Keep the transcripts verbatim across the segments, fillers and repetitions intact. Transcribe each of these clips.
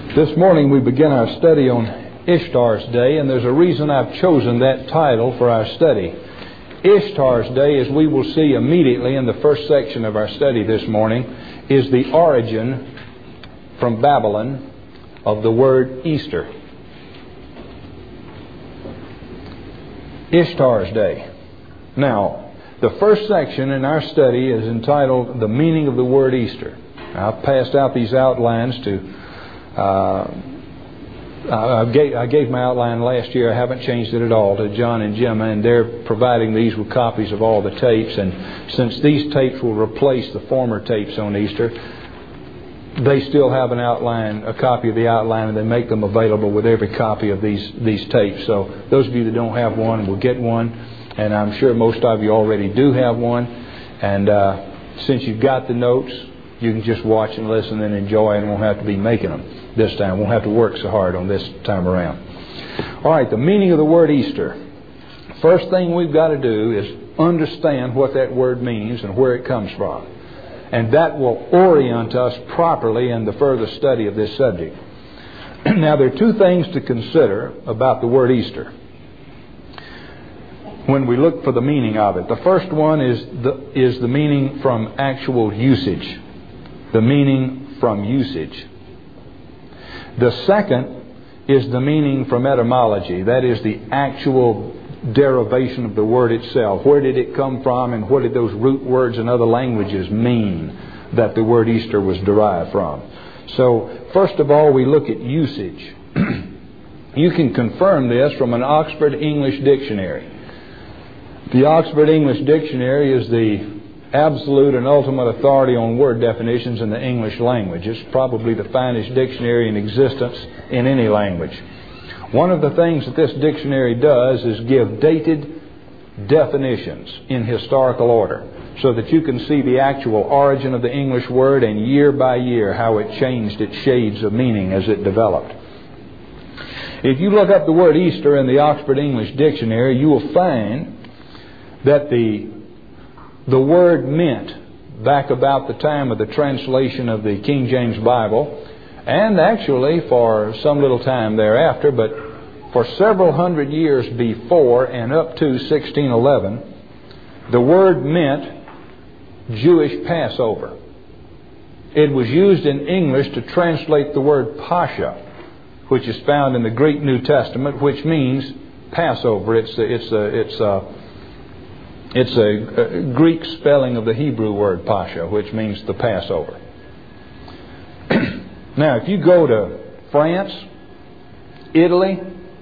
This morning we begin our study on Ishtar's Day, and there's a reason I've chosen that title for our study. Ishtar's Day, as we will see immediately in the first section of our study this morning, is the origin from Babylon of the word Easter. Ishtar's Day. Now, the first section in our study is entitled The Meaning of the Word Easter. I've passed out these outlines to Uh, I, gave, I gave my outline last year. I haven't changed it at all to John and Jim, and they're providing these with copies of all the tapes. And since these tapes will replace the former tapes on Easter, they still have an outline, a copy of the outline, and they make them available with every copy of these these tapes. So those of you that don't have one will get one, and I'm sure most of you already do have one. And uh, since you've got the notes, you can just watch and listen and enjoy, and won't have to be making them this time. Won't have to work so hard on this time around. All right, the meaning of the word Easter. First thing we've got to do is understand what that word means and where it comes from. And that will orient us properly in the further study of this subject. Now, there are two things to consider about the word Easter when we look for the meaning of it. The first one is the, is the meaning from actual usage. The meaning from usage. The second is the meaning from etymology. That is the actual derivation of the word itself. Where did it come from, and what did those root words in other languages mean that the word Easter was derived from? So, first of all, we look at usage. You can confirm this from an Oxford English Dictionary. The Oxford English Dictionary is the absolute and ultimate authority on word definitions in the English language. It's probably the finest dictionary in existence in any language. One of the things that this dictionary does is give dated definitions in historical order, so that you can see the actual origin of the English word and year by year how it changed its shades of meaning as it developed. If you look up the word Easter in the Oxford English Dictionary, you will find that the The word meant, back about the time of the translation of the King James Bible, and actually for some little time thereafter, but for several hundred years before and up to sixteen eleven, the word meant Jewish Passover. It was used in English to translate the word Pascha, which is found in the Greek New Testament, which means Passover. It's a, it's a, it's a It's a, a Greek spelling of the Hebrew word Pascha, which means the Passover. Now, if you go to France, Italy,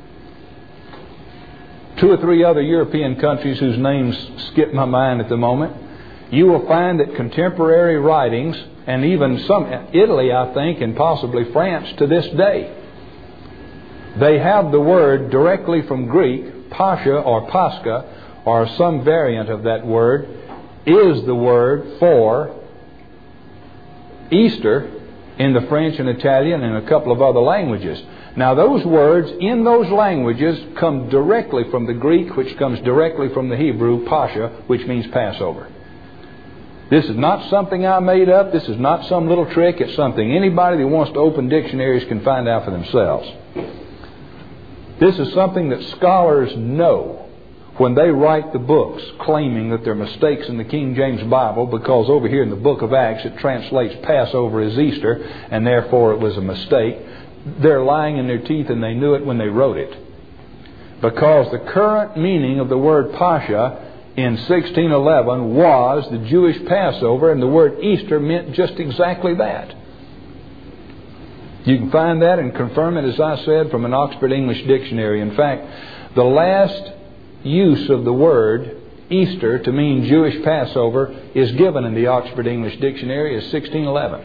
two or three other European countries whose names skip my mind at the moment, you will find that contemporary writings, and even some, Italy, I think, and possibly France to this day, they have the word directly from Greek, Pascha or Pascha, or some variant of that word, is the word for Easter in the French and Italian and a couple of other languages. Now, those words in those languages come directly from the Greek, which comes directly from the Hebrew, Pascha, which means Passover. This is not something I made up. This is not some little trick. It's something anybody that wants to open dictionaries can find out for themselves. This is something that scholars know when they write the books claiming that there are mistakes in the King James Bible, because over here in the book of Acts it translates Passover as Easter, and therefore it was a mistake. They're lying in their teeth, and they knew it when they wrote it. Because the current meaning of the word Pascha in sixteen eleven was the Jewish Passover, and the word Easter meant just exactly that. You can find that and confirm it, as I said, from an Oxford English Dictionary. In fact, the last use of the word Easter to mean Jewish Passover is given in the Oxford English Dictionary as sixteen eleven.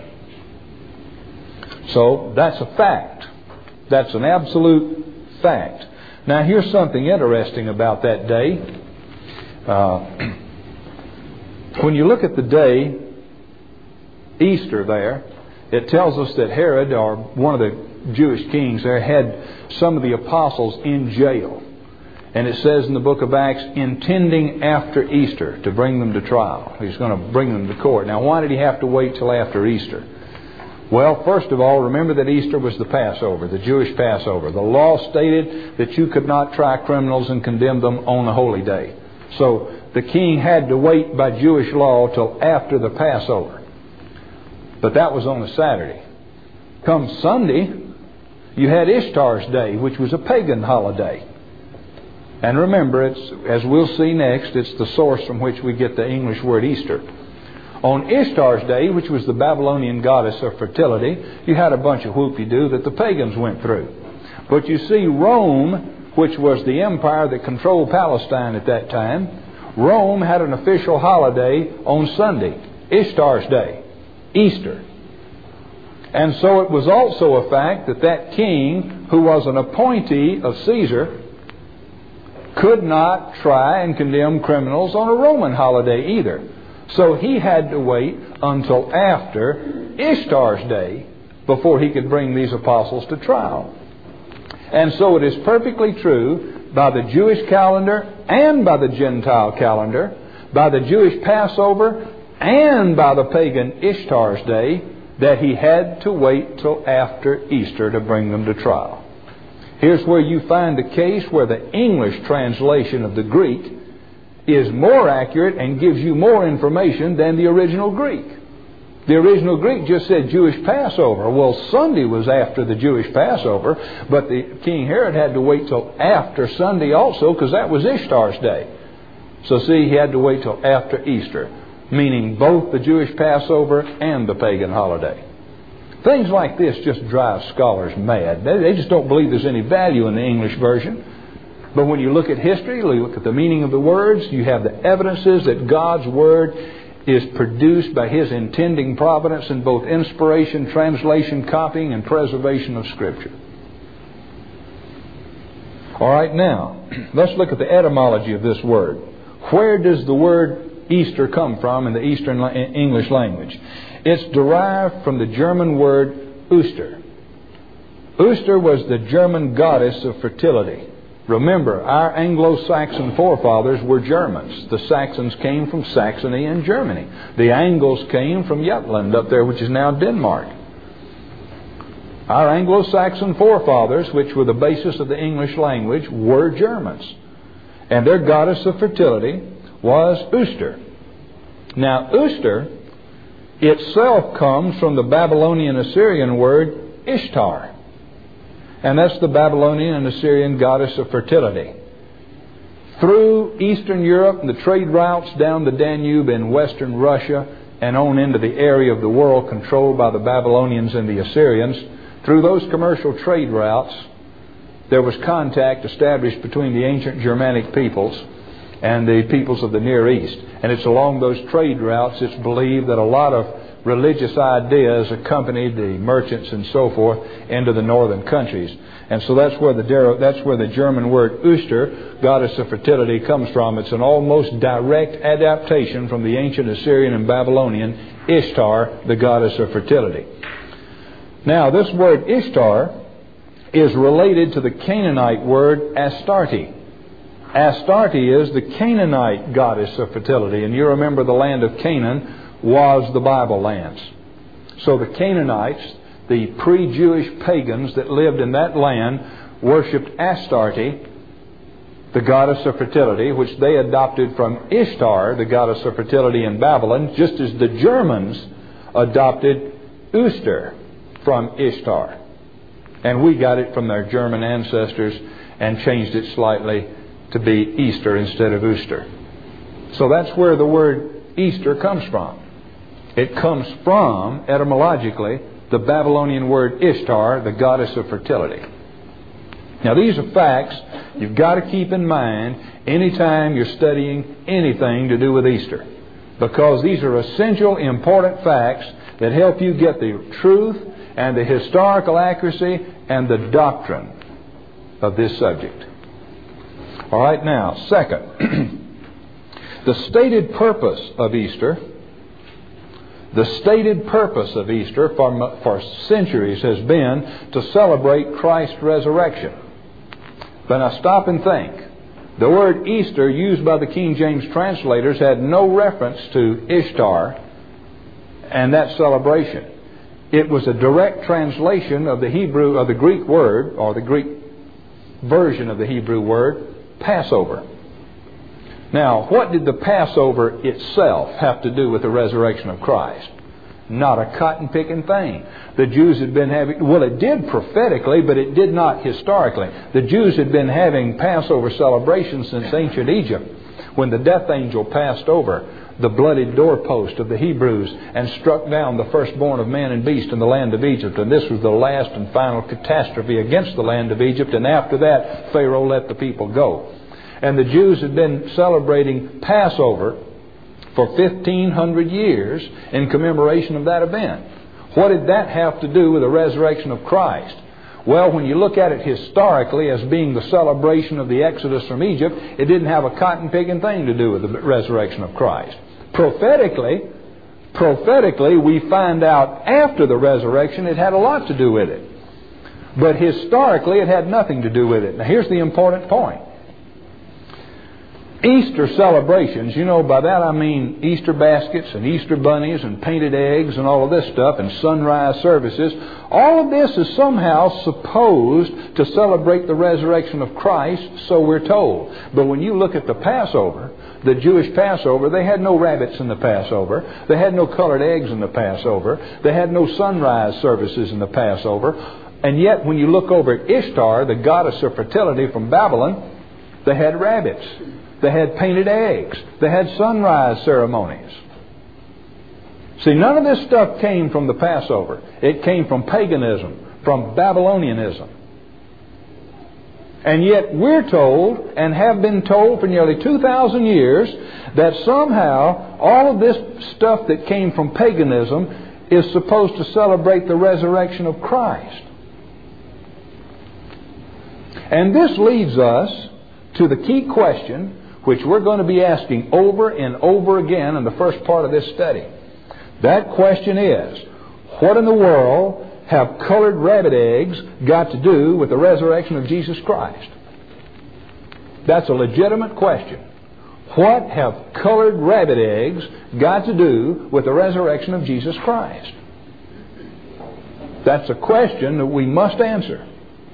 So that's a fact. That's an absolute fact. Now, here's something interesting about that day. Uh, when you look at the day, Easter there, it tells us that Herod, or one of the Jewish kings there, had some of the apostles in jail. And it says in the book of Acts, intending after Easter to bring them to trial. He's going to bring them to court. Now, why did he have to wait till after Easter? Well, first of all, remember that Easter was the Passover, the Jewish Passover. The law stated that you could not try criminals and condemn them on the holy day. So the king had to wait by Jewish law till after the Passover. But that was on a Saturday. Come Sunday, you had Ishtar's Day, which was a pagan holiday. And remember, it's, as we'll see next, it's the source from which we get the English word Easter. On Ishtar's Day, which was the Babylonian goddess of fertility, you had a bunch of whoopie-doo that the pagans went through. But you see, Rome, which was the empire that controlled Palestine at that time, Rome had an official holiday on Sunday, Ishtar's Day, Easter. And so it was also a fact that that king, who was an appointee of Caesar, could not try and condemn criminals on a Roman holiday either. So he had to wait until after Ishtar's Day before he could bring these apostles to trial. And so it is perfectly true by the Jewish calendar and by the Gentile calendar, by the Jewish Passover and by the pagan Ishtar's Day, that he had to wait till after Easter to bring them to trial. Here's where you find a case where the English translation of the Greek is more accurate and gives you more information than the original Greek. The original Greek just said Jewish Passover. Well, Sunday was after the Jewish Passover, but the King Herod had to wait till after Sunday also, because that was Ishtar's Day. So see, he had to wait till after Easter, meaning both the Jewish Passover and the pagan holiday. Things like this just drive scholars mad. They just don't believe there's any value in the English version. But when you look at history, you look at the meaning of the words, you have the evidences that God's Word is produced by His intending providence in both inspiration, translation, copying, and preservation of Scripture. All right, now, let's look at the etymology of this word. Where does the word Easter come from in the Eastern English language? It's derived from the German word Oster. Oster was the German goddess of fertility. Remember, our Anglo-Saxon forefathers were Germans. The Saxons came from Saxony and Germany. The Angles came from Jutland up there, which is now Denmark. Our Anglo-Saxon forefathers, which were the basis of the English language, were Germans. And their goddess of fertility was Oster. Now, Oster itself comes from the Babylonian Assyrian word Ishtar. And that's the Babylonian and Assyrian goddess of fertility. Through Eastern Europe and the trade routes down the Danube in Western Russia and on into the area of the world controlled by the Babylonians and the Assyrians, through those commercial trade routes, there was contact established between the ancient Germanic peoples and the peoples of the Near East. And it's along those trade routes, it's believed, that a lot of religious ideas accompanied the merchants and so forth into the northern countries. And so that's where the that's where the German word Oster, goddess of fertility, comes from. It's an almost direct adaptation from the ancient Assyrian and Babylonian Ishtar, the goddess of fertility. Now, this word Ishtar is related to the Canaanite word Astarte. Astarte is the Canaanite goddess of fertility. And you remember the land of Canaan was the Bible lands. So the Canaanites, the pre-Jewish pagans that lived in that land, worshipped Astarte, the goddess of fertility, which they adopted from Ishtar, the goddess of fertility in Babylon, just as the Germans adopted Oster from Ishtar. And we got it from their German ancestors and changed it slightly to be Easter instead of Oster. So that's where the word Easter comes from. It comes from, etymologically, the Babylonian word Ishtar, the goddess of fertility. Now, these are facts you've got to keep in mind anytime you're studying anything to do with Easter, because these are essential, important facts that help you get the truth and the historical accuracy and the doctrine of this subject. All right, now, second, the stated purpose of Easter The stated purpose of Easter for, for centuries has been to celebrate Christ's resurrection. But now stop and think. The word Easter used by the King James translators had no reference to Ishtar and that celebration. It was a direct translation of the Hebrew, of the Greek word, or the Greek version of the Hebrew word, Passover. Now, what did the Passover itself have to do with the resurrection of Christ? Not a cotton-picking thing. The Jews had been having, well, it did prophetically, but it did not historically. The Jews had been having Passover celebrations since ancient Egypt, when the death angel passed over the bloodied doorpost of the Hebrews and struck down the firstborn of man and beast in the land of Egypt. And this was the last and final catastrophe against the land of Egypt. And after that, Pharaoh let the people go. And the Jews had been celebrating Passover for fifteen hundred years in commemoration of that event. What did that have to do with the resurrection of Christ? Well, when you look at it historically as being the celebration of the Exodus from Egypt, it didn't have a cotton-picking thing to do with the resurrection of Christ. Prophetically, prophetically, we find out after the resurrection it had a lot to do with it. But historically, it had nothing to do with it. Now, here's the important point. Easter celebrations, you know, by that I mean Easter baskets and Easter bunnies and painted eggs and all of this stuff and sunrise services. All of this is somehow supposed to celebrate the resurrection of Christ, so we're told. But when you look at the Passover, the Jewish Passover, they had no rabbits in the Passover. They had no colored eggs in the Passover. They had no sunrise services in the Passover. And yet, when you look over at Ishtar, the goddess of fertility from Babylon, they had rabbits. They had painted eggs. They had sunrise ceremonies. See, none of this stuff came from the Passover. It came from paganism, from Babylonianism. And yet we're told, and have been told for nearly two thousand years, that somehow all of this stuff that came from paganism is supposed to celebrate the resurrection of Christ. And this leads us to the key question, which we're going to be asking over and over again in the first part of this study. That question is, what in the world have colored rabbit eggs got to do with the resurrection of Jesus Christ? That's a legitimate question. What have colored rabbit eggs got to do with the resurrection of Jesus Christ? That's a question that we must answer.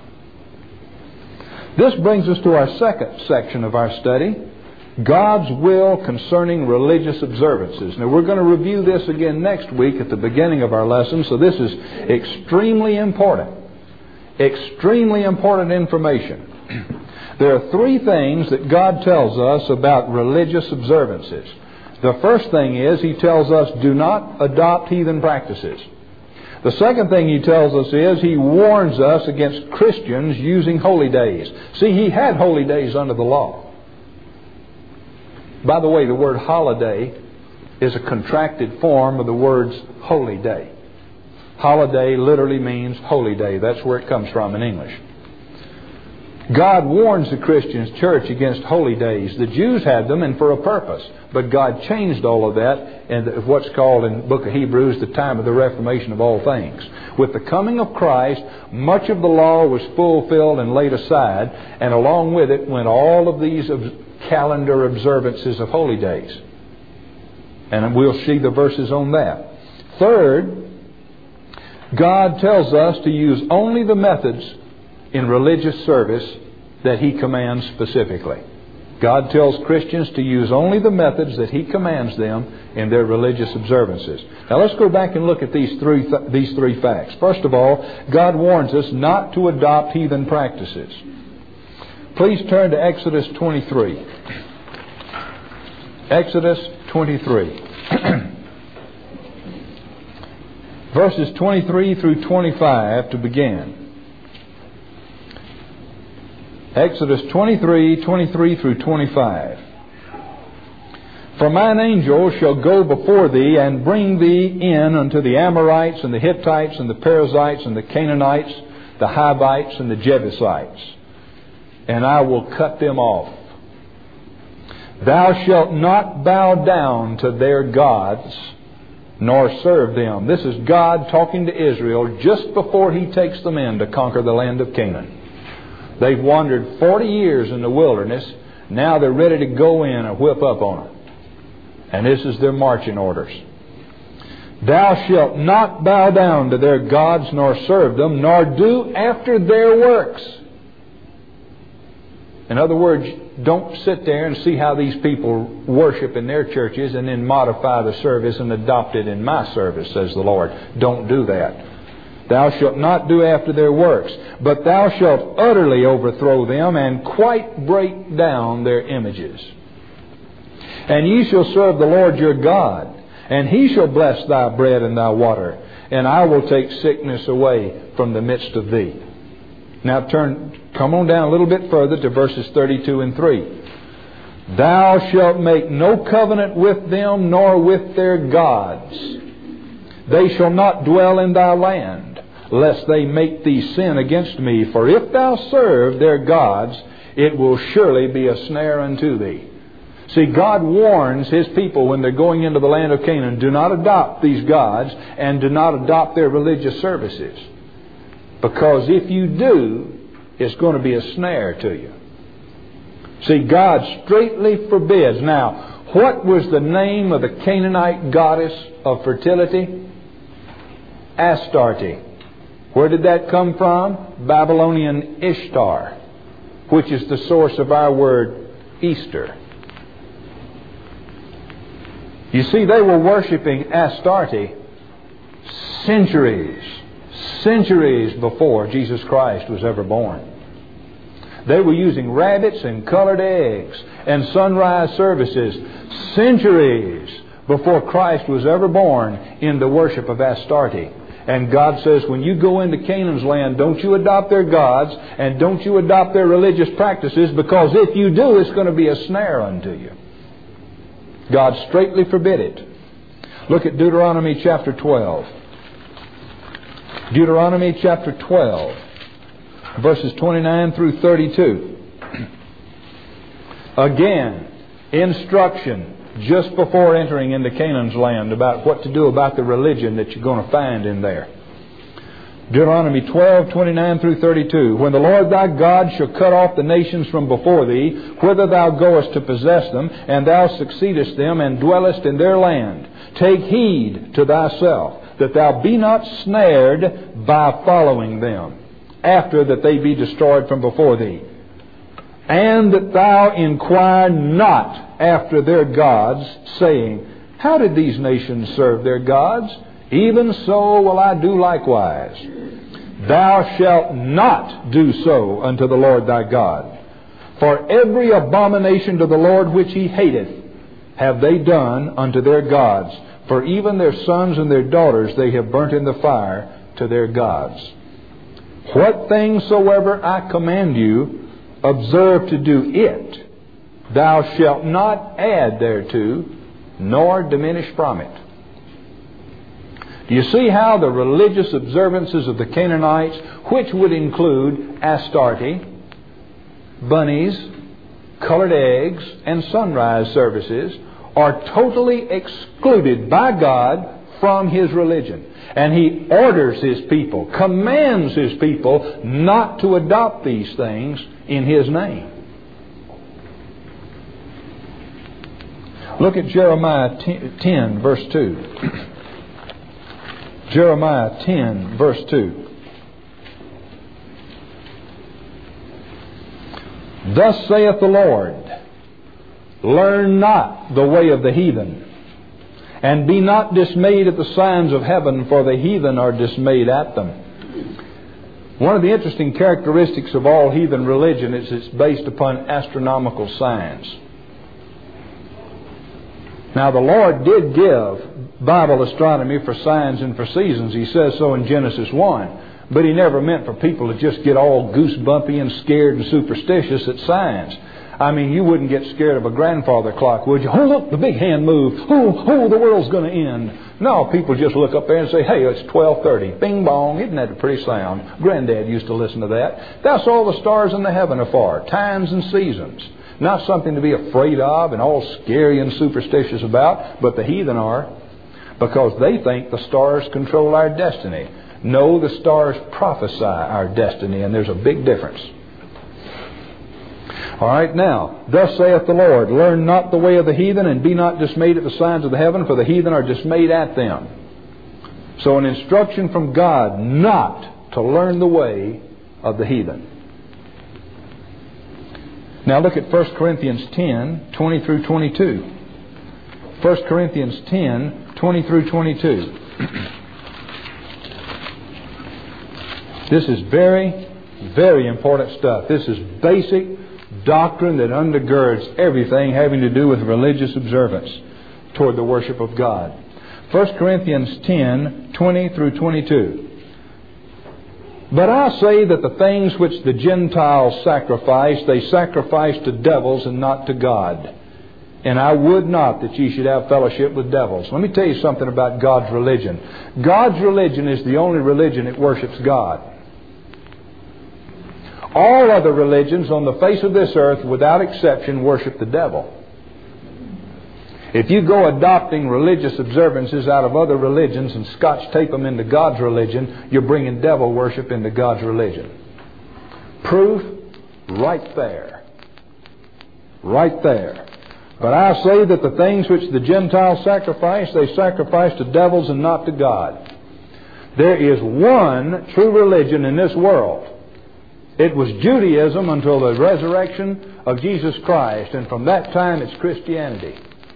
This brings us to our second section of our study, God's will concerning religious observances. Now, we're going to review this again next week at the beginning of our lesson, so this is extremely important. Extremely important information. There are three things that God tells us about religious observances. The first thing is, He tells us, do not adopt heathen practices. The second thing He tells us is, He warns us against Christians using holy days. See, He had holy days under the law. By the way, the word holiday is a contracted form of the words holy day. Holiday literally means holy day. That's where it comes from in English. God warns the Christian church against holy days. The Jews had them, and for a purpose. But God changed all of that in what's called in the book of Hebrews the time of the Reformation of all things. With the coming of Christ, much of the law was fulfilled and laid aside, and along with it went all of these calendar observances of holy days. And we'll see the verses on that. Third, God tells us to use only the methods in religious service that He commands specifically. God tells Christians to use only the methods that He commands them in their religious observances. Now let's go back and look at these three, th- these three facts. First of all, God warns us not to adopt heathen practices. Please turn to Exodus twenty-three. Exodus twenty-three. Verses twenty-three through twenty-five to begin. Exodus twenty-three, twenty-three through twenty-five. For mine angel shall go before thee, and bring thee in unto the Amorites, and the Hittites, and the Perizzites, and the Canaanites, the Hivites, and the Jebusites. And I will cut them off. Thou shalt not bow down to their gods, nor serve them. This is God talking to Israel just before He takes them in to conquer the land of Canaan. They've wandered forty years in the wilderness. Now they're ready to go in and whip up on it. And this is their marching orders. Thou shalt not bow down to their gods, nor serve them, nor do after their works. In other words, don't sit there and see how these people worship in their churches and then modify the service and adopt it in my service, says the Lord. Don't do that. Thou shalt not do after their works, but thou shalt utterly overthrow them and quite break down their images. And ye shall serve the Lord your God, and He shall bless thy bread and thy water, and I will take sickness away from the midst of thee. Now turn, come on down a little bit further to verses thirty-two and three. Thou shalt make no covenant with them, nor with their gods. They shall not dwell in thy land, lest they make thee sin against me. For if thou serve their gods, it will surely be a snare unto thee. See, God warns His people when they're going into the land of Canaan, do not adopt these gods and do not adopt their religious services. Because if you do, it's going to be a snare to you. See, God straightly forbids. Now, what was the name of the Canaanite goddess of fertility? Astarte. Where did that come from? Babylonian Ishtar, which is the source of our word Easter. You see, they were worshiping Astarte centuries, centuries before Jesus Christ was ever born. They were using rabbits and colored eggs and sunrise services centuries before Christ was ever born in the worship of Astarte. And God says, when you go into Canaan's land, don't you adopt their gods and don't you adopt their religious practices, because if you do, it's going to be a snare unto you. God straightly forbid it. Look at Deuteronomy chapter twelve. Deuteronomy chapter twelve, verses twenty-nine through thirty-two. Again, instruction just before entering into Canaan's land about what to do about the religion that you're going to find in there. Deuteronomy twelve, twenty-nine through thirty-two. When the Lord thy God shall cut off the nations from before thee, whither thou goest to possess them, and thou succeedest them, and dwellest in their land, take heed to thyself, that thou be not snared by following them, after that they be destroyed from before thee. And that thou inquire not after their gods, saying, how did these nations serve their gods? Even so will I do likewise. Thou shalt not do so unto the Lord thy God. For every abomination to the Lord which He hateth have they done unto their gods. For even their sons and their daughters they have burnt in the fire to their gods. What things soever I command you, observe to do it. Thou shalt not add thereto, nor diminish from it. Do you see how the religious observances of the Canaanites, which would include Astarte, bunnies, colored eggs, and sunrise services, are totally excluded by God from His religion? And He orders His people, commands His people not to adopt these things in His name. Look at Jeremiah ten, verse two. Jeremiah ten, verse two. Thus saith the Lord, learn not the way of the heathen, and be not dismayed at the signs of heaven, for the heathen are dismayed at them. One of the interesting characteristics of all heathen religion is it's based upon astronomical signs. Now, the Lord did give Bible astronomy for signs and for seasons. He says so in Genesis one. But He never meant for people to just get all goosebumpy and scared and superstitious at signs. I mean, you wouldn't get scared of a grandfather clock, would you? Oh, look, the big hand moved. Oh, oh, the world's going to end. No, people just look up there and say, hey, it's twelve thirty. Bing bong. Isn't that a pretty sound? Granddad used to listen to that. That's all the stars in the heaven are for. Times and seasons. Not something to be afraid of and all scary and superstitious about, but the heathen are, because they think the stars control our destiny. No, the stars prophesy our destiny, and there's a big difference. All right, now, thus saith the Lord, learn not the way of the heathen, and be not dismayed at the signs of the heaven, for the heathen are dismayed at them. So an instruction from God not to learn the way of the heathen. Now look at First Corinthians ten, twenty through twenty-two. First Corinthians ten, twenty through twenty-two. This is very, very important stuff. This is basic doctrine that undergirds everything having to do with religious observance toward the worship of God. First Corinthians ten, twenty through twenty-two. But I say that the things which the Gentiles sacrifice, they sacrifice to devils and not to God. And I would not that ye should have fellowship with devils. Let me tell you something about God's religion. God's religion is the only religion that worships God. All other religions on the face of this earth, without exception, worship the devil. If you go adopting religious observances out of other religions and scotch tape them into God's religion, you're bringing devil worship into God's religion. Proof right there. Right there. But I say that the things which the Gentiles sacrifice, they sacrifice to devils and not to God. There is one true religion in this world. It was Judaism until the resurrection of Jesus Christ, and from that time it's Christianity.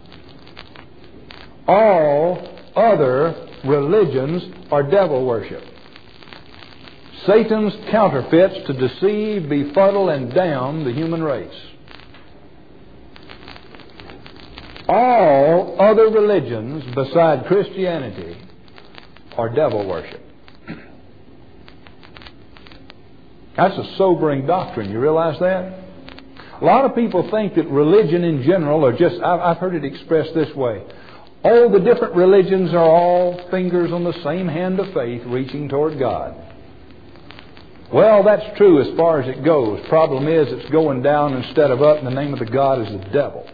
All other religions are devil worship. Satan's counterfeits to deceive, befuddle, and damn the human race. All other religions beside Christianity are devil worship. That's a sobering doctrine. You realize that? A lot of people think that religion in general are just, I've heard it expressed this way. All the different religions are all fingers on the same hand of faith reaching toward God. Well, that's true as far as it goes. Problem is, it's going down instead of up, and the name of the God is the devil.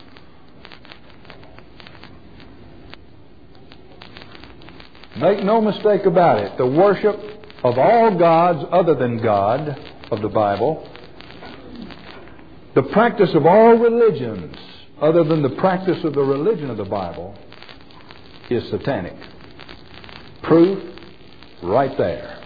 Make no mistake about it. The worship of all gods other than God of the Bible, the practice of all religions other than the practice of the religion of the Bible, is satanic. Proof right there.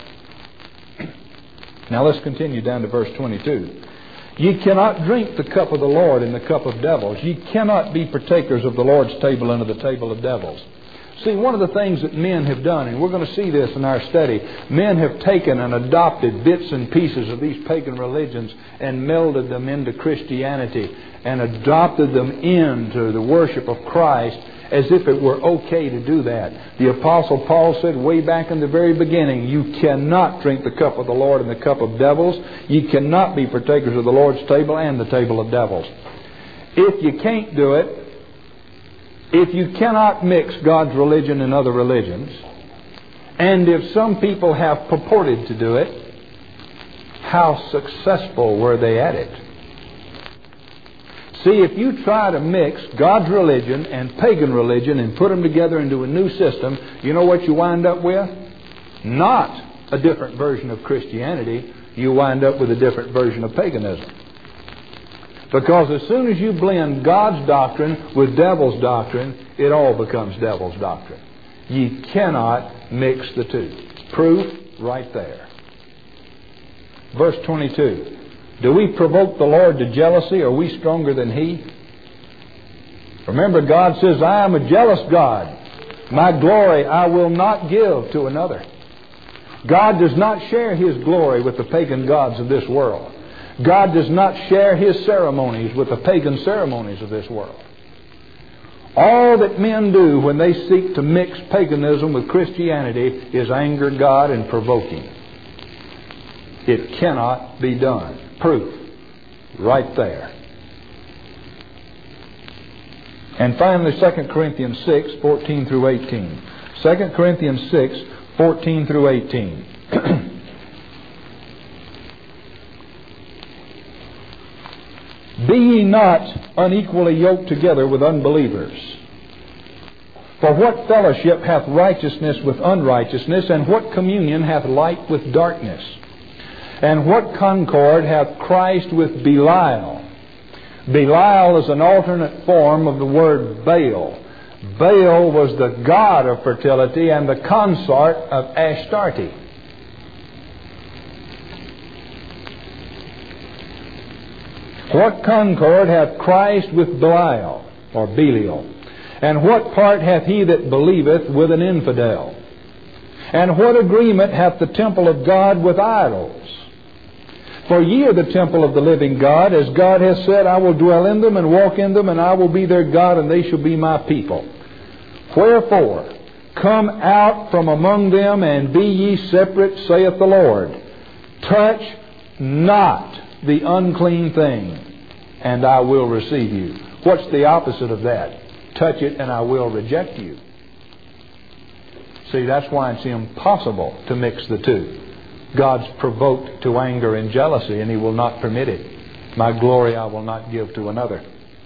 Now let's continue down to verse twenty-two. Ye cannot drink the cup of the Lord and the cup of devils. Ye cannot be partakers of the Lord's table and of the table of devils. See, one of the things that men have done, and we're going to see this in our study, men have taken and adopted bits and pieces of these pagan religions and melded them into Christianity and adopted them into the worship of Christ as if it were okay to do that. The Apostle Paul said way back in the very beginning, you cannot drink the cup of the Lord and the cup of devils. You cannot be partakers of the Lord's table and the table of devils. If you can't do it, if you cannot mix God's religion and other religions, and if some people have purported to do it, how successful were they at it? See, if you try to mix God's religion and pagan religion and put them together into a new system, you know what you wind up with? Not a different version of Christianity. You wind up with a different version of paganism. Because as soon as you blend God's doctrine with devil's doctrine, it all becomes devil's doctrine. You cannot mix the two. Proof right there. Verse twenty-two. Do we provoke the Lord to jealousy? Are we stronger than He? Remember, God says, I am a jealous God. My glory I will not give to another. God does not share His glory with the pagan gods of this world. God does not share His ceremonies with the pagan ceremonies of this world. All that men do when they seek to mix paganism with Christianity is anger God and provoke Him. It cannot be done. Proof right there. And finally, Second Corinthians six, fourteen through eighteen. Second Corinthians six, fourteen through eighteen. Be ye not unequally yoked together with unbelievers. For what fellowship hath righteousness with unrighteousness, and what communion hath light with darkness? And what concord hath Christ with Belial? Belial is an alternate form of the word Baal. Baal was the god of fertility and the consort of Ashtarte. What concord hath Christ with Belial, or Belial? And what part hath he that believeth with an infidel? And what agreement hath the temple of God with idols? For ye are the temple of the living God, as God hath said, I will dwell in them and walk in them, and I will be their God, and they shall be my people. Wherefore, come out from among them, and be ye separate, saith the Lord. Touch not the unclean thing, and I will receive you. What's the opposite of that? Touch it, and I will reject you. See, that's why it's impossible to mix the two. God's provoked to anger and jealousy, and He will not permit it. My glory I will not give to another.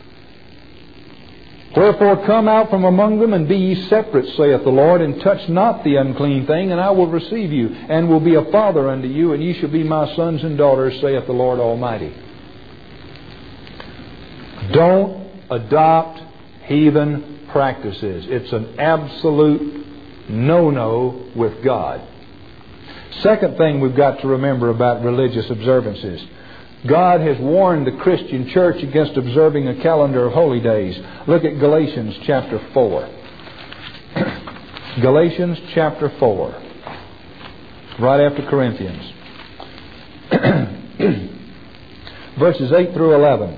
Wherefore come out from among them, and be ye separate, saith the Lord, and touch not the unclean thing, and I will receive you, and will be a father unto you, and ye shall be my sons and daughters, saith the Lord Almighty. Don't adopt heathen practices. It's an absolute no-no with God. Second thing we've got to remember about religious observances. God has warned the Christian church against observing a calendar of holy days. Look at Galatians chapter four. Galatians chapter four. Right after Corinthians. Verses eight through eleven.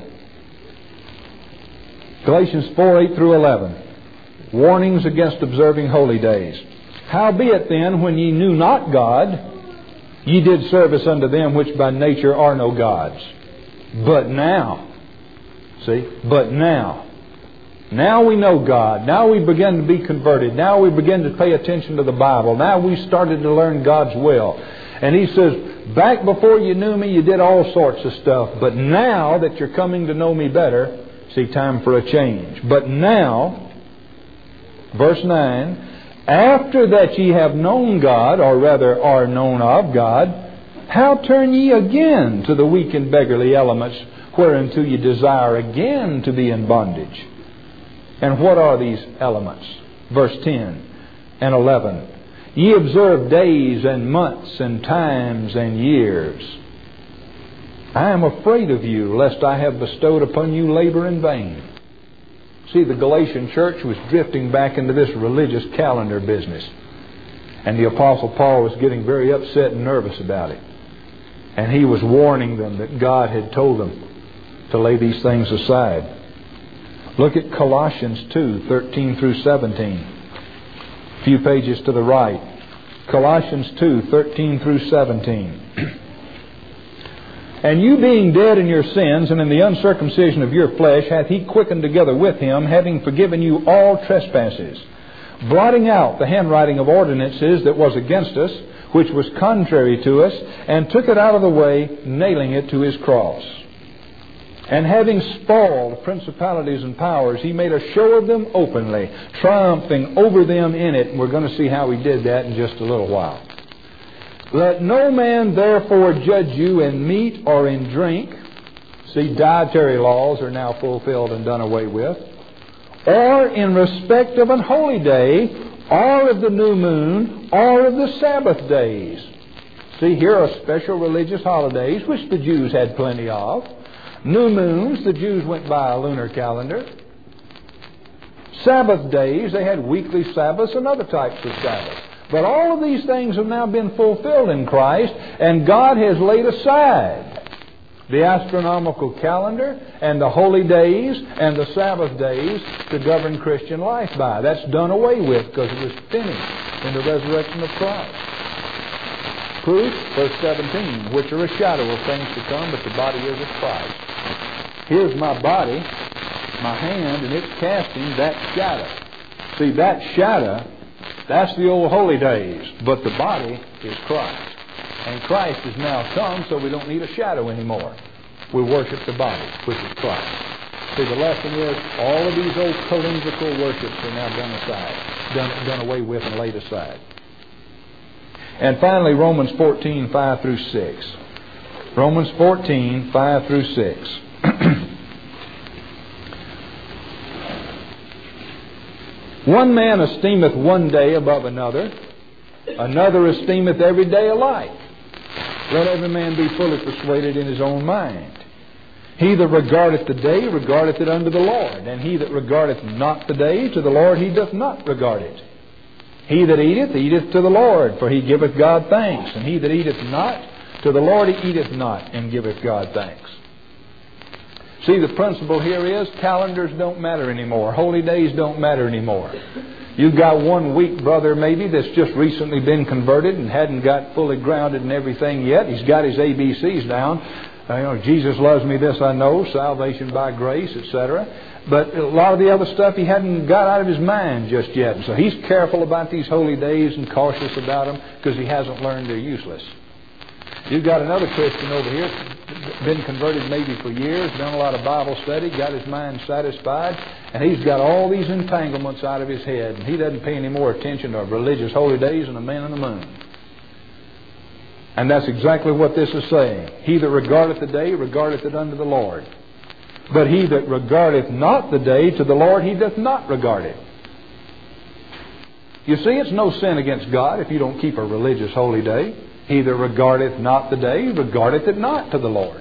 Galatians four, eight through eleven. Warnings against observing holy days. Howbeit then, when ye knew not God, ye did service unto them which by nature are no gods. But now, see, but now, now we know God. Now we begin to be converted. Now we begin to pay attention to the Bible. Now we started to learn God's will. And He says, back before you knew me, you did all sorts of stuff. But now that you're coming to know me better, see, time for a change. But now, verse nine, after that ye have known God, or rather are known of God, how turn ye again to the weak and beggarly elements, whereunto ye desire again to be in bondage? And what are these elements? Verse ten and eleven. Ye observe days and months and times and years. I am afraid of you, lest I have bestowed upon you labor in vain. See, the Galatian church was drifting back into this religious calendar business. And the Apostle Paul was getting very upset and nervous about it. And he was warning them that God had told them to lay these things aside. Look at Colossians two, thirteen through seventeen. A few pages to the right. Colossians two, thirteen through seventeen. And you being dead in your sins and in the uncircumcision of your flesh, hath He quickened together with Him, having forgiven you all trespasses, blotting out the handwriting of ordinances that was against us, which was contrary to us, and took it out of the way, nailing it to His cross. And having spoiled principalities and powers, He made a show of them openly, triumphing over them in it. And we're going to see how He did that in just a little while. Let no man therefore judge you in meat or in drink. See, dietary laws are now fulfilled and done away with. Or in respect of an holy day, or of the new moon, or of the Sabbath days. See, here are special religious holidays, which the Jews had plenty of. New moons, the Jews went by a lunar calendar. Sabbath days, they had weekly Sabbaths and other types of Sabbaths. But all of these things have now been fulfilled in Christ, and God has laid aside the astronomical calendar and the holy days and the Sabbath days to govern Christian life by. That's done away with because it was finished in the resurrection of Christ. Proof, verse seventeen, which are a shadow of things to come, but the body is of Christ. Here's my body, my hand, and it's casting that shadow. See, that shadow, that's the old holy days, but the body is Christ. And Christ is now come, so we don't need a shadow anymore. We worship the body, which is Christ. See, the lesson is all of these old calendrical worships are now done aside, done, done away with and laid aside. And finally, Romans fourteen, five through six. Romans fourteen, five through six. One man esteemeth one day above another, another esteemeth every day alike. Let every man be fully persuaded in his own mind. He that regardeth the day regardeth it unto the Lord, and he that regardeth not the day to the Lord he doth not regard it. He that eateth, eateth to the Lord, for he giveth God thanks. And he that eateth not, to the Lord he eateth not, and giveth God thanks. See, the principle here is calendars don't matter anymore. Holy days don't matter anymore. You've got one weak brother maybe that's just recently been converted and hadn't got fully grounded in everything yet. He's got his A B Cs down. Uh, you know, Jesus loves me, this I know, salvation by grace, et cetera. But a lot of the other stuff he hadn't got out of his mind just yet. So he's careful about these holy days and cautious about them because he hasn't learned they're useless. You've got another Christian over here, been converted maybe for years, done a lot of Bible study, got his mind satisfied, and he's got all these entanglements out of his head, and he doesn't pay any more attention to religious holy days than a man in the moon. And that's exactly what this is saying. He that regardeth the day regardeth it unto the Lord. But he that regardeth not the day to the Lord, he doth not regard it. You see, it's no sin against God if you don't keep a religious holy day. He that regardeth not the day regardeth it not to the Lord.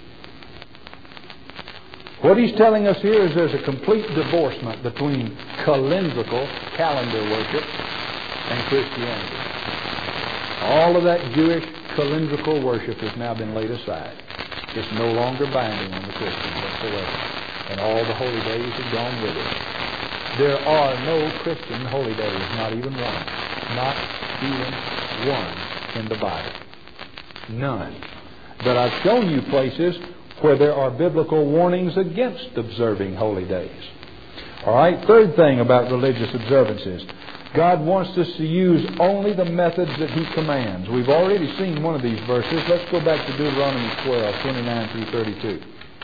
What he's telling us here is there's a complete divorcement between calendrical, calendar worship, and Christianity. All of that Jewish calendrical worship has now been laid aside. It's no longer binding on the Christian whatsoever. And all the holy days have gone with it. There are no Christian holy days, not even one. Not even one in the Bible. None. But I've shown you places where there are biblical warnings against observing holy days. All right, third thing about religious observances. God wants us to use only the methods that He commands. We've already seen one of these verses. Let's go back to Deuteronomy twelve, twenty-nine through thirty-two.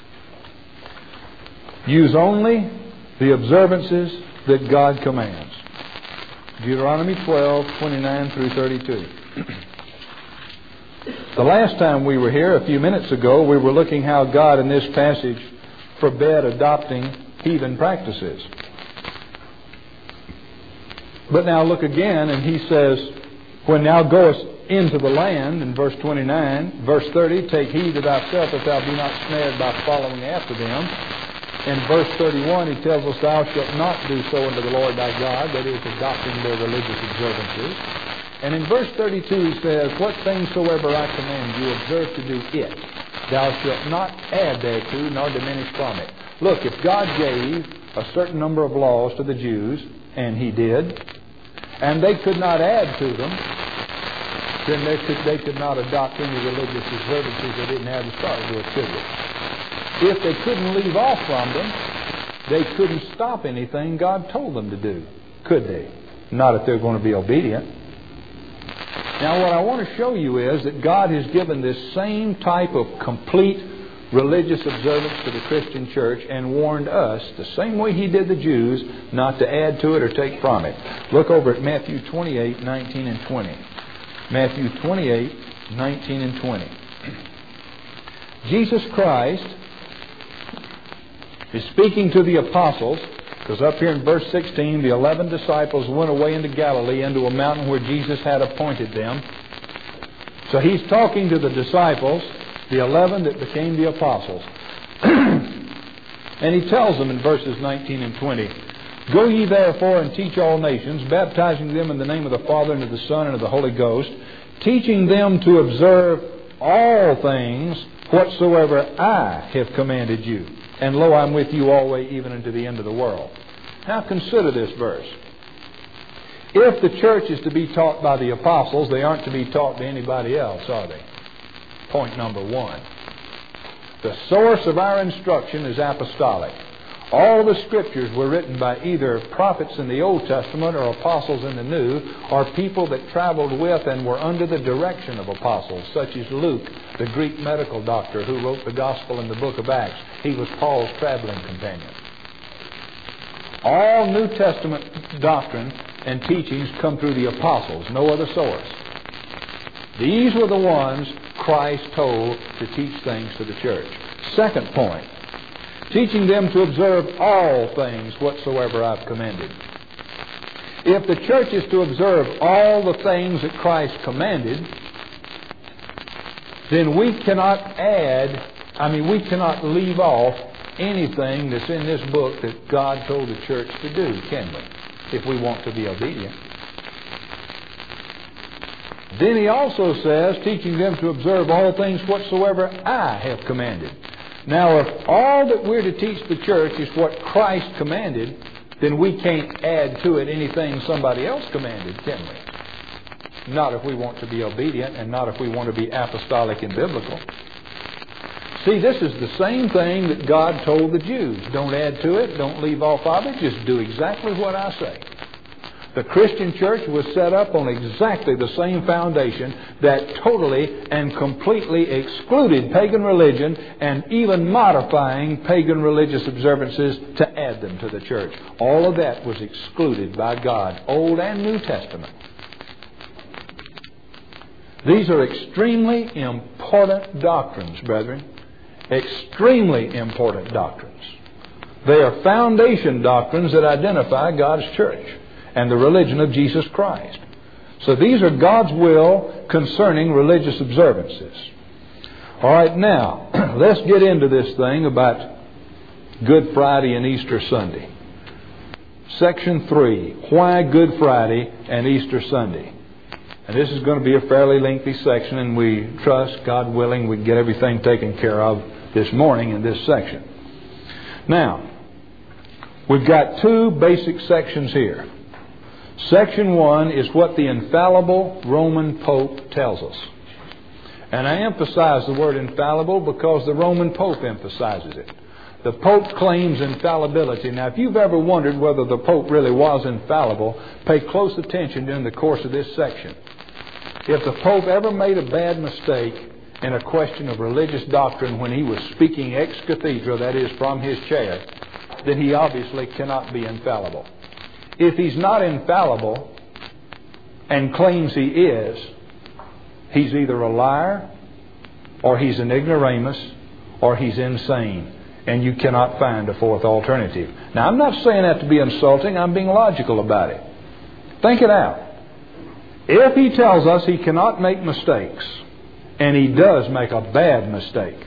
Use only the observances that God commands. Deuteronomy twelve, twenty-nine through thirty-two. The last time we were here, a few minutes ago, we were looking how God in this passage forbade adopting heathen practices. But now look again, and He says, when thou goest into the land, in verse twenty-nine, verse thirty, take heed to thyself that thou be not snared by following after them. In verse thirty-one, He tells us, thou shalt not do so unto the Lord thy God, that is, adopting their religious observances. And in verse thirty-two, He says, what things soever I command you, observe to do it. Thou shalt not add thereto, nor diminish from it. Look, if God gave a certain number of laws to the Jews, and He did, and they could not add to them, then they could, they could not adopt any religious observances they didn't have to start with, could they? If they couldn't leave off from them, they couldn't stop anything God told them to do, could they? Not if they're going to be obedient. Now, what I want to show you is that God has given this same type of complete religious observance to the Christian church and warned us, the same way He did the Jews, not to add to it or take from it. Look over at Matthew twenty-eight, nineteen and twenty. Matthew twenty-eight, nineteen and twenty. Jesus Christ is speaking to the apostles, because up here in verse sixteen, the eleven disciples went away into Galilee, into a mountain where Jesus had appointed them. So He's talking to the disciples, the eleven that became the apostles. And He tells them in verses nineteen and twenty, go ye therefore and teach all nations, baptizing them in the name of the Father and of the Son and of the Holy Ghost, teaching them to observe all things whatsoever I have commanded you. And lo, I'm with you always, even unto the end of the world. Now consider this verse. If the church is to be taught by the apostles, they aren't to be taught to anybody else, are they? Point number one. The source of our instruction is apostolic. All the Scriptures were written by either prophets in the Old Testament or apostles in the New, or people that traveled with and were under the direction of apostles, such as Luke, the Greek medical doctor who wrote the Gospel in the book of Acts. He was Paul's traveling companion. All New Testament doctrine and teachings come through the apostles, no other source. These were the ones Christ told to teach things to the church. Second point, teaching them to observe all things whatsoever I've commanded. If the church is to observe all the things that Christ commanded, then we cannot add, I mean, we cannot leave off anything that's in this book that God told the church to do, can we? If we want to be obedient. Then he also says, teaching them to observe all things whatsoever I have commanded. Now, if all that we're to teach the church is what Christ commanded, then we can't add to it anything somebody else commanded, can we? Not if we want to be obedient, and not if we want to be apostolic and biblical. See, this is the same thing that God told the Jews. Don't add to it, don't leave off of it, just do exactly what I say. The Christian church was set up on exactly the same foundation that totally and completely excluded pagan religion and even modifying pagan religious observances to add them to the church. All of that was excluded by God, Old and New Testament. These are extremely important doctrines, brethren. Extremely important doctrines. They are foundation doctrines that identify God's church and the religion of Jesus Christ. So these are God's will concerning religious observances. All right, now, let's get into this thing about Good Friday and Easter Sunday. Section three, why Good Friday and Easter Sunday? And this is going to be a fairly lengthy section, and we trust, God willing, we can get everything taken care of this morning in this section. Now, we've got two basic sections here. Section one is what the infallible Roman Pope tells us. And I emphasize the word infallible because the Roman Pope emphasizes it. The Pope claims infallibility. Now, if you've ever wondered whether the Pope really was infallible, pay close attention during the course of this section. If the Pope ever made a bad mistake in a question of religious doctrine when he was speaking ex cathedra, that is, from his chair, then he obviously cannot be infallible. If he's not infallible and claims he is, he's either a liar, or he's an ignoramus, or he's insane. And you cannot find a fourth alternative. Now, I'm not saying that to be insulting. I'm being logical about it. Think it out. If he tells us he cannot make mistakes, and he does make a bad mistake,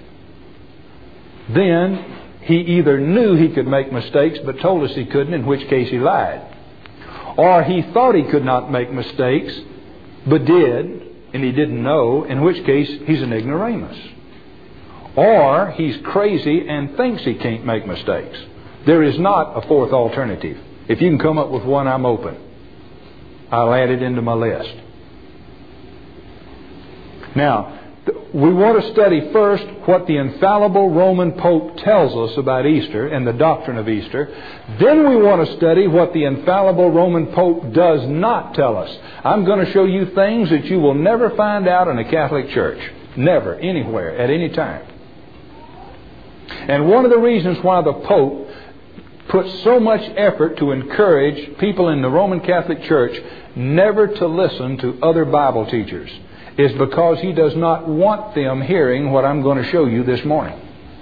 then he either knew he could make mistakes but told us he couldn't, in which case he lied. Or he thought he could not make mistakes but did, and he didn't know, in which case he's an ignoramus. Or he's crazy and thinks he can't make mistakes. There is not a fourth alternative. If you can come up with one, I'm open. I'll add it into my list. Now, we want to study first what the infallible Roman Pope tells us about Easter and the doctrine of Easter. Then we want to study what the infallible Roman Pope does not tell us. I'm going to show you things that you will never find out in a Catholic church. Never, anywhere, at any time. And one of the reasons why the Pope puts so much effort to encourage people in the Roman Catholic Church never to listen to other Bible teachers is because he does not want them hearing what I'm going to show you this morning.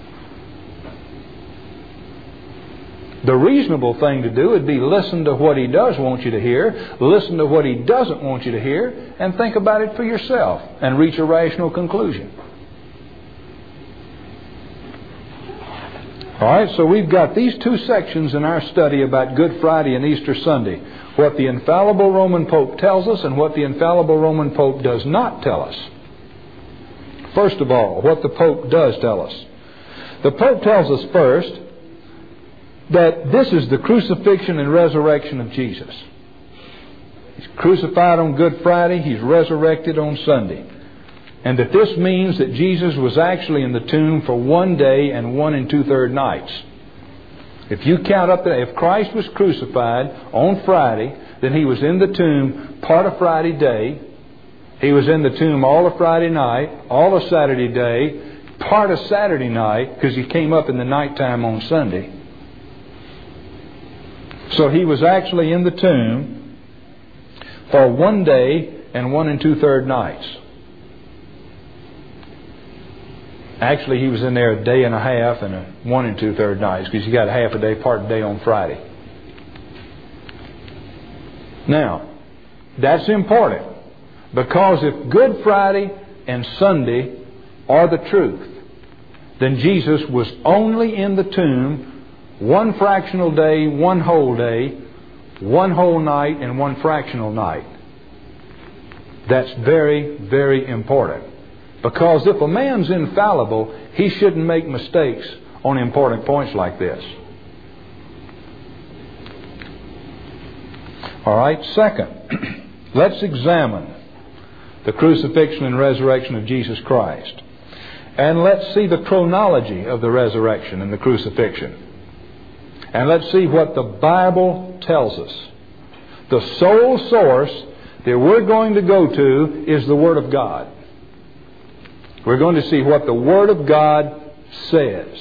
The reasonable thing to do would be listen to what he does want you to hear, listen to what he doesn't want you to hear, and think about it for yourself and reach a rational conclusion. All right, so we've got these two sections in our study about Good Friday and Easter Sunday. What the infallible Roman Pope tells us and what the infallible Roman Pope does not tell us. First of all, what the Pope does tell us. The Pope tells us first that this is the crucifixion and resurrection of Jesus. He's crucified on Good Friday. He's resurrected on Sunday. And that this means that Jesus was actually in the tomb for one day and one and two-third nights. If you count up that, if Christ was crucified on Friday, then he was in the tomb part of Friday day. He was in the tomb all of Friday night, all of Saturday day, part of Saturday night, because he came up in the nighttime on Sunday. So he was actually in the tomb for one day and one and two-third nights. Actually, he was in there a day and a half and a one and two-third nights because you got a half a day, part of the day on Friday. Now, that's important, because if Good Friday and Sunday are the truth, then Jesus was only in the tomb one fractional day, one whole day, one whole night, and one fractional night. That's very, very important. Because if a man's infallible, he shouldn't make mistakes on important points like this. All right, second, let's examine the crucifixion and resurrection of Jesus Christ. And let's see the chronology of the resurrection and the crucifixion. And let's see what the Bible tells us. The sole source that we're going to go to is the Word of God. We're going to see what the Word of God says.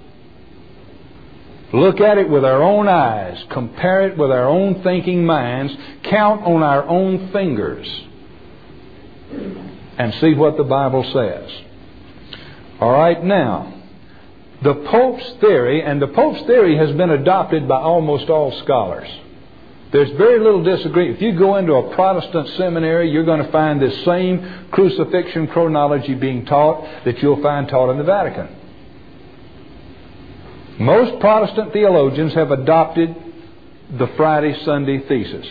Look at it with our own eyes. Compare it with our own thinking minds. Count on our own fingers. And see what the Bible says. All right, now, the Pope's theory, and the Pope's theory has been adopted by almost all scholars. There's very little disagreement. If you go into a Protestant seminary, you're going to find this same crucifixion chronology being taught that you'll find taught in the Vatican. Most Protestant theologians have adopted the Friday-Sunday thesis.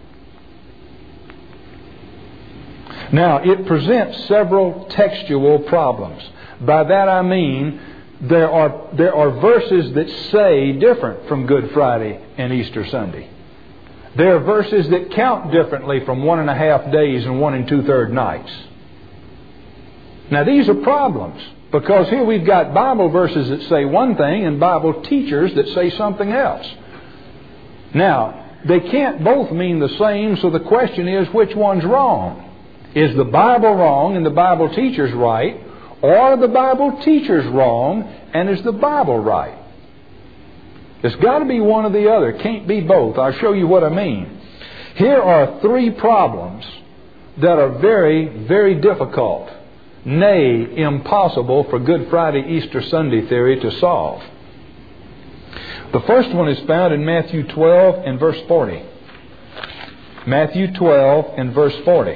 Now, it presents several textual problems. By that I mean there are, there are verses that say different from Good Friday and Easter Sunday. There are verses that count differently from one and a half days and one and two-third nights. Now, these are problems, because here we've got Bible verses that say one thing and Bible teachers that say something else. Now, they can't both mean the same, so the question is, which one's wrong? Is the Bible wrong and the Bible teachers right? Or are the Bible teachers wrong and is the Bible right? It's got to be one or the other. It can't be both. I'll show you what I mean. Here are three problems that are very, very difficult, nay, impossible for Good Friday, Easter Sunday theory to solve. The first one is found in Matthew twelve and verse forty. Matthew twelve and verse forty.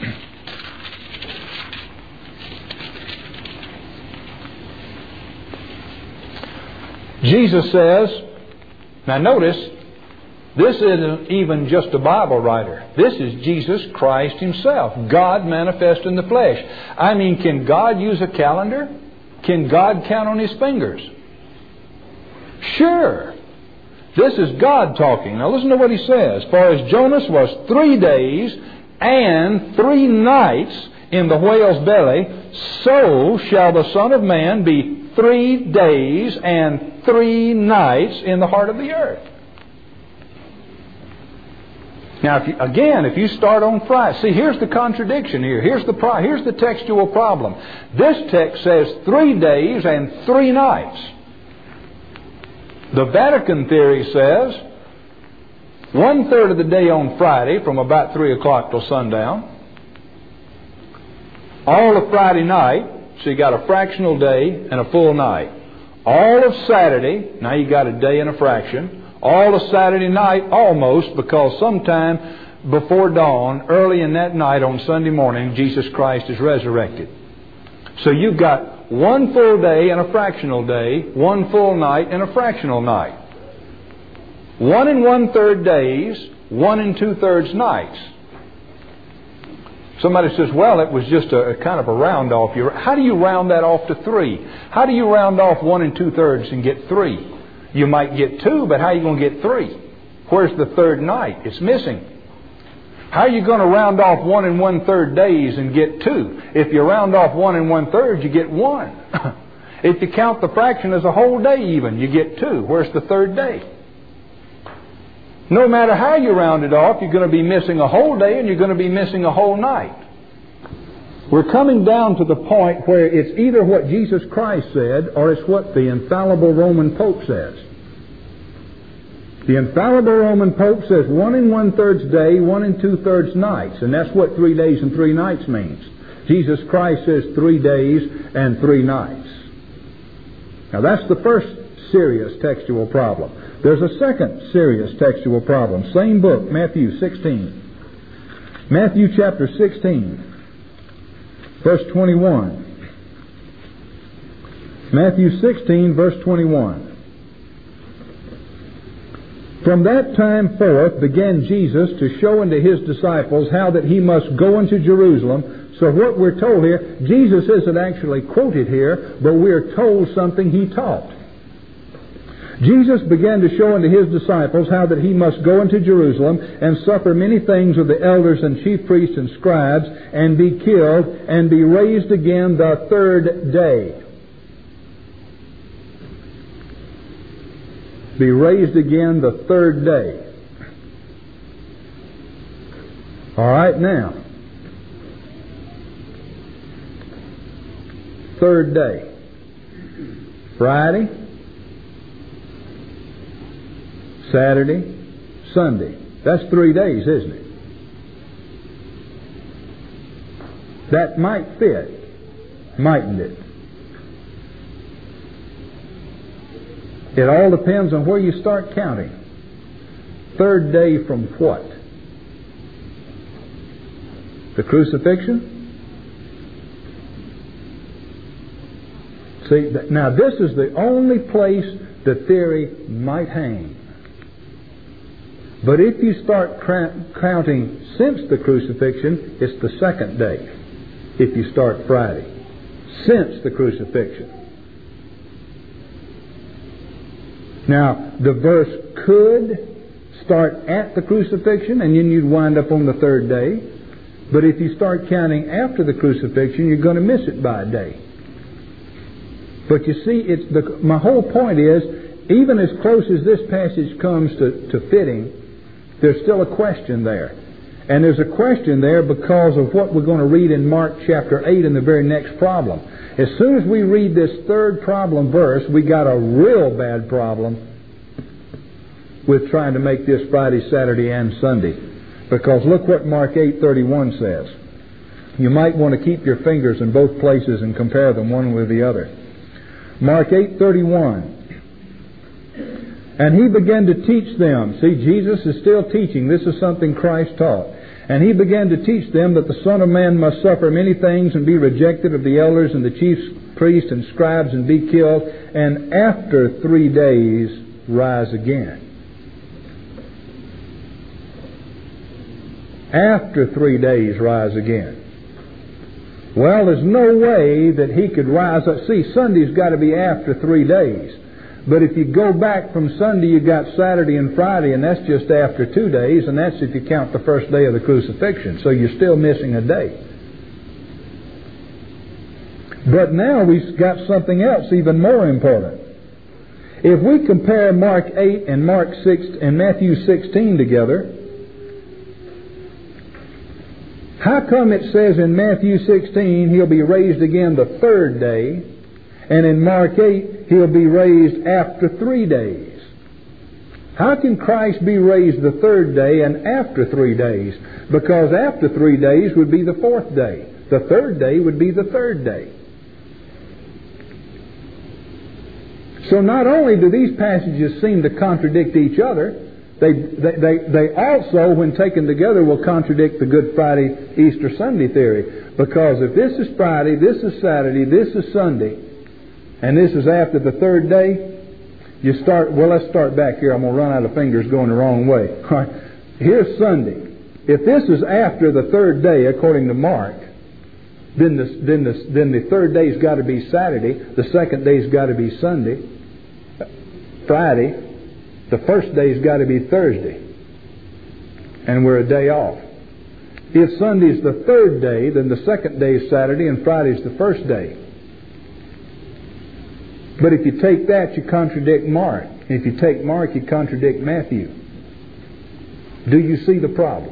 Jesus says, now notice, this isn't even just a Bible writer. This is Jesus Christ Himself, God manifest in the flesh. I mean, can God use a calendar? Can God count on His fingers? Sure. This is God talking. Now listen to what He says. For as Jonas was three days and three nights in the whale's belly, so shall the Son of Man be three days and three nights in the heart of the earth. Now, if you, again, if you start on Friday, see, here's the contradiction here. Here's the pro, here's the textual problem. This text says three days and three nights. The Vatican theory says one third of the day on Friday, from about three o'clock till sundown. All of Friday night. So you got a fractional day and a full night. All of Saturday, now you got a day and a fraction. All of Saturday night, almost, because sometime before dawn, early in that night on Sunday morning, Jesus Christ is resurrected. So you've got one full day and a fractional day, one full night and a fractional night. One and one-third days, one and two-thirds nights. Somebody says, well, it was just a, a kind of a round off. How do you round that off to three? How do you round off one and two-thirds and get three? You might get two, but how are you going to get three? Where's the third night? It's missing. How are you going to round off one and one-third days and get two? If you round off one and one-third, you get one. If you count the fraction as a whole day even, you get two. Where's the third day? No matter how you round it off, you're going to be missing a whole day and you're going to be missing a whole night. We're coming down to the point where it's either what Jesus Christ said or it's what the infallible Roman Pope says. The infallible Roman Pope says one and one-thirds day, one and two-thirds nights. And that's what three days and three nights means. Jesus Christ says three days and three nights. Now that's the first serious textual problem. There's a second serious textual problem. Same book, Matthew sixteen. Matthew chapter sixteen, verse twenty-one. Matthew sixteen, verse twenty-one. From that time forth began Jesus to show unto his disciples how that he must go into Jerusalem. So what we're told here, Jesus isn't actually quoted here, but we're told something he taught. Jesus began to show unto his disciples how that he must go into Jerusalem and suffer many things of the elders and chief priests and scribes, and be killed, and be raised again the third day. Be raised again the third day. All right, now. Third day. Friday, Saturday, Sunday. That's three days, isn't it? That might fit, mightn't it? It all depends on where you start counting. Third day from what? The crucifixion? See, now this is the only place the theory might hang. But if you start counting since the crucifixion, it's the second day. If you start Friday. Since the crucifixion. Now, the verse could start at the crucifixion, and then you'd wind up on the third day. But if you start counting after the crucifixion, you're going to miss it by a day. But you see, it's the, my whole point is, even as close as this passage comes to, to fitting, there's still a question there. And there's a question there because of what we're going to read in Mark chapter eight in the very next problem. As soon as we read this third problem verse, we got a real bad problem with trying to make this Friday, Saturday, and Sunday. Because look what Mark eight thirty-one says. You might want to keep your fingers in both places and compare them one with the other. Mark eight thirty-one. And he began to teach them. See, Jesus is still teaching. This is something Christ taught. And he began to teach them that the Son of Man must suffer many things and be rejected of the elders and the chief priests and scribes and be killed, and after three days rise again. After three days rise again. Well, there's no way that he could rise up. See, Sunday's got to be after three days. But if you go back from Sunday, you got Saturday and Friday, and that's just after two days, and that's if you count the first day of the crucifixion. So you're still missing a day. But now we've got something else even more important. If we compare Mark eight and Mark six and Matthew sixteen together, how come it says in Matthew sixteen he'll be raised again the third day, and in Mark eight he'll be raised after three days? How can Christ be raised the third day and after three days? Because after three days would be the fourth day. The third day would be the third day. So not only do these passages seem to contradict each other, they, they, they, they also, when taken together, will contradict the Good Friday, Easter Sunday theory. Because if this is Friday, this is Saturday, this is Sunday, and this is after the third day, you start, well, let's start back here. I'm going to run out of fingers going the wrong way. All right. Here's Sunday. If this is after the third day, according to Mark, then the, then the, then the third day's got to be Saturday, the second day's got to be Sunday, Friday, the first day's got to be Thursday, and we're a day off. If Sunday's the third day, then the second day is Saturday and Friday's the first day. But if you take that, you contradict Mark. If you take Mark, you contradict Matthew. Do you see the problem?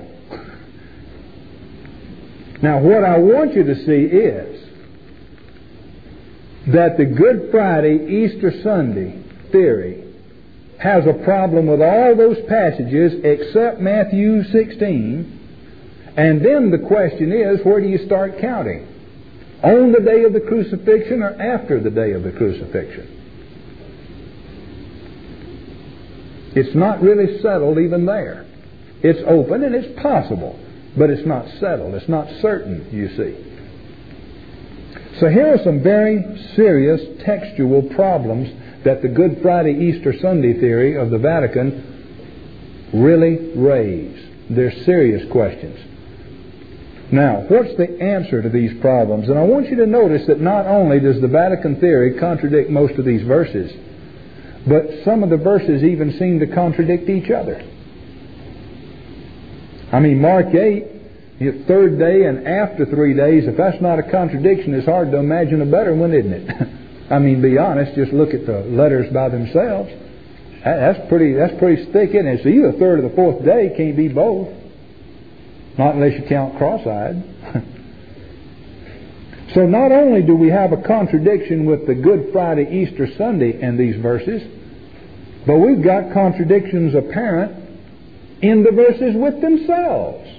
Now, what I want you to see is that the Good Friday, Easter Sunday theory has a problem with all those passages except Matthew sixteen. And then the question is, where do you start counting? On the day of the crucifixion or after the day of the crucifixion? It's not really settled even there. It's open and it's possible, but it's not settled. It's not certain, you see. So here are some very serious textual problems that the Good Friday, Easter Sunday theory of the Vatican really raise. They're serious questions. Now, what's the answer to these problems? And I want you to notice that not only does the Vatican theory contradict most of these verses, but some of the verses even seem to contradict each other. I mean, Mark eight, the third day and after three days, if that's not a contradiction, it's hard to imagine a better one, isn't it? I mean, be honest, just look at the letters by themselves. That's pretty, that's pretty thick, isn't it? So either the third or the fourth day, can't be both. Not unless you count cross-eyed. So not only do we have a contradiction with the Good Friday, Easter Sunday in these verses, but we've got contradictions apparent in the verses with themselves.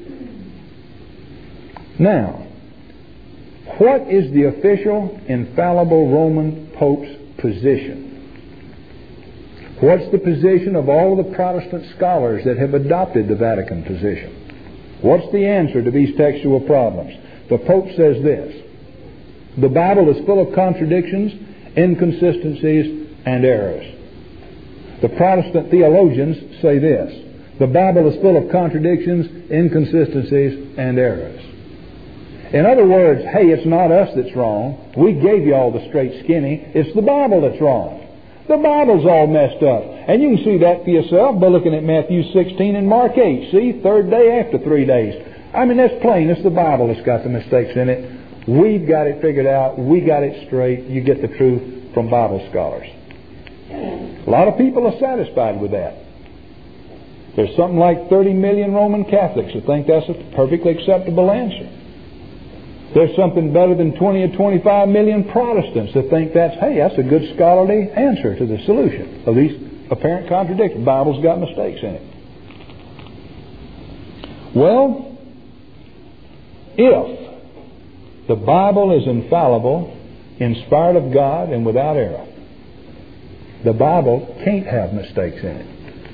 Now, what is the official, infallible Roman Pope's position? What's the position of all of the Protestant scholars that have adopted the Vatican position? What's the answer to these textual problems? The Pope says this: the Bible is full of contradictions, inconsistencies, and errors. The Protestant theologians say this: the Bible is full of contradictions, inconsistencies, and errors. In other words, hey, it's not us that's wrong. We gave you all the straight skinny. It's the Bible that's wrong. The Bible's all messed up. And you can see that for yourself by looking at Matthew sixteen and Mark eight. See, third day after three days. I mean, that's plain. It's the Bible that's got the mistakes in it. We've got it figured out. We got it straight. You get the truth from Bible scholars. A lot of people are satisfied with that. There's something like thirty million Roman Catholics who think that's a perfectly acceptable answer. There's something better than twenty or twenty-five million Protestants that think that's, hey, that's a good scholarly answer to the solution of these apparent contradictions. The Bible's got mistakes in it. Well, if the Bible is infallible, inspired of God, and without error, the Bible can't have mistakes in it.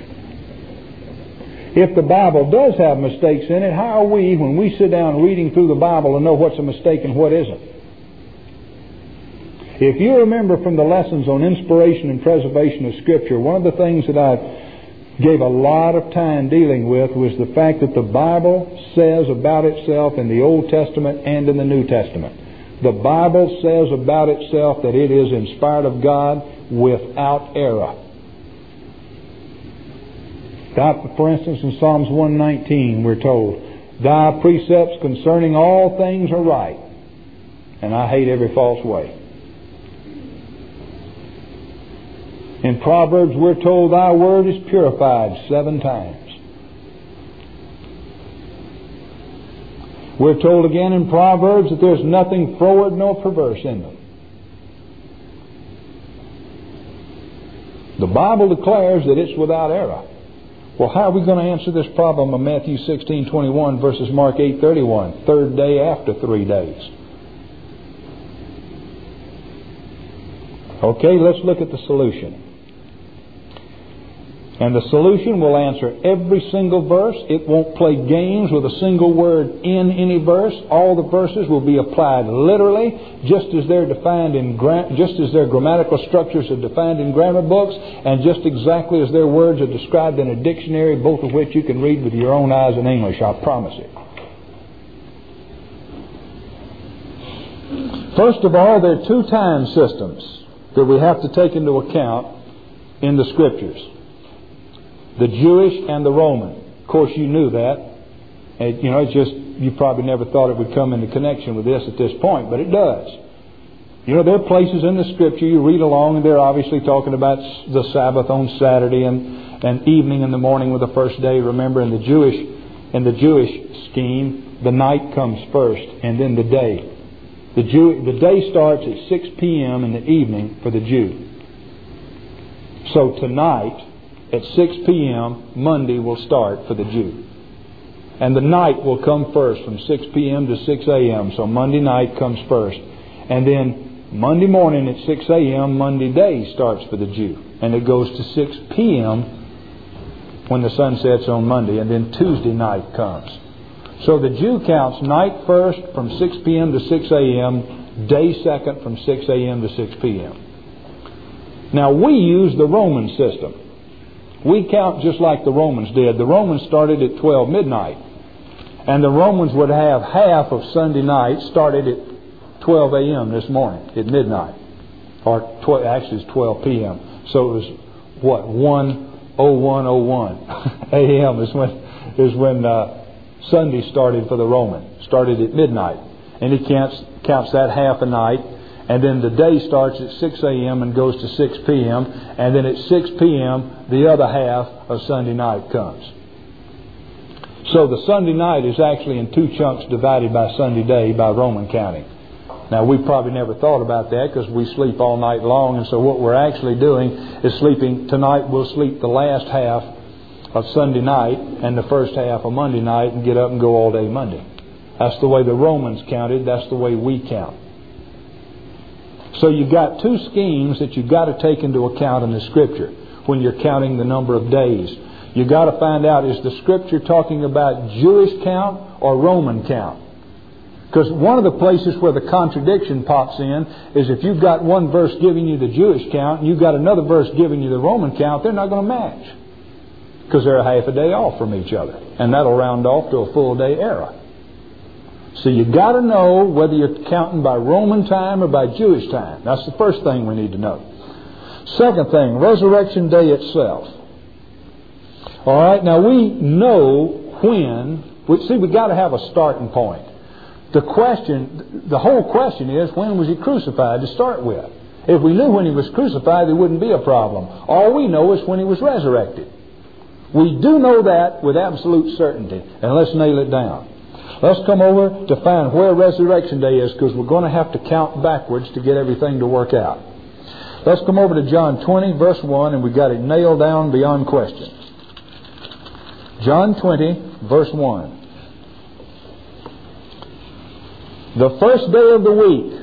If the Bible does have mistakes in it, how are we, when we sit down reading through the Bible, to know what's a mistake and what isn't? If you remember from the lessons on inspiration and preservation of Scripture, one of the things that I gave a lot of time dealing with was the fact that the Bible says about itself in the Old Testament and in the New Testament. The Bible says about itself that it is inspired of God without error. For instance, in Psalms one nineteen, we're told, thy precepts concerning all things are right, and I hate every false way. In Proverbs, we're told, thy word is purified seven times. We're told again in Proverbs that there's nothing froward nor perverse in them. The Bible declares that it's without error. Well, how are we going to answer this problem of Matthew sixteen twenty-one versus Mark eight thirty-one, third day after three days? Okay, let's look at the solution. And the solution will answer every single verse. It won't play games with a single word in any verse. All the verses will be applied literally, just as they're defined in gra- just as their grammatical structures are defined in grammar books, and just exactly as their words are described in a dictionary, both of which you can read with your own eyes in English. I promise it. First of all, there are two time systems that we have to take into account in the Scriptures. The Jewish and the Roman. Of course, you knew that. And, you know, it's just, you probably never thought it would come into connection with this at this point, but it does. You know, there are places in the Scripture you read along, and they're obviously talking about the Sabbath on Saturday and, and evening and the morning with the first day. Remember, in the Jewish in the Jewish scheme, the night comes first, and then the day. The Jew, the day starts at six p.m. in the evening for the Jew. So tonight, at six p.m., Monday will start for the Jew. And the night will come first from six p.m. to six a.m. So Monday night comes first. And then Monday morning at six a.m., Monday day starts for the Jew. And it goes to six p.m. when the sun sets on Monday, and then Tuesday night comes. So the Jew counts night first from six p.m. to six a.m., day second from six a.m. to six p.m. Now we use the Roman system. We count just like the Romans did. The Romans started at twelve midnight. And the Romans would have half of Sunday night started at twelve a.m. this morning, at midnight. Or tw- actually it's twelve p.m. So it was, what, one oh one oh one a.m. is when, is when uh, Sunday started for the Roman. Started at midnight. And he counts, counts that half a night. And then the day starts at six a.m. and goes to six p.m. And then at six p.m. the other half of Sunday night comes. So the Sunday night is actually in two chunks divided by Sunday day by Roman counting. Now we probably never thought about that because we sleep all night long, and so what we're actually doing is sleeping. Tonight we'll sleep the last half of Sunday night and the first half of Monday night and get up and go all day Monday. That's the way the Romans counted. That's the way we count. So you've got two schemes that you've got to take into account in the Scripture when you're counting the number of days. You've got to find out, is the Scripture talking about Jewish count or Roman count? Because one of the places where the contradiction pops in is if you've got one verse giving you the Jewish count and you've got another verse giving you the Roman count, they're not going to match. Because they're a half a day off from each other. And that'll round off to a full day era. So you've got to know whether you're counting by Roman time or by Jewish time. That's the first thing we need to know. Second thing, Resurrection Day itself. All right, now we know when. We, see, we've got to have a starting point. The question, the whole question is, when was he crucified to start with? If we knew when he was crucified, there wouldn't be a problem. All we know is when he was resurrected. We do know that with absolute certainty, and let's nail it down. Let's come over to find where Resurrection Day is, because we're going to have to count backwards to get everything to work out. Let's come over to John twenty, verse one, and we've got it nailed down beyond question. John twenty, verse one. The first day of the week.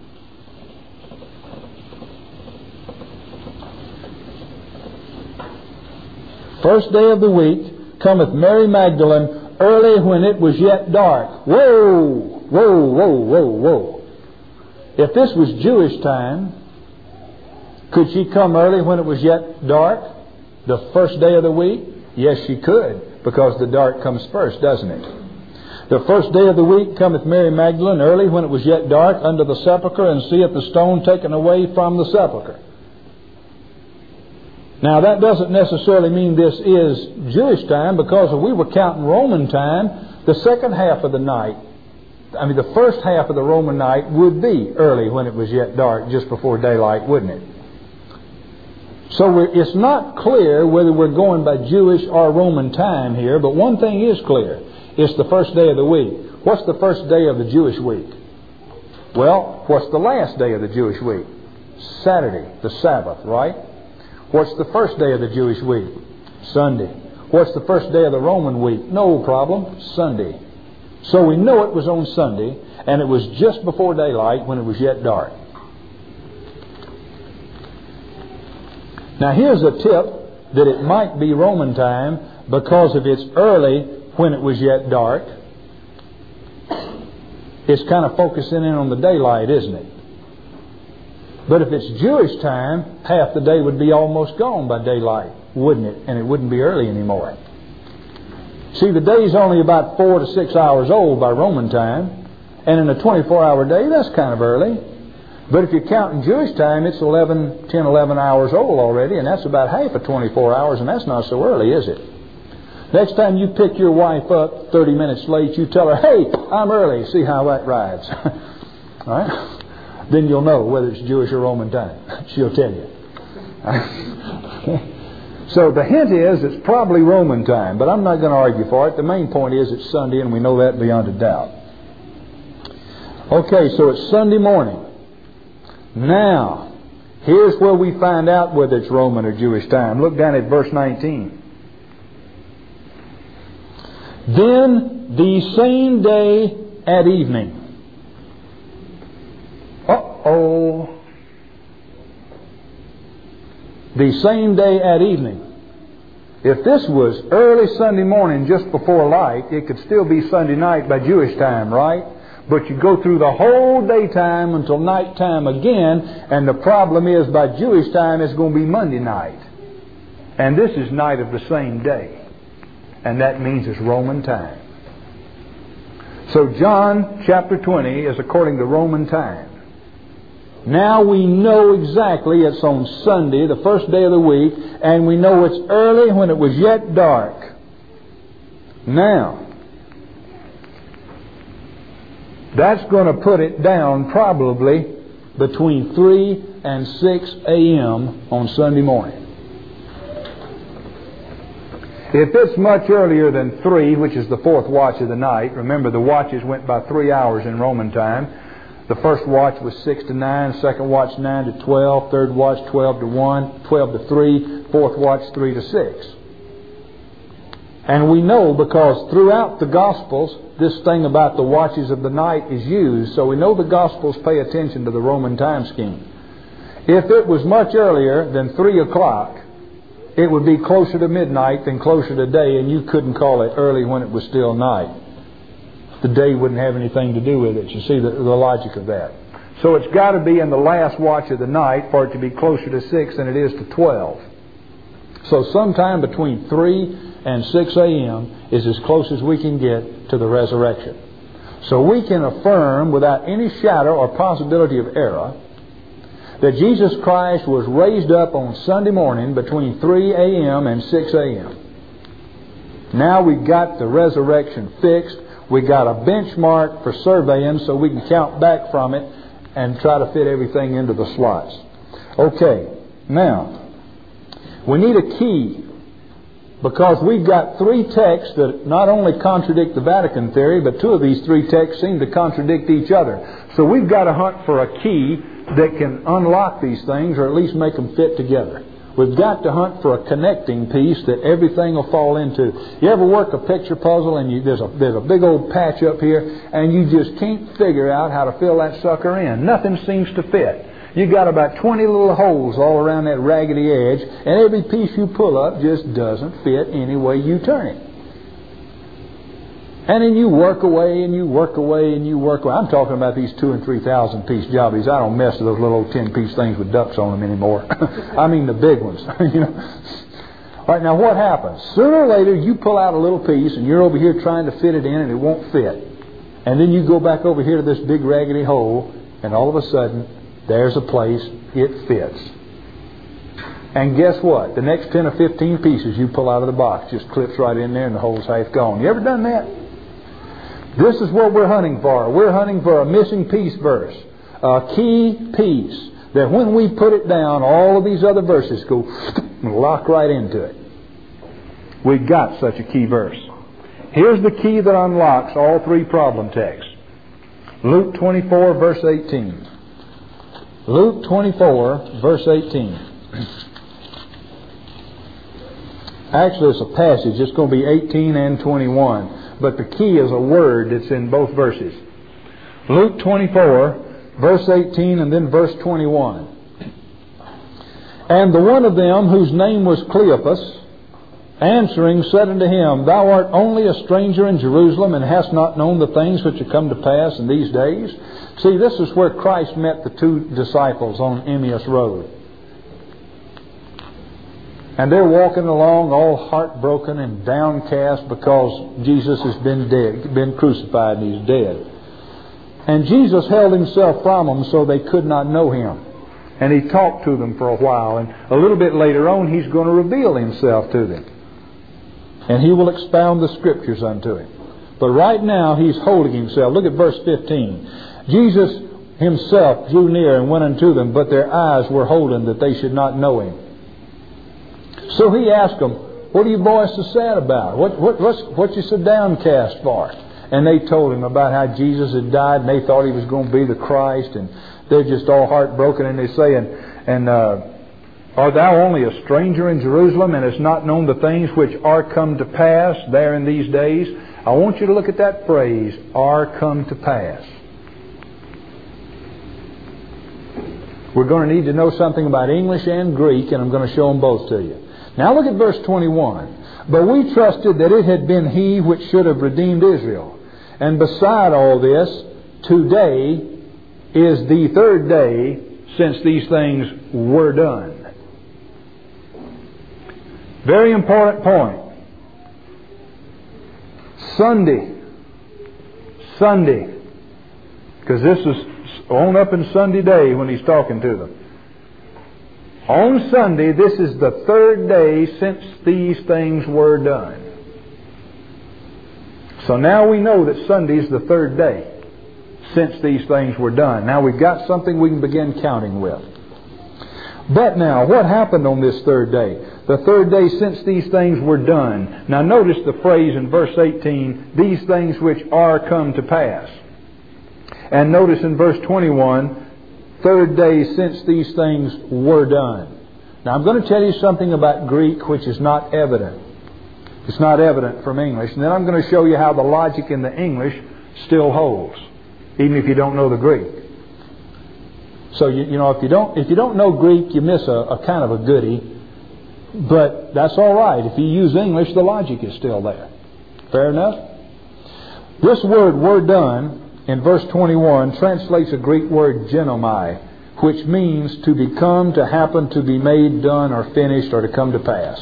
First day of the week cometh Mary Magdalene early when it was yet dark. Whoa, whoa, whoa, whoa, whoa. If this was Jewish time, could she come early when it was yet dark? The first day of the week? Yes, she could, because the dark comes first, doesn't it? The first day of the week cometh Mary Magdalene early when it was yet dark unto the sepulchre, and seeth the stone taken away from the sepulchre. Now that doesn't necessarily mean this is Jewish time, because if we were counting Roman time, the second half of the night, I mean the first half of the Roman night would be early when it was yet dark, just before daylight, wouldn't it? So we're, it's not clear whether we're going by Jewish or Roman time here, but one thing is clear. It's the first day of the week. What's the first day of the Jewish week? Well, what's the last day of the Jewish week? Saturday, the Sabbath, right? What's the first day of the Jewish week? Sunday. What's the first day of the Roman week? No problem, Sunday. So we know it was on Sunday, and it was just before daylight when it was yet dark. Now here's a tip that it might be Roman time, because if it's early when it was yet dark, it's kind of focusing in on the daylight, isn't it? But if it's Jewish time, half the day would be almost gone by daylight, wouldn't it? And it wouldn't be early anymore. See, the day's only about four to six hours old by Roman time, and in a twenty-four hour day, that's kind of early. But if you're counting Jewish time, it's eleven, ten, eleven hours old already, and that's about half of twenty-four hours, and that's not so early, is it? Next time you pick your wife up thirty minutes late, you tell her, hey, I'm early. See how that rides. All right? Then you'll know whether it's Jewish or Roman time. She'll tell you. So the hint is it's probably Roman time, but I'm not going to argue for it. The main point is it's Sunday, and we know that beyond a doubt. Okay, so it's Sunday morning. Now, here's where we find out whether it's Roman or Jewish time. Look down at verse nineteen. Then the same day at evening. Uh-oh. The same day at evening. If this was early Sunday morning just before light, it could still be Sunday night by Jewish time, right? But you go through the whole daytime until nighttime again, and the problem is by Jewish time it's going to be Monday night. And this is night of the same day. And that means it's Roman time. So John chapter twenty is according to Roman time. Now we know exactly it's on Sunday, the first day of the week, and we know it's early when it was yet dark. Now, that's going to put it down probably between three and six a.m. on Sunday morning. If it's much earlier than three, which is the fourth watch of the night, remember the watches went by three hours in Roman time. The first watch was six to nine, second watch nine to twelve, third watch twelve to one, twelve to three, fourth watch three to six. And we know because throughout the Gospels, this thing about the watches of the night is used, so we know the Gospels pay attention to the Roman time scheme. If it was much earlier than three o'clock, it would be closer to midnight than closer to day, and you couldn't call it early when it was still night. The day wouldn't have anything to do with it. You see the, the logic of that. So it's got to be in the last watch of the night for it to be closer to six than it is to twelve. So sometime between three and six a.m. is as close as we can get to the resurrection. So we can affirm without any shadow or possibility of error that Jesus Christ was raised up on Sunday morning between three a.m. and six a.m. Now we've got the resurrection fixed. We got a benchmark for surveying so we can count back from it and try to fit everything into the slots. Okay, now, we need a key because we've got three texts that not only contradict the Vatican theory, but two of these three texts seem to contradict each other. So we've got to hunt for a key that can unlock these things or at least make them fit together. We've got to hunt for a connecting piece that everything will fall into. You ever work a picture puzzle and you, there's a there's a big old patch up here and you just can't figure out how to fill that sucker in. Nothing seems to fit. You got about twenty little holes all around that raggedy edge, and every piece you pull up just doesn't fit any way you turn it. And then you work away and you work away and you work away. I'm talking about these two and three thousand piece jobbies. I don't mess with those little old ten piece things with ducks on them anymore. I mean the big ones. You know. All right, now what happens? Sooner or later you pull out a little piece and you're over here trying to fit it in and it won't fit. And then you go back over here to this big raggedy hole and all of a sudden there's a place it fits. And guess what? The next ten or fifteen pieces you pull out of the box just clips right in there and the hole's half gone. You ever done that? This is what we're hunting for. We're hunting for a missing piece verse. A key piece that when we put it down, all of these other verses go and lock right into it. We've got such a key verse. Here's the key that unlocks all three problem texts. Luke twenty-four, verse eighteen. Luke twenty-four, verse eighteen. Actually, it's a passage. It's going to be eighteen and twenty-one. But the key is a word that's in both verses. Luke twenty-four, verse eighteen, and then verse twenty-one. And the one of them, whose name was Cleopas, answering said unto him, Thou art only a stranger in Jerusalem, and hast not known the things which are come to pass in these days. See, this is where Christ met the two disciples on Emmaus Road. And they're walking along all heartbroken and downcast because Jesus has been dead, been crucified and He's dead. And Jesus held Himself from them so they could not know Him. And He talked to them for a while. And a little bit later on, He's going to reveal Himself to them. And He will expound the Scriptures unto him. But right now, He's holding Himself. Look at verse fifteen. Jesus Himself drew near and went unto them, but their eyes were holden that they should not know Him. So He asked them, What are you boys so sad about? What, what, what's, what you so downcast for? And they told Him about how Jesus had died and they thought He was going to be the Christ. And they're just all heartbroken. And they say, and, and uh, Art thou only a stranger in Jerusalem and hast not known the things which are come to pass there in these days? I want you to look at that phrase, are come to pass. We're going to need to know something about English and Greek, and I'm going to show them both to you. Now look at verse twenty-one. But we trusted that it had been He which should have redeemed Israel. And beside all this, today is the third day since these things were done. Very important point. Sunday. Sunday. Because this is on up in Sunday day when he's talking to them. On Sunday, this is the third day since these things were done. So now we know that Sunday is the third day since these things were done. Now we've got something we can begin counting with. But now, what happened on this third day? The third day since these things were done. Now notice the phrase in verse eighteen, these things which are come to pass. And notice in verse twenty-one, third day since these things were done. Now I'm going to tell you something about Greek which is not evident. It's not evident from English. And then I'm going to show you how the logic in the English still holds, even if you don't know the Greek. So you, you know, if you don't if you don't know Greek, you miss a, a kind of a goodie. But that's all right. If you use English, the logic is still there. Fair enough? This word "were done" in verse twenty-one translates a Greek word "genomai," which means to become, to happen, to be made, done, or finished, or to come to pass.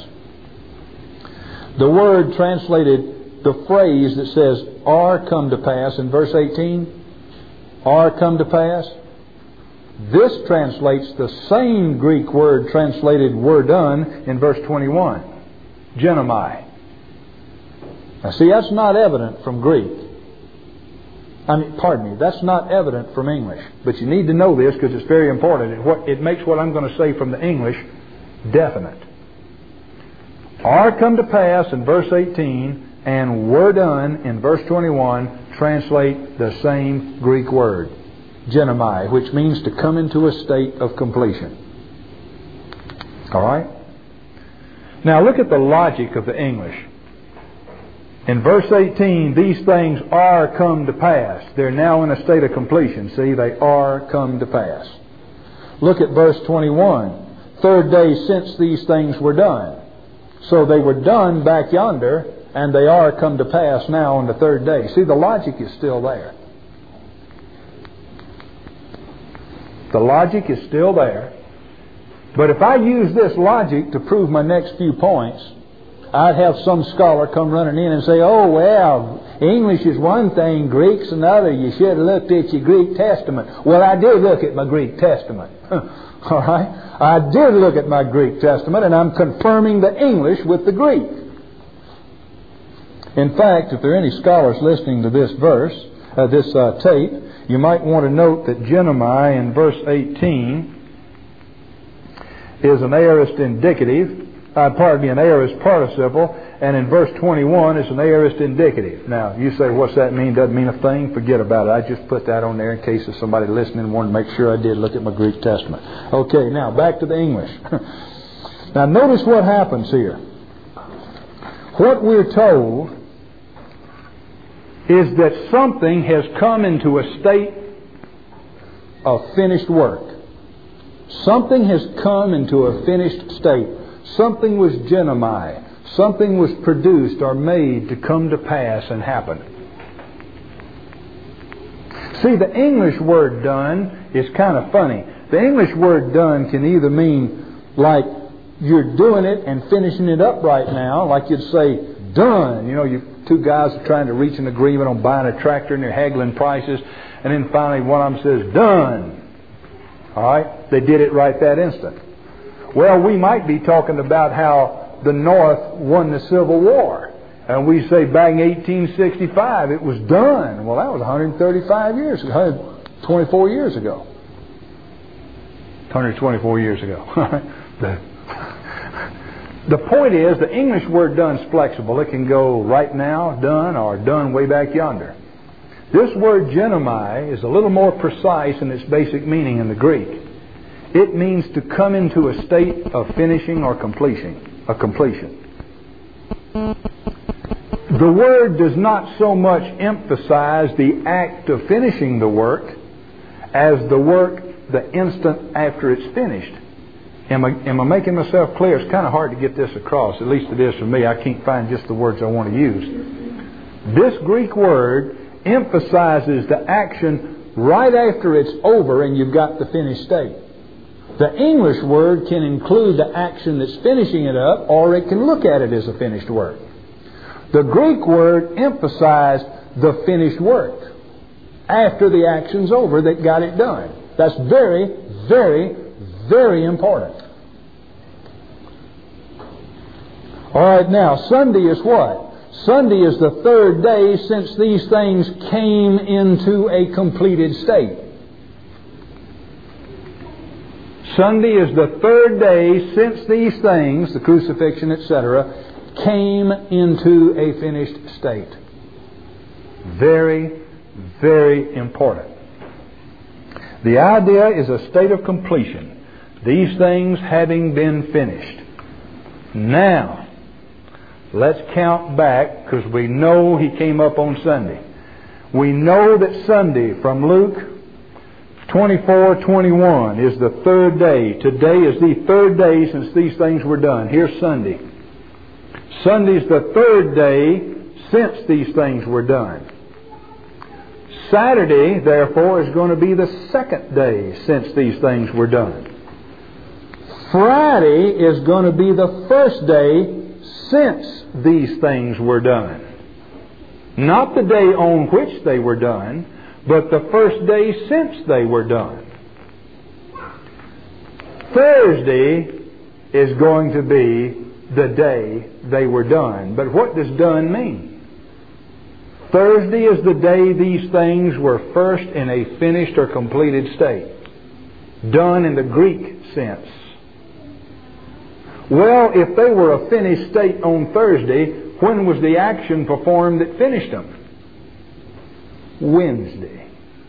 The word translated, the phrase that says "are come to pass" in verse eighteen, "are come to pass," this translates the same Greek word translated "were done" in verse twenty-one, "genomai." Now see, that's not evident from Greek. I mean, pardon me, that's not evident from English. But you need to know this because it's very important. It, what, it makes what I'm going to say from the English definite. "Are come to pass" in verse eighteen and "were done" in verse twenty-one translate the same Greek word, genomai, which means to come into a state of completion. All right? Now look at the logic of the English. In verse eighteen, these things are come to pass. They're now in a state of completion. See, they are come to pass. Look at verse twenty-one. Third day since these things were done. So they were done back yonder, and they are come to pass now on the third day. See, the logic is still there. The logic is still there. But if I use this logic to prove my next few points, I'd have some scholar come running in and say, "Oh, well, English is one thing, Greek's another. You should have looked at your Greek Testament." Well, I did look at my Greek Testament. All right? I did look at my Greek Testament, and I'm confirming the English with the Greek. In fact, if there are any scholars listening to this verse, uh, this uh, tape, you might want to note that genomai in verse eighteen is an aorist indicative. Uh, pardon me, an aorist participle, and in verse twenty-one it's an aorist indicative. Now, you say, what's that mean? Doesn't mean a thing? Forget about it. I just put that on there in case of somebody listening wanted to make sure I did look at my Greek Testament. Okay, now back to the English. Now notice what happens here. What we're told is that something has come into a state of finished work. Something has come into a finished state. Something was genomai. Something was produced or made to come to pass and happen. See, the English word "done" is kind of funny. The English word "done" can either mean like you're doing it and finishing it up right now, like you'd say, "done." You know, you two guys are trying to reach an agreement on buying a tractor and they're haggling prices, and then finally one of them says, "done." All right? They did it right that instant. Well, we might be talking about how the North won the Civil War. And we say back in eighteen sixty-five it was done. Well, that was one hundred thirty-five years, one hundred twenty-four years ago. one hundred twenty-four years ago. the, the point is, the English word "done" is flexible. It can go right now, done, or done way back yonder. This word genomai is a little more precise in its basic meaning in the Greek. It means to come into a state of finishing or completion, a completion. The word does not so much emphasize the act of finishing the work as the work the instant after it's finished. Am I, am I making myself clear? It's kind of hard to get this across. At least it is for me. I can't find just the words I want to use. This Greek word emphasizes the action right after it's over and you've got the finished state. The English word can include the action that's finishing it up, or it can look at it as a finished work. The Greek word emphasized the finished work after the action's over that got it done. That's very, very, very important. All right, now, Sunday is what? Sunday is the third day since these things came into a completed state. Sunday is the third day since these things, the crucifixion, et cetera, came into a finished state. Very, very important. The idea is a state of completion. These things having been finished. Now, let's count back, because we know He came up on Sunday. We know that Sunday from Luke twenty-four twenty-one is the third day. Today is the third day since these things were done. Here's Sunday. Sunday's the third day since these things were done. Saturday, therefore, is going to be the second day since these things were done. Friday is going to be the first day since these things were done. Not the day on which they were done, but the first day since they were done. Thursday is going to be the day they were done. But what does done mean? Thursday is the day these things were first in a finished or completed state. Done in the Greek sense. Well, if they were a finished state on Thursday, when was the action performed that finished them? Wednesday.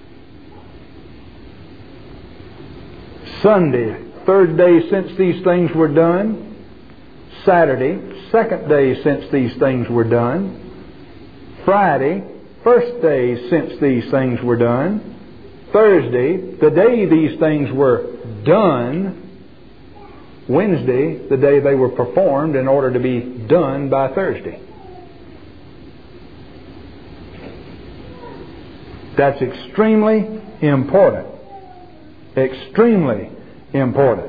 Sunday, third day since these things were done. Saturday, second day since these things were done. Friday, first day since these things were done. Thursday, the day these things were done. Wednesday, the day they were performed in order to be done by Thursday. That's extremely important. Extremely important.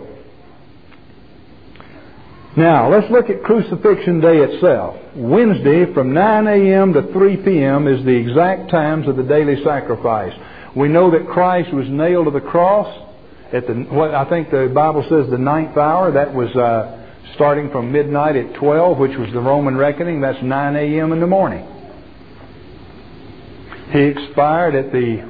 Now, let's look at Crucifixion Day itself. Wednesday from nine a.m. to three p.m. is the exact times of the daily sacrifice. We know that Christ was nailed to the cross at the, what I think the Bible says the ninth hour. That was uh, starting from midnight at twelve, which was the Roman reckoning. That's nine a.m. in the morning. He expired at the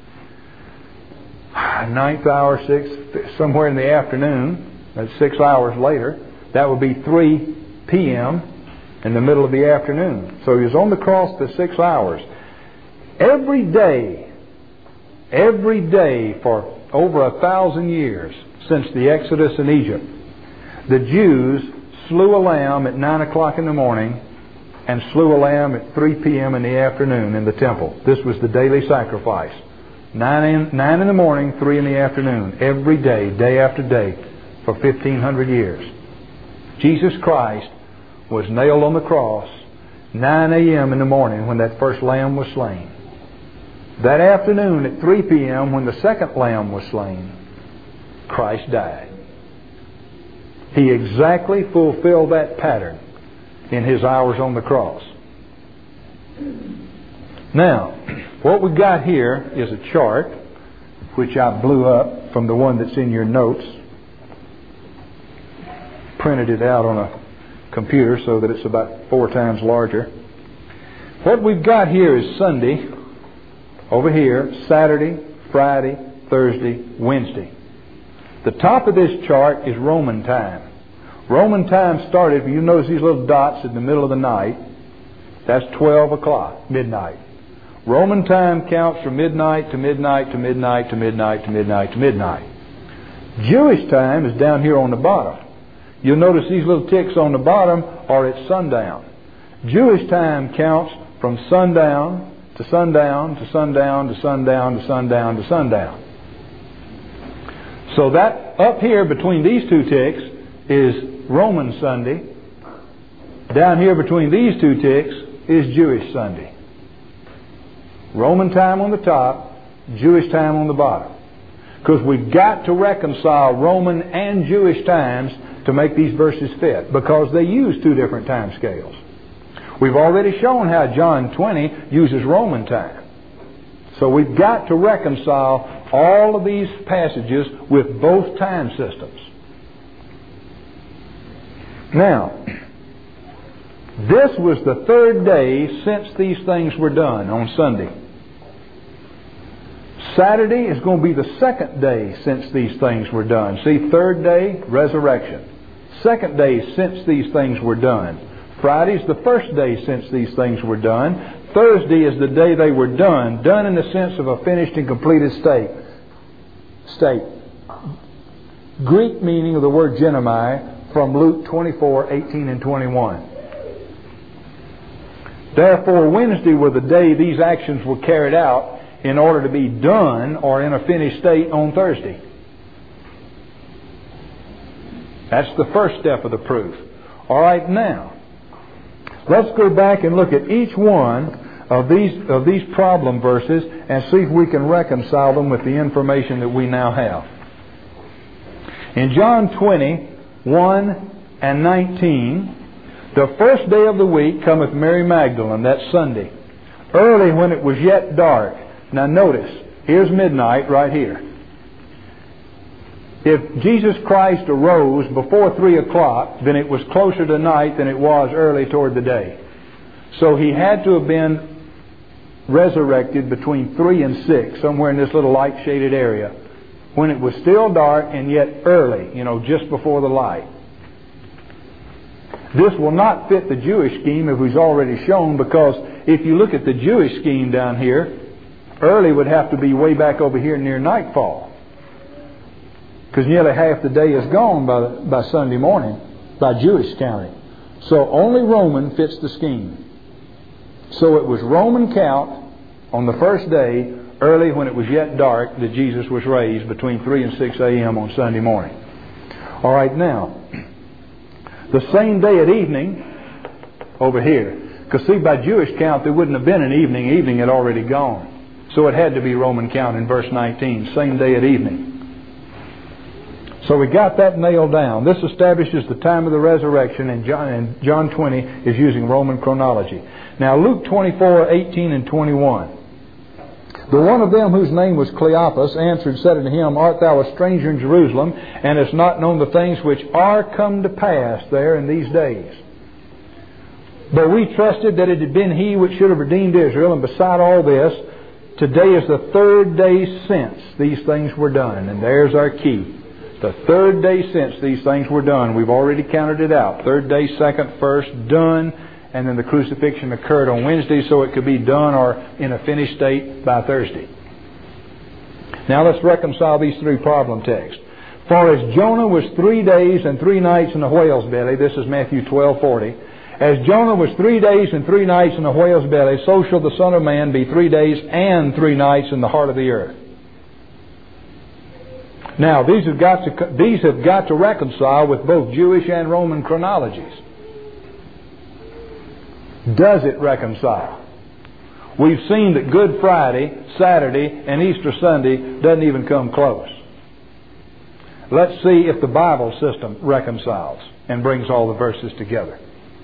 ninth hour, six, somewhere in the afternoon. That's six hours later. That would be three p.m. in the middle of the afternoon. So he was on the cross for six hours. Every day, every day for over a thousand years since the Exodus in Egypt, the Jews slew a lamb at nine o'clock in the morning and slew a lamb at three p.m. in the afternoon in the temple. This was the daily sacrifice. Nine in, nine in the morning, three in the afternoon. Every day, day after day, for fifteen hundred years. Jesus Christ was nailed on the cross nine a.m. in the morning when that first lamb was slain. That afternoon at three p.m. when the second lamb was slain, Christ died. He exactly fulfilled that pattern in His hours on the cross. Now, what we got here is a chart which I blew up from the one that's in your notes. Printed it out on a computer so that it's about four times larger. What we've got here is Sunday, over here, Saturday, Friday, Thursday, Wednesday. The top of this chart is Roman time. Roman time started, if you notice these little dots in the middle of the night, that's twelve o'clock, midnight. Roman time counts from midnight to midnight to midnight to midnight to midnight to midnight. Jewish time is down here on the bottom. You'll notice these little ticks on the bottom are at sundown. Jewish time counts from sundown to sundown to sundown to sundown to sundown to sundown. So that up here between these two ticks is Roman Sunday. Down here between these two ticks is Jewish Sunday. Roman time on the top, Jewish time on the bottom. Because we've got to reconcile Roman and Jewish times to make these verses fit, because they use two different time scales. We've already shown how John twenty uses Roman time. So we've got to reconcile all of these passages with both time systems. Now, this was the third day since these things were done on Sunday. Saturday is going to be the second day since these things were done. See, third day, resurrection. Second day since these things were done. Friday's the first day since these things were done. Thursday is the day they were done. Done in the sense of a finished and completed state. State. Greek meaning of the word genomai from Luke twenty-four, eighteen and twenty-one. Therefore, Wednesday was the day these actions were carried out in order to be done or in a finished state on Thursday. That's the first step of the proof. All right, now, let's go back and look at each one of these of these problem verses and see if we can reconcile them with the information that we now have. In John twenty, one and nineteen, the first day of the week cometh Mary Magdalene, that's Sunday, early when it was yet dark. Now notice, here's midnight right here. If Jesus Christ arose before three o'clock, then it was closer to night than it was early toward the day. So He had to have been resurrected between three and six, somewhere in this little light-shaded area, when it was still dark and yet early, you know, just before the light. This will not fit the Jewish scheme, as we've already shown, because if you look at the Jewish scheme down here, early would have to be way back over here near nightfall. Because nearly half the day is gone by, the, by Sunday morning, by Jewish counting. So only Roman fits the scheme. So it was Roman count on the first day, early when it was yet dark, that Jesus was raised between three and six a.m. on Sunday morning. All right, now, the same day at evening, over here, because see, by Jewish count, there wouldn't have been an evening. Evening had already gone. So it had to be Roman count in verse nineteen, same day at evening. So we got that nailed down. This establishes the time of the resurrection, and John, and John twenty is using Roman chronology. Now Luke twenty-four, eighteen and twenty-one. The one of them whose name was Cleopas answered and said unto him, Art thou a stranger in Jerusalem, and hast not known the things which are come to pass there in these days? But we trusted that it had been He which should have redeemed Israel, and beside all this, today is the third day since these things were done. And there's our key. The third day since these things were done. We've already counted it out. Third day, second, first, done. And then the crucifixion occurred on Wednesday, so it could be done or in a finished state by Thursday. Now let's reconcile these three problem texts. For as Jonah was three days and three nights in the whale's belly, this is Matthew twelve forty. As Jonah was three days and three nights in the whale's belly, so shall the Son of Man be three days and three nights in the heart of the earth. Now, these have got to, these have got to reconcile with both Jewish and Roman chronologies. Does it reconcile? We've seen that Good Friday, Saturday, and Easter Sunday doesn't even come close. Let's see if the Bible system reconciles and brings all the verses together.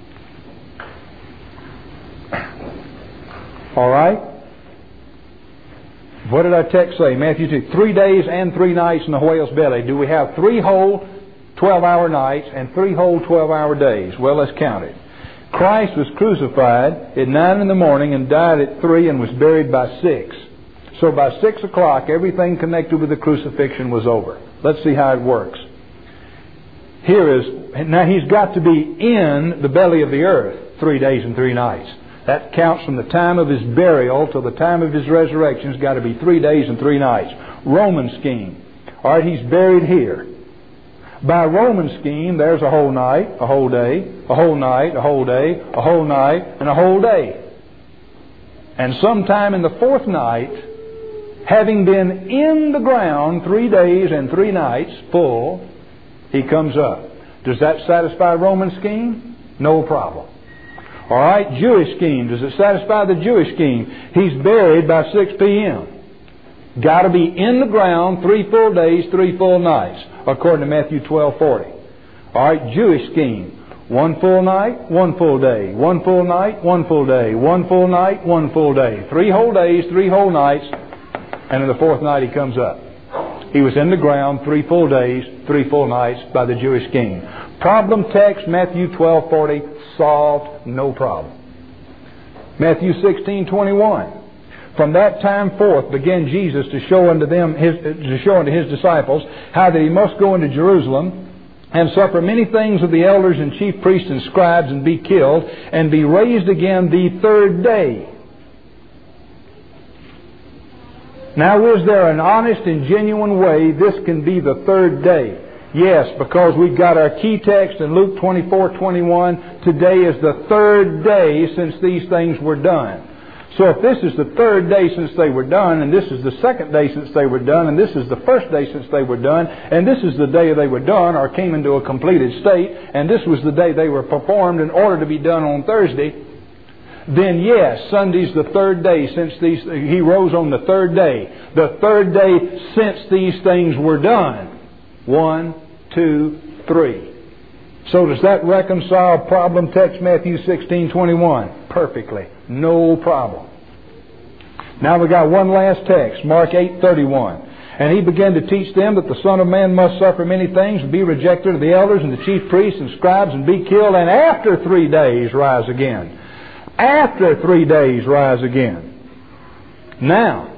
All right? What did our text say? Matthew two. Three days and three nights in the whale's belly. Do we have three whole twelve-hour nights and three whole twelve-hour days? Well, let's count it. Christ was crucified at nine in the morning and died at three and was buried by six. So by six o'clock, everything connected with the crucifixion was over. Let's see how it works. Here is, now He's got to be in the belly of the earth three days and three nights. That counts from the time of His burial till the time of His resurrection. It's got to be three days and three nights. Roman scheme. All right, He's buried here. By Roman scheme, there's a whole night, a whole day, a whole night, a whole day, a whole night, and a whole day. And sometime in the fourth night having been in the ground three days and three nights full, he comes up. Does that satisfy Roman scheme? No problem. All right, Jewish scheme. Does it satisfy the Jewish scheme? He's buried by six p.m. Got to be in the ground three full days, three full nights, according to Matthew twelve forty. All right, Jewish scheme. One full night, one full day. One full night, one full day. One full night, one full day. Three whole days, three whole nights, and in the fourth night he comes up. He was in the ground three full days, three full nights by the Jewish scheme. Problem text, Matthew twelve forty, solved, no problem. Matthew sixteen twenty-one. From that time forth began Jesus to show unto them his, to show unto his disciples how that he must go into Jerusalem and suffer many things of the elders and chief priests and scribes, and be killed, and be raised again the third day. Now, is there an honest and genuine way this can be the third day? Yes, because we've got our key text in Luke twenty-four twenty-one. Today is the third day since these things were done. So if this is the third day since they were done, and this is the second day since they were done, and this is the first day since they were done, and this is the day they were done or came into a completed state, and this was the day they were performed in order to be done on Thursday, then yes, Sunday's the third day since these, he rose on the third day. The third day since these things were done. One, two, three. So does that reconcile problem text Matthew sixteen twenty-one? Perfectly. No problem. Now we got one last text, Mark eight thirty-one. And he began to teach them that the Son of Man must suffer many things, and be rejected of the elders and the chief priests and scribes, and be killed, and after three days rise again. After three days rise again. Now,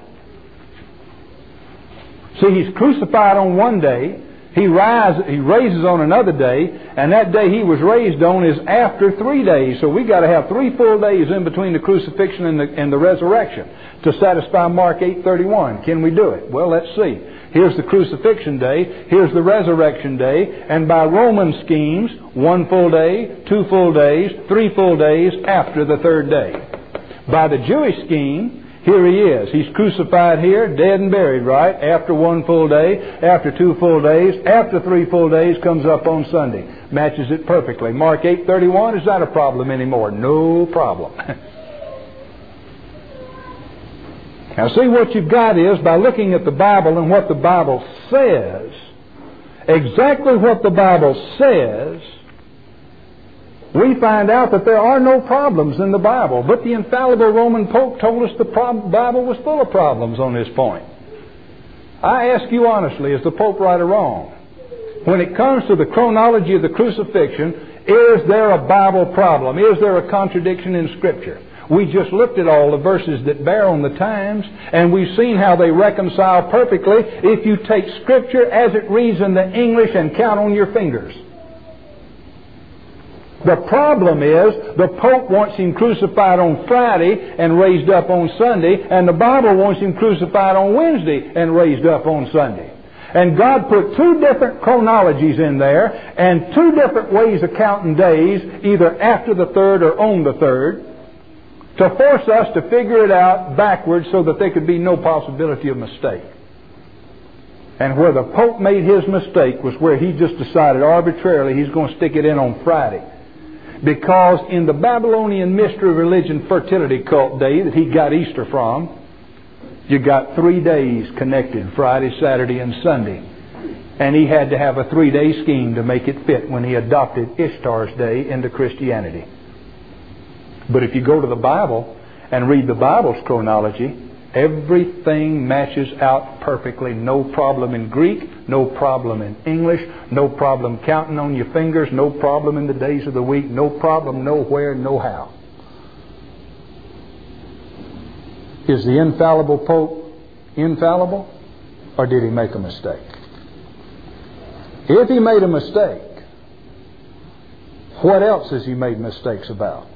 see, he's crucified on one day. He rise, he raises on another day, and that day he was raised on is after three days. So we got to have three full days in between the crucifixion and the, and the resurrection to satisfy Mark eight thirty-one. Can we do it? Well, let's see. Here's the crucifixion day. Here's the resurrection day. And by Roman schemes, one full day, two full days, three full days after the third day. By the Jewish scheme, here he is. He's crucified here, dead and buried, right? After one full day, after two full days, after three full days, comes up on Sunday. Matches it perfectly. Mark eight thirty-one, is that a problem anymore? No problem. Now see, what you've got is, by looking at the Bible and what the Bible says, exactly what the Bible says, we find out that there are no problems in the Bible. But the infallible Roman Pope told us the prob- Bible was full of problems on this point. I ask you honestly, is the Pope right or wrong? When it comes to the chronology of the crucifixion, is there a Bible problem? Is there a contradiction in Scripture? We just looked at all the verses that bear on the times, and we've seen how they reconcile perfectly if you take Scripture as it reads in the English and count on your fingers. The problem is, the Pope wants him crucified on Friday and raised up on Sunday, and the Bible wants him crucified on Wednesday and raised up on Sunday. And God put two different chronologies in there, and two different ways of counting days, either after the third or on the third, to force us to figure it out backwards so that there could be no possibility of mistake. And where the Pope made his mistake was where he just decided arbitrarily he's going to stick it in on Friday. Because in the Babylonian mystery religion fertility cult day that he got Easter from, you got three days connected, Friday, Saturday, and Sunday. And he had to have a three-day scheme to make it fit when he adopted Ishtar's day into Christianity. But if you go to the Bible and read the Bible's chronology, everything matches out perfectly. No problem in Greek, no problem in English, no problem counting on your fingers, no problem in the days of the week, no problem nowhere, no how. Is the infallible Pope infallible, or did he make a mistake? If he made a mistake, what else has he made mistakes about?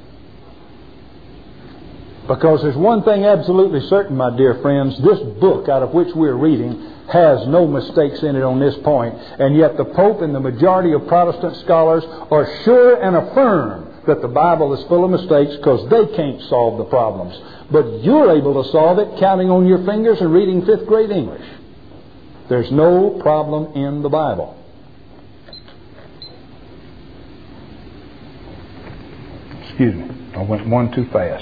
Because there's one thing absolutely certain, my dear friends, this book out of which we're reading has no mistakes in it on this point. And yet the Pope and the majority of Protestant scholars are sure and affirm that the Bible is full of mistakes because they can't solve the problems. But you're able to solve it counting on your fingers and reading fifth grade English. There's no problem in the Bible. Excuse me, I went one too fast.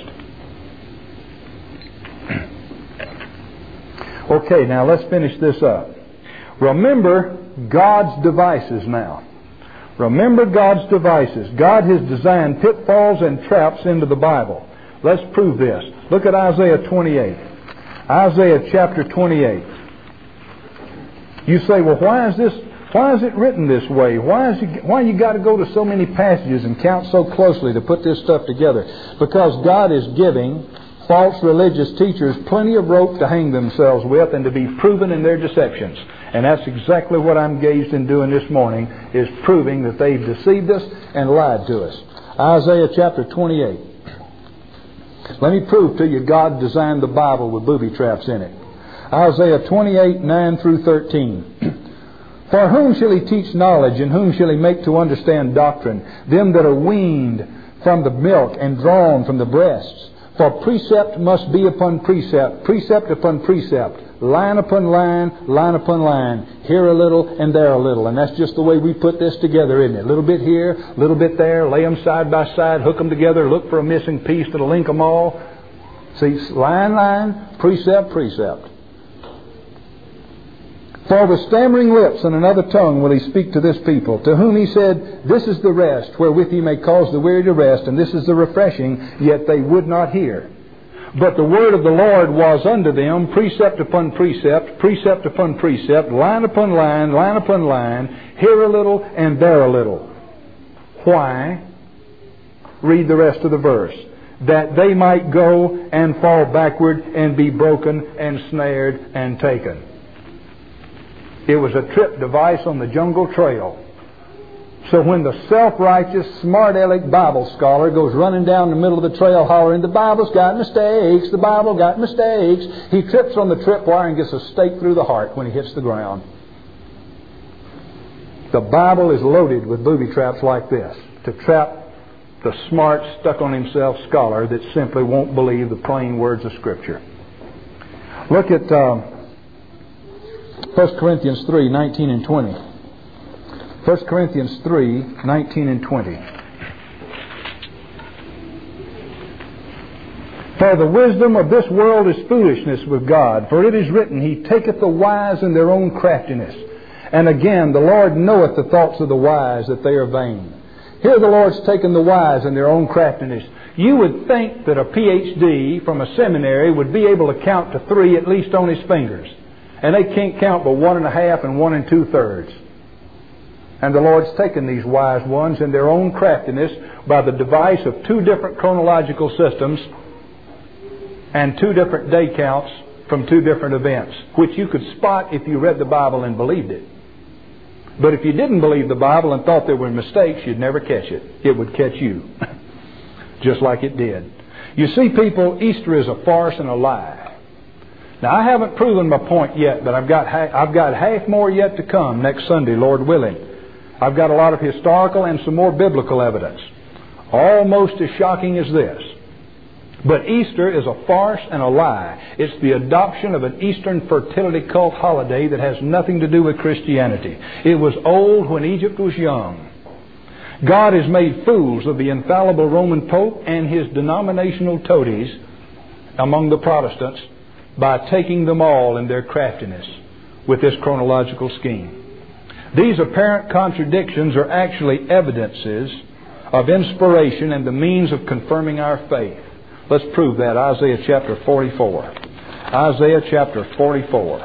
Okay, now let's finish this up. Remember God's devices now. Remember God's devices. God has designed pitfalls and traps into the Bible. Let's prove this. Look at Isaiah twenty-eight. Isaiah chapter twenty-eight. You say, well, why is this? Why is it written this way? Why is it, why you got to go to so many passages and count so closely to put this stuff together? Because God is giving false religious teachers plenty of rope to hang themselves with and to be proven in their deceptions. And that's exactly what I'm engaged in doing this morning, is proving that they've deceived us and lied to us. Isaiah chapter twenty-eight. Let me prove to you God designed the Bible with booby traps in it. Isaiah twenty-eight, nine through thirteen. For whom shall he teach knowledge, and whom shall he make to understand doctrine? Them that are weaned from the milk and drawn from the breasts. For precept must be upon precept, precept upon precept, line upon line, line upon line, here a little and there a little. And that's just the way we put this together, isn't it? A little bit here, a little bit there, lay them side by side, hook them together, look for a missing piece that'll link them all. See, line, line, precept, precept. For with stammering lips and another tongue will he speak to this people, to whom he said, This is the rest, wherewith he may cause the weary to rest, and this is the refreshing, yet they would not hear. But the word of the Lord was unto them, precept upon precept, precept upon precept, line upon line, line upon line, here a little and there a little. Why? Read the rest of the verse. That they might go and fall backward and be broken and snared and taken. It was a trip device on the jungle trail. So when the self-righteous, smart-aleck Bible scholar goes running down the middle of the trail hollering, the Bible's got mistakes, the Bible got mistakes, he trips on the tripwire and gets a stake through the heart when he hits the ground. The Bible is loaded with booby traps like this to trap the smart, stuck-on-himself scholar that simply won't believe the plain words of Scripture. Look at Uh, First Corinthians three, nineteen and twenty. First Corinthians three, nineteen and twenty. For the wisdom of this world is foolishness with God. For it is written, He taketh the wise in their own craftiness. And again, the Lord knoweth the thoughts of the wise, that they are vain. Here the Lord's taken the wise in their own craftiness. You would think that a P H D from a seminary would be able to count to three at least on his fingers. And they can't count but one and a half and one and two thirds. And the Lord's taken these wise ones in their own craftiness by the device of two different chronological systems and two different day counts from two different events, which you could spot if you read the Bible and believed it. But if you didn't believe the Bible and thought there were mistakes, you'd never catch it. It would catch you, just like it did. You see, people, Easter is a farce and a lie. Now, I haven't proven my point yet, but I've got ha- I've got half more yet to come next Sunday, Lord willing. I've got a lot of historical and some more biblical evidence, almost as shocking as this. But Easter is a farce and a lie. It's the adoption of an Eastern fertility cult holiday that has nothing to do with Christianity. It was old when Egypt was young. God has made fools of the infallible Roman Pope and his denominational toadies among the Protestants by taking them all in their craftiness with this chronological scheme. These apparent contradictions are actually evidences of inspiration and the means of confirming our faith. Let's prove that. Isaiah chapter forty-four. Isaiah chapter forty-four.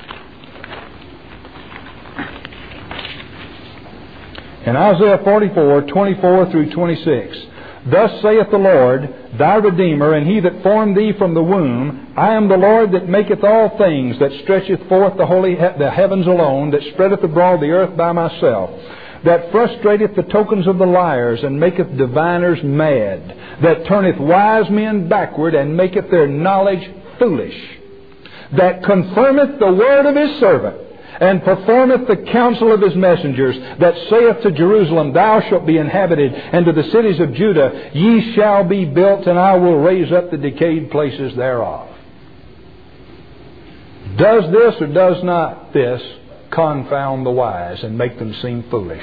In Isaiah forty-four, twenty-four through twenty-six. Thus saith the Lord, thy Redeemer, and He that formed thee from the womb, I am the Lord that maketh all things, that stretcheth forth the holy he- the heavens alone, that spreadeth abroad the earth by myself, that frustrateth the tokens of the liars, and maketh diviners mad, that turneth wise men backward, and maketh their knowledge foolish, that confirmeth the word of His servant, and performeth the counsel of his messengers, that saith to Jerusalem, Thou shalt be inhabited, and to the cities of Judah, Ye shall be built, and I will raise up the decayed places thereof. Does this or does not this confound the wise and make them seem foolish?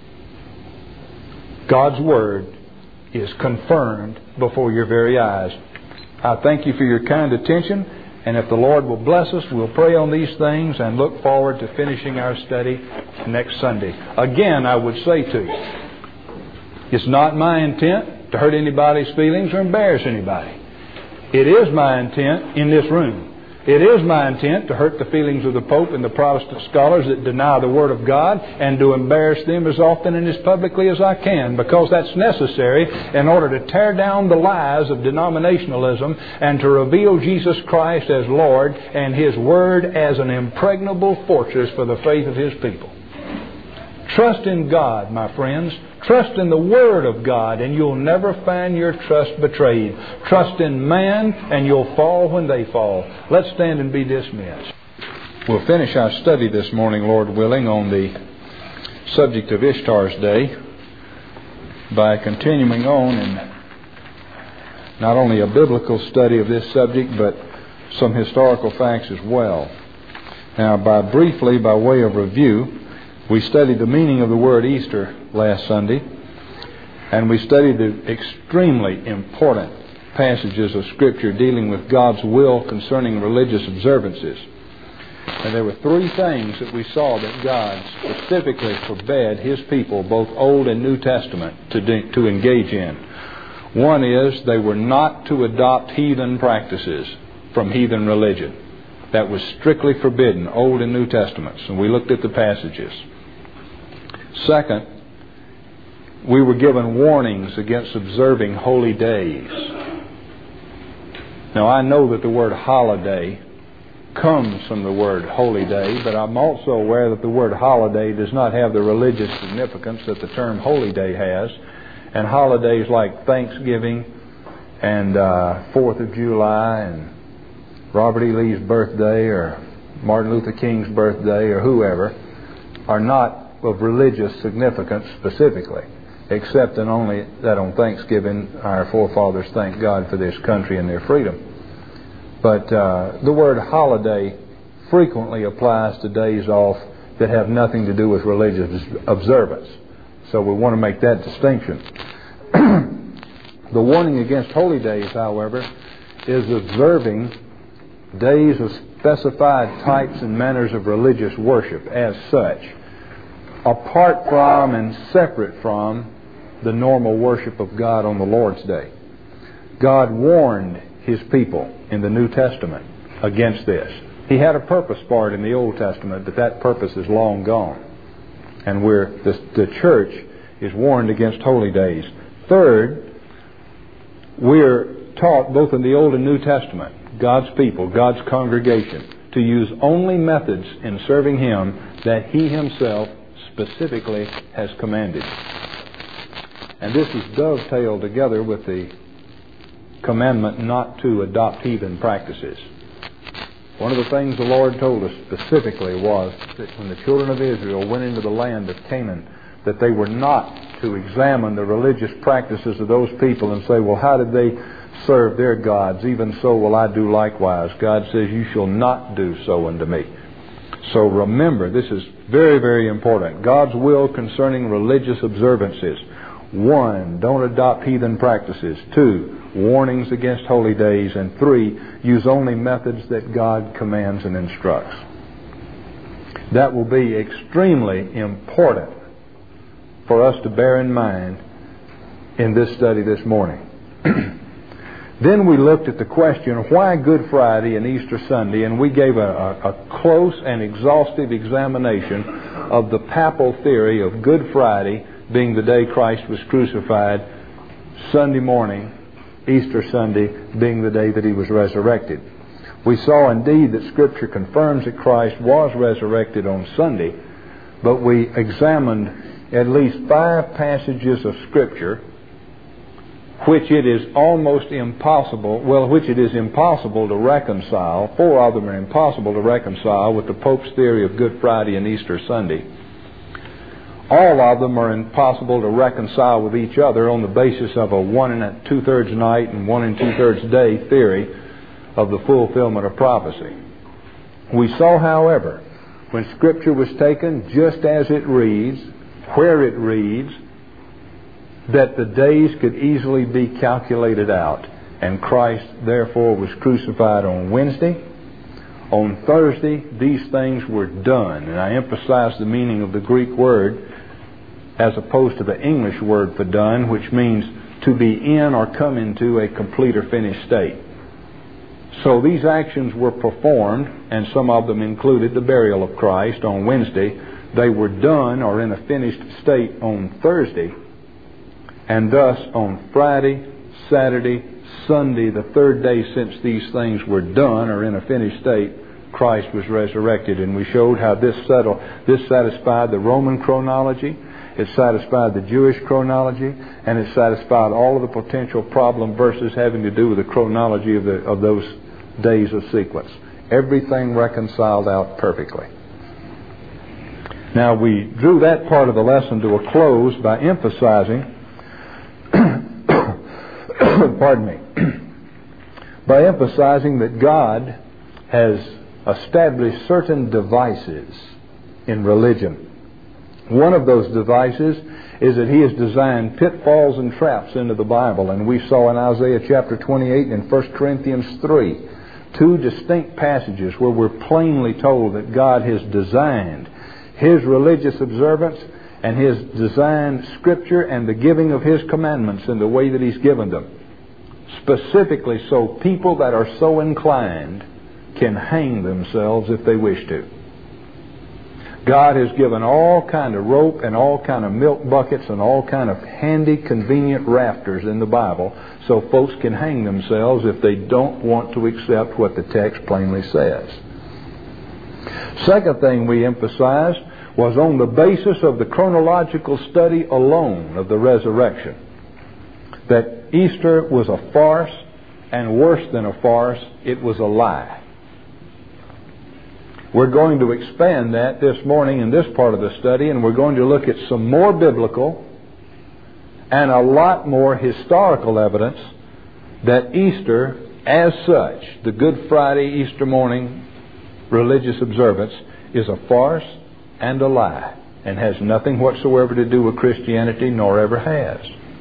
God's Word is confirmed before your very eyes. I thank you for your kind attention, and if the Lord will bless us, we'll pray on these things and look forward to finishing our study next Sunday. Again, I would say to you, it's not my intent to hurt anybody's feelings or embarrass anybody. It is my intent in this room. It is my intent to hurt the feelings of the Pope and the Protestant scholars that deny the Word of God, and to embarrass them as often and as publicly as I can, because that's necessary in order to tear down the lies of denominationalism and to reveal Jesus Christ as Lord and His Word as an impregnable fortress for the faith of His people. Trust in God, my friends. Trust in the Word of God, and you'll never find your trust betrayed. Trust in man, and you'll fall when they fall. Let's stand and be dismissed. We'll finish our study this morning, Lord willing, on the subject of Ishtar's Day by continuing on in not only a biblical study of this subject, but some historical facts as well. Now, by briefly, by way of review, we studied the meaning of the word Easter last Sunday, and we studied the extremely important passages of Scripture dealing with God's will concerning religious observances. And there were three things that we saw that God specifically forbade His people, both Old and New Testament, to, de- to engage in. One is they were not to adopt heathen practices from heathen religion. That was strictly forbidden, Old and New Testaments, and we looked at the passages. Second, we were given warnings against observing holy days. Now, I know that the word holiday comes from the word holy day, but I'm also aware that the word holiday does not have the religious significance that the term holy day has. And holidays like Thanksgiving and uh, Fourth of July and Robert E. Lee's birthday or Martin Luther King's birthday or whoever are not of religious significance specifically, except and only that on Thanksgiving our forefathers thanked God for this country and their freedom. But uh, the word holiday frequently applies to days off that have nothing to do with religious observance. So we want to make that distinction. The warning against holy days, however, is observing days of specified types and manners of religious worship as such, apart from and separate from the normal worship of God on the Lord's Day. God warned His people in the New Testament against this. He had a purpose for it in the Old Testament, but that purpose is long gone. And we're, the, the church is warned against holy days. Third, we're taught both in the Old and New Testament, God's people, God's congregation, to use only methods in serving Him that He Himself specifically has commanded. And this is dovetailed together with the commandment not to adopt heathen practices. One of the things the Lord told us specifically was that when the children of Israel went into the land of Canaan, that they were not to examine the religious practices of those people and say, well, how did they serve their gods? Even so will I do likewise. God says, you shall not do so unto me. So remember, this is very, very important. God's will concerning religious observances. One, don't adopt heathen practices. Two, warnings against holy days. And three, use only methods that God commands and instructs. That will be extremely important for us to bear in mind in this study this morning. Then we looked at the question, why Good Friday and Easter Sunday, and we gave a, a, a close and exhaustive examination of the papal theory of Good Friday being the day Christ was crucified, Sunday morning, Easter Sunday, being the day that He was resurrected. We saw indeed that Scripture confirms that Christ was resurrected on Sunday, but we examined at least five passages of Scripture which it is almost impossible, well, which it is impossible to reconcile, four of them are impossible to reconcile with the Pope's theory of Good Friday and Easter Sunday. All of them are impossible to reconcile with each other on the basis of a one and a two-thirds night and one and two-thirds day theory of the fulfillment of prophecy. We saw, however, when Scripture was taken just as it reads, where it reads, that the days could easily be calculated out. And Christ, therefore, was crucified on Wednesday. On Thursday, these things were done. And I emphasize the meaning of the Greek word as opposed to the English word for done, which means to be in or come into a complete or finished state. So these actions were performed, and some of them included the burial of Christ on Wednesday. They were done or in a finished state on Thursday. And thus, on Friday, Saturday, Sunday, the third day since these things were done or in a finished state, Christ was resurrected. And we showed how this settled, this satisfied the Roman chronology, it satisfied the Jewish chronology, and it satisfied all of the potential problem verses having to do with the chronology of, the, of those days of sequence. Everything reconciled out perfectly. Now, we drew that part of the lesson to a close by emphasizing pardon me, by emphasizing that God has established certain devices in religion. One of those devices is that He has designed pitfalls and traps into the Bible, and we saw in Isaiah chapter twenty-eight and in First Corinthians three, two distinct passages where we're plainly told that God has designed His religious observance and His designed Scripture and the giving of His commandments in the way that He's given them, specifically so people that are so inclined can hang themselves if they wish to. God has given all kind of rope and all kind of milk buckets and all kind of handy, convenient rafters in the Bible so folks can hang themselves if they don't want to accept what the text plainly says. Second thing we emphasized was on the basis of the chronological study alone of the resurrection, that Easter was a farce, and worse than a farce, it was a lie. We're going to expand that this morning in this part of the study, and we're going to look at some more biblical and a lot more historical evidence that Easter, as such, the Good Friday, Easter morning religious observance, is a farce and a lie, and has nothing whatsoever to do with Christianity, nor ever has.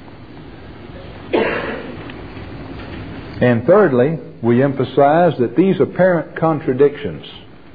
And thirdly, we emphasize that these apparent contradictions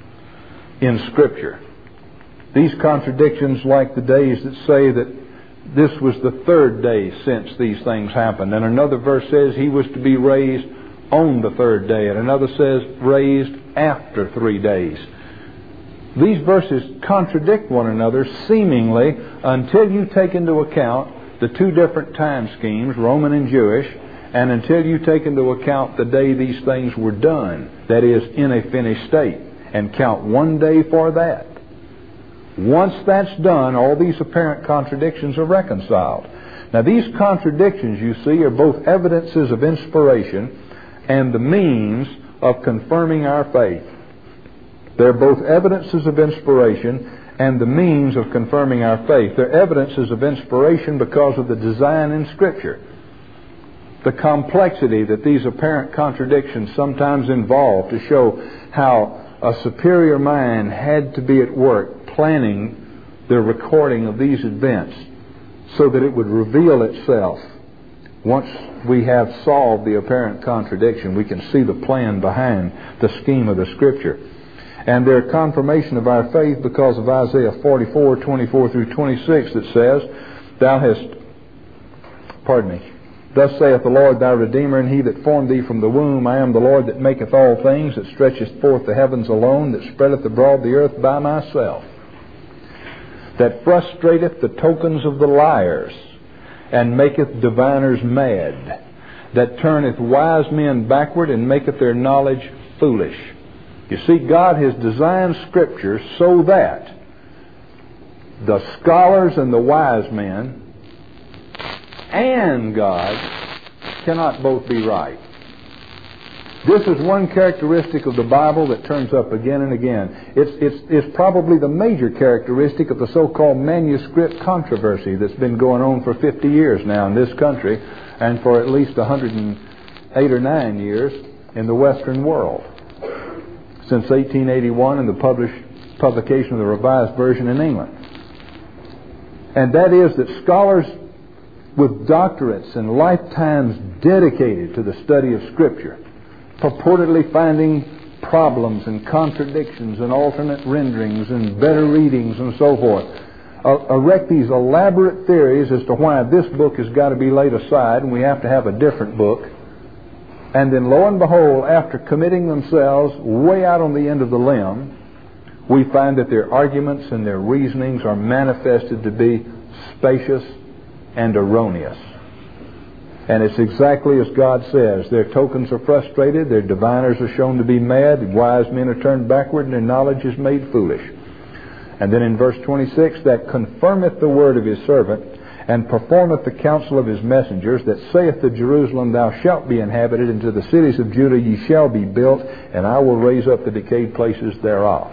in Scripture, these contradictions like the days that say that this was the third day since these things happened, and another verse says He was to be raised on the third day, and another says raised after three days. These verses contradict one another seemingly until you take into account the two different time schemes, Roman and Jewish, and until you take into account the day these things were done, that is, in a finished state, and count one day for that. Once that's done, all these apparent contradictions are reconciled. Now, these contradictions, you see, are both evidences of inspiration and the means of confirming our faith. They're both evidences of inspiration and the means of confirming our faith. They're evidences of inspiration because of the design in Scripture, the complexity that these apparent contradictions sometimes involve to show how a superior mind had to be at work planning the recording of these events so that it would reveal itself. Once we have solved the apparent contradiction, we can see the plan behind the scheme of the Scripture. And they're confirmation of our faith because of Isaiah forty-four, twenty-four through twenty-six that says, Thou hast, pardon me, Thus saith the Lord thy Redeemer, and He that formed thee from the womb, I am the Lord that maketh all things, that stretcheth forth the heavens alone, that spreadeth abroad the earth by myself, that frustrateth the tokens of the liars, and maketh diviners mad, that turneth wise men backward, and maketh their knowledge foolish. You see, God has designed Scripture so that the scholars and the wise men and God cannot both be right. This is one characteristic of the Bible that turns up again and again. It's, it's, it's probably the major characteristic of the so-called manuscript controversy that's been going on for fifty years now in this country, and for at least one hundred eight or nine years in the Western world, since eighteen eighty-one and the published, publication of the Revised Version in England. And that is that scholars with doctorates and lifetimes dedicated to the study of Scripture, purportedly finding problems and contradictions and alternate renderings and better readings and so forth, uh, erect these elaborate theories as to why this book has got to be laid aside and we have to have a different book. And then lo and behold, after committing themselves way out on the end of the limb, we find that their arguments and their reasonings are manifested to be spacious and erroneous. And it's exactly as God says. Their tokens are frustrated, their diviners are shown to be mad, wise men are turned backward, and their knowledge is made foolish. And then in verse twenty-six, that confirmeth the word of his servant, and performeth the counsel of his messengers, that saith to Jerusalem, thou shalt be inhabited, and to the cities of Judah ye shall be built, and I will raise up the decayed places thereof.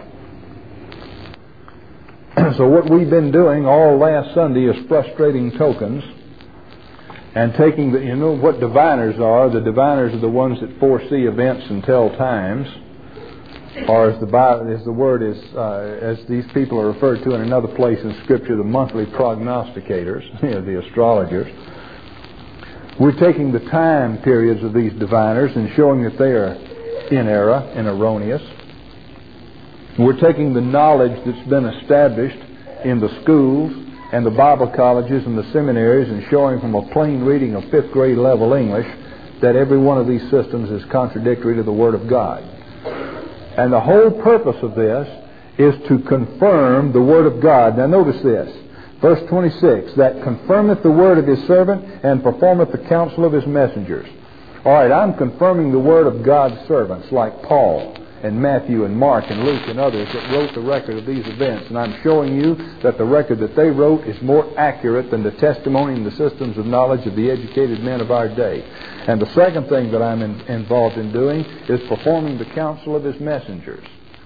So what we've been doing all last Sunday is frustrating tokens and taking the, you know what diviners are. The diviners are the ones that foresee events and tell times, or as the Bible, as the word is, uh, as these people are referred to in another place in Scripture, the monthly prognosticators, you know, the astrologers. We're taking the time periods of these diviners and showing that they are in error and erroneous. We're taking the knowledge that's been established in the schools and the Bible colleges and the seminaries and showing from a plain reading of fifth grade level English that every one of these systems is contradictory to the Word of God. And the whole purpose of this is to confirm the Word of God. Now notice this, verse twenty-six, that confirmeth the word of his servant and performeth the counsel of his messengers. All right, I'm confirming the word of God's servants like Paul and Matthew and Mark and Luke and others that wrote the record of these events. And I'm showing you that the record that they wrote is more accurate than the testimony and the systems of knowledge of the educated men of our day. And the second thing that I'm in, involved in doing is performing the counsel of his messengers.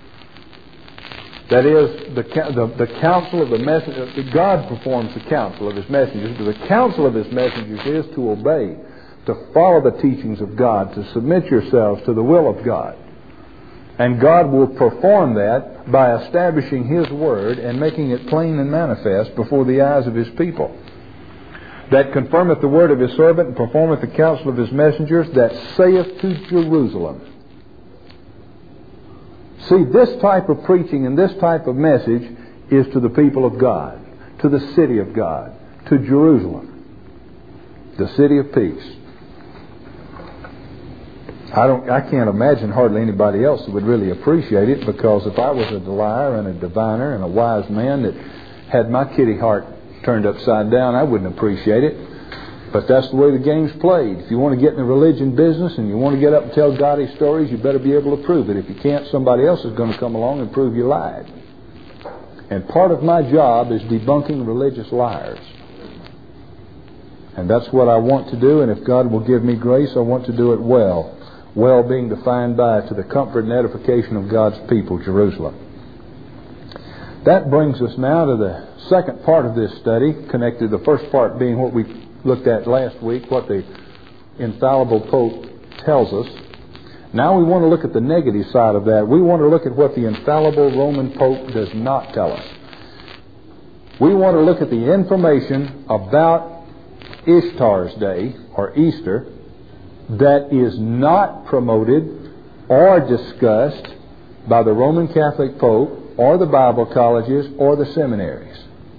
That is, the, the, the counsel of the messengers. God performs the counsel of his messengers, but the counsel of his messengers is to obey, to follow the teachings of God, to submit yourselves to the will of God. And God will perform that by establishing his word and making it plain and manifest before the eyes of his people. That confirmeth the word of his servant and performeth the counsel of his messengers, that saith to Jerusalem. See, this type of preaching and this type of message is to the people of God, to the city of God, to Jerusalem, the city of peace. I don't. I can't imagine hardly anybody else that would really appreciate it, because if I was a liar and a diviner and a wise man that had my kitty heart turned upside down, I wouldn't appreciate it. But that's the way the game's played. If you want to get in the religion business and you want to get up and tell gaudy stories, you better be able to prove it. If you can't, somebody else is going to come along and prove you lied. And part of my job is debunking religious liars. And that's what I want to do, and if God will give me grace, I want to do it well. Well being defined by to the comfort and edification of God's people, Jerusalem. That brings us now to the second part of this study, connected to the first part being what we looked at last week, what the infallible Pope tells us. Now we want to look at the negative side of that. We want to look at what the infallible Roman Pope does not tell us. We want to look at the information about Ishtar's Day, or Easter, that is not promoted or discussed by the Roman Catholic Pope or the Bible colleges or the seminaries.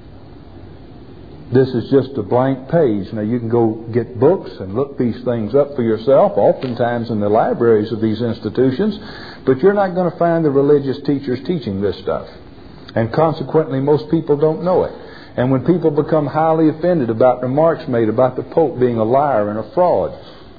This is just a blank page. Now you can go get books and look these things up for yourself, oftentimes in the libraries of these institutions, but you're not going to find the religious teachers teaching this stuff. And consequently, most people don't know it. And when people become highly offended about remarks made about the Pope being a liar and a fraud,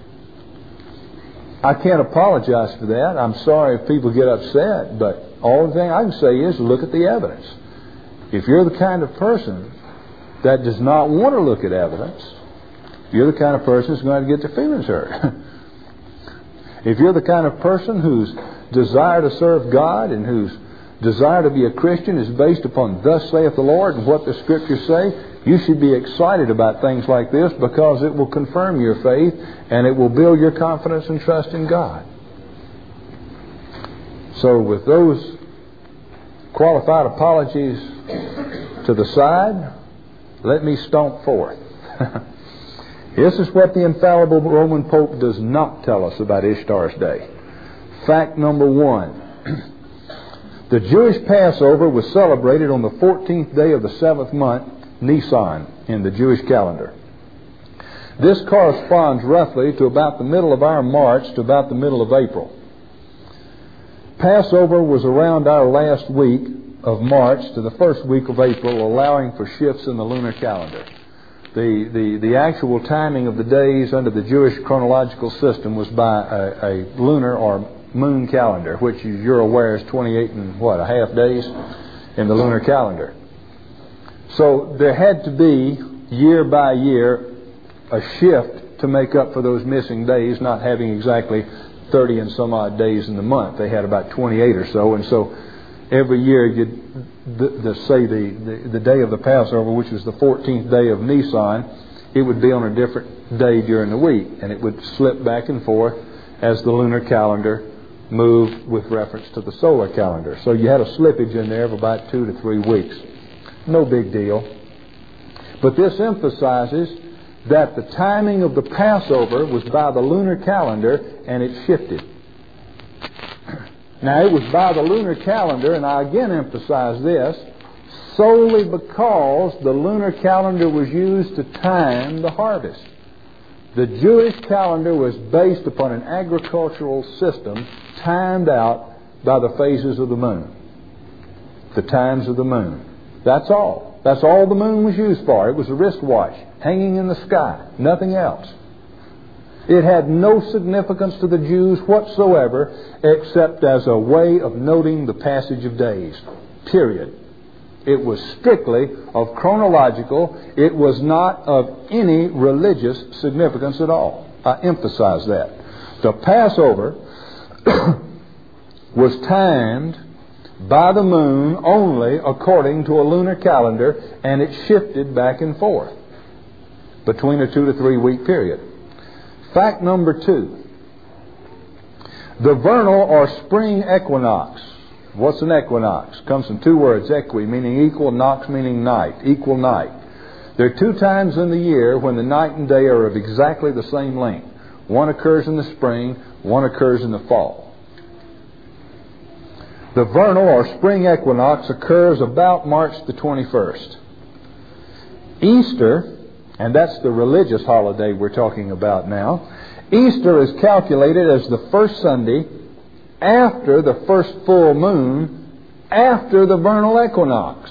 I can't apologize for that. I'm sorry if people get upset, but all the thing I can say is look at the evidence. If you're the kind of person that does not want to look at evidence you're the kind of person who's going to get their feelings hurt. If you're the kind of person whose desire to serve God and whose desire to be a Christian is based upon thus saith the Lord and what the Scriptures say, you should be excited about things like this, because it will confirm your faith and it will build your confidence and trust in God. So with those qualified apologies to the side, let me stomp forth. This is what the infallible Roman Pope does not tell us about Ishtar's Day. Fact number one. The Jewish Passover was celebrated on the fourteenth day of the seventh month, Nisan, in the Jewish calendar. This corresponds roughly to about the middle of our March to about the middle of April. Passover was around our last week of March to the first week of April, allowing for shifts in the lunar calendar. The, the, the actual timing of the days under the Jewish chronological system was by a, a lunar or moon calendar, which, as you're aware, is twenty-eight and what, a half days in the lunar calendar. So there had to be, year by year, a shift to make up for those missing days, not having exactly thirty and some odd days in the month. They had about twenty-eight or so, and so every year you'd the, the, say the, the, the day of the Passover, which was the fourteenth day of Nisan, it would be on a different day during the week, and it would slip back and forth as the lunar calendar moved with reference to the solar calendar. So you had a slippage in there of about two to three weeks. No big deal. But this emphasizes that the timing of the Passover was by the lunar calendar, and it shifted. Now, it was by the lunar calendar, and I again emphasize this, solely because the lunar calendar was used to time the harvest. The Jewish calendar was based upon an agricultural system timed out by the phases of the moon, the times of the moon. That's all. That's all the moon was used for. It was a wristwatch hanging in the sky, nothing else. It had no significance to the Jews whatsoever, except as a way of noting the passage of days. Period. It was strictly of chronological. It was not of any religious significance at all. I emphasize that. The Passover was timed by the moon only according to a lunar calendar, and it shifted back and forth between a two to three week period. Fact number two. The vernal or spring equinox. What's an equinox? Comes from two words, equi meaning equal, nox meaning night, equal night. There are two times in the year when the night and day are of exactly the same length. One occurs in the spring, one occurs in the fall. The vernal or spring equinox occurs about March the twenty-first. Easter, and that's the religious holiday we're talking about now, Easter is calculated as the first Sunday after the first full moon after the vernal equinox.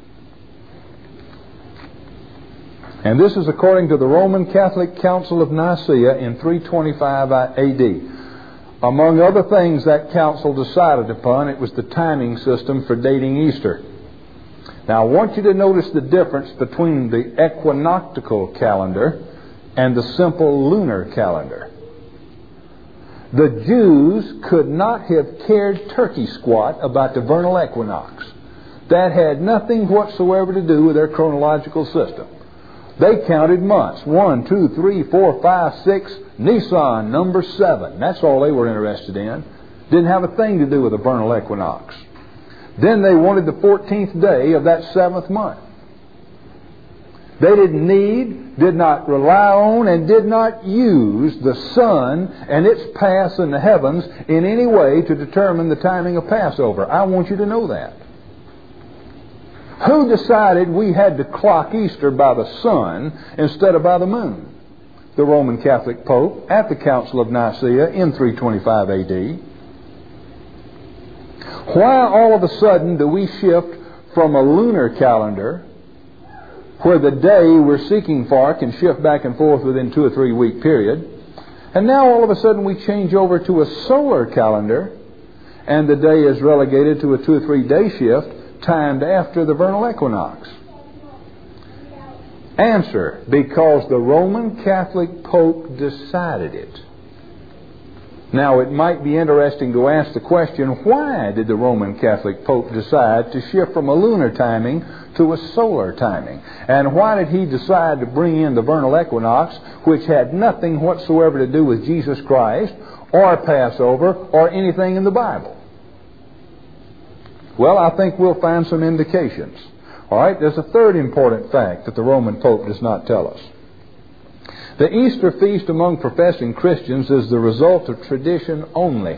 And this is according to the Roman Catholic Council of Nicaea in three twenty-five A D. Among other things that council decided upon, it was the timing system for dating Easter. Now, I want you to notice the difference between the equinoctial calendar and the simple lunar calendar. The Jews could not have cared turkey squat about the vernal equinox. That had nothing whatsoever to do with their chronological system. They counted months. One, two, three, four, five, six, Nisan, number seven. That's all they were interested in. Didn't have a thing to do with the vernal equinox. Then they wanted the fourteenth day of that seventh month. They didn't need, did not rely on, and did not use the sun and its paths in the heavens in any way to determine the timing of Passover. I want you to know that. Who decided we had to clock Easter by the sun instead of by the moon? The Roman Catholic Pope at the Council of Nicaea in three twenty-five A D. Why all of a sudden do we shift from a lunar calendar where the day we're seeking for can shift back and forth within two or three week period, and now all of a sudden we change over to a solar calendar and the day is relegated to a two or three day shift timed after the vernal equinox? Answer: because the Roman Catholic Pope decided it. Now, it might be interesting to ask the question, why did the Roman Catholic Pope decide to shift from a lunar timing to a solar timing? And why did he decide to bring in the vernal equinox, which had nothing whatsoever to do with Jesus Christ, or Passover, or anything in the Bible? Well, I think we'll find some indications. All right, there's a third important fact that the Roman Pope does not tell us. The Easter feast among professing Christians is the result of tradition only,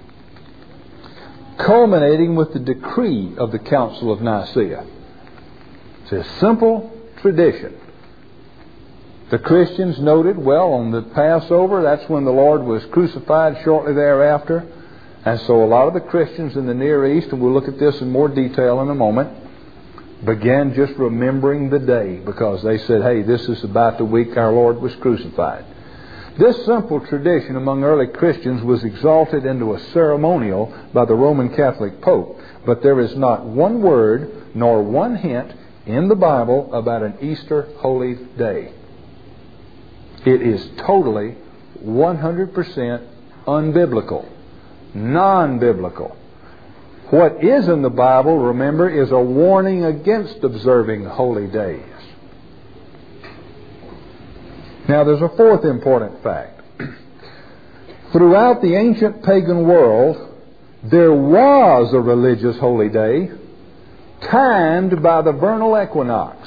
culminating with the decree of the Council of Nicaea. It's a simple tradition. The Christians noted, well, on the Passover, that's when the Lord was crucified shortly thereafter. And so a lot of the Christians in the Near East, and we'll look at this in more detail in a moment, began just remembering the day because they said, hey, this is about the week our Lord was crucified. This simple tradition among early Christians was exalted into a ceremonial by the Roman Catholic Pope. But there is not one word nor one hint in the Bible about an Easter holy day. It is totally one hundred percent unbiblical, non-biblical. What is in the Bible, remember, is a warning against observing holy days. Now, there's a fourth important fact. Throughout the ancient pagan world, there was a religious holy day timed by the vernal equinox.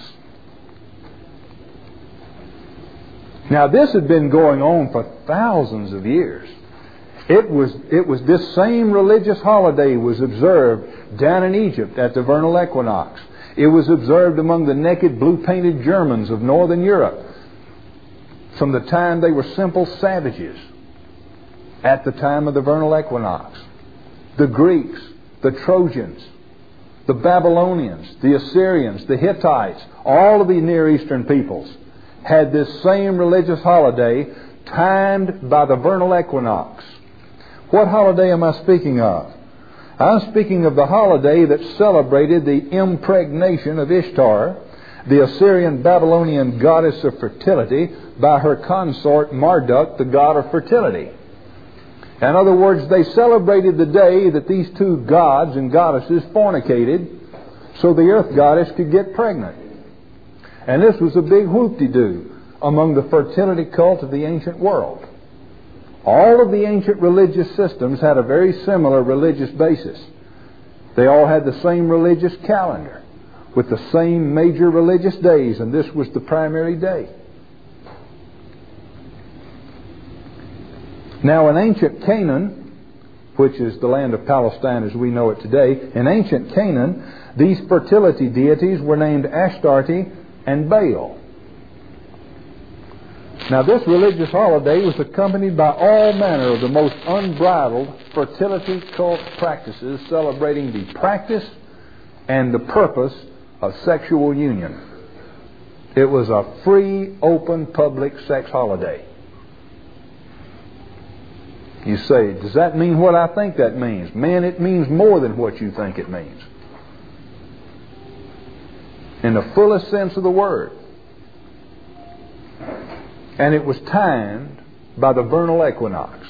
Now, this had been going on for thousands of years. It was, it was this same religious holiday was observed down in Egypt at the vernal equinox. It was observed among the naked blue-painted Germans of northern Europe from the time they were simple savages at the time of the vernal equinox. The Greeks, the Trojans, the Babylonians, the Assyrians, the Hittites, all of the Near Eastern peoples had this same religious holiday timed by the vernal equinox. What holiday am I speaking of? I'm speaking of the holiday that celebrated the impregnation of Ishtar, the Assyrian Babylonian goddess of fertility, by her consort Marduk, the god of fertility. In other words, they celebrated the day that these two gods and goddesses fornicated so the earth goddess could get pregnant. And this was a big whoop-de-doo among the fertility cult of the ancient world. All of the ancient religious systems had a very similar religious basis. They all had the same religious calendar with the same major religious days, and this was the primary day. Now, in ancient Canaan, which is the land of Palestine as we know it today, in ancient Canaan, these fertility deities were named Astarte and Baal. Now, this religious holiday was accompanied by all manner of the most unbridled fertility cult practices celebrating the practice and the purpose of sexual union. It was a free, open, public sex holiday. You say, does that mean what I think that means? Man, it means more than what you think it means. In the fullest sense of the word. And it was timed by the vernal equinox.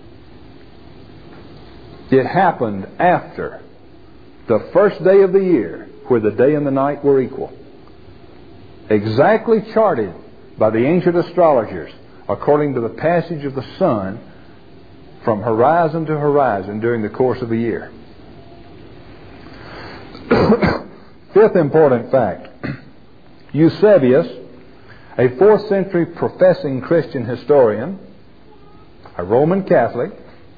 It happened after the first day of the year, where the day and the night were equal. Exactly charted by the ancient astrologers according to the passage of the sun from horizon to horizon during the course of a year. Fifth important fact. Eusebius, a fourth century professing Christian historian, a Roman Catholic,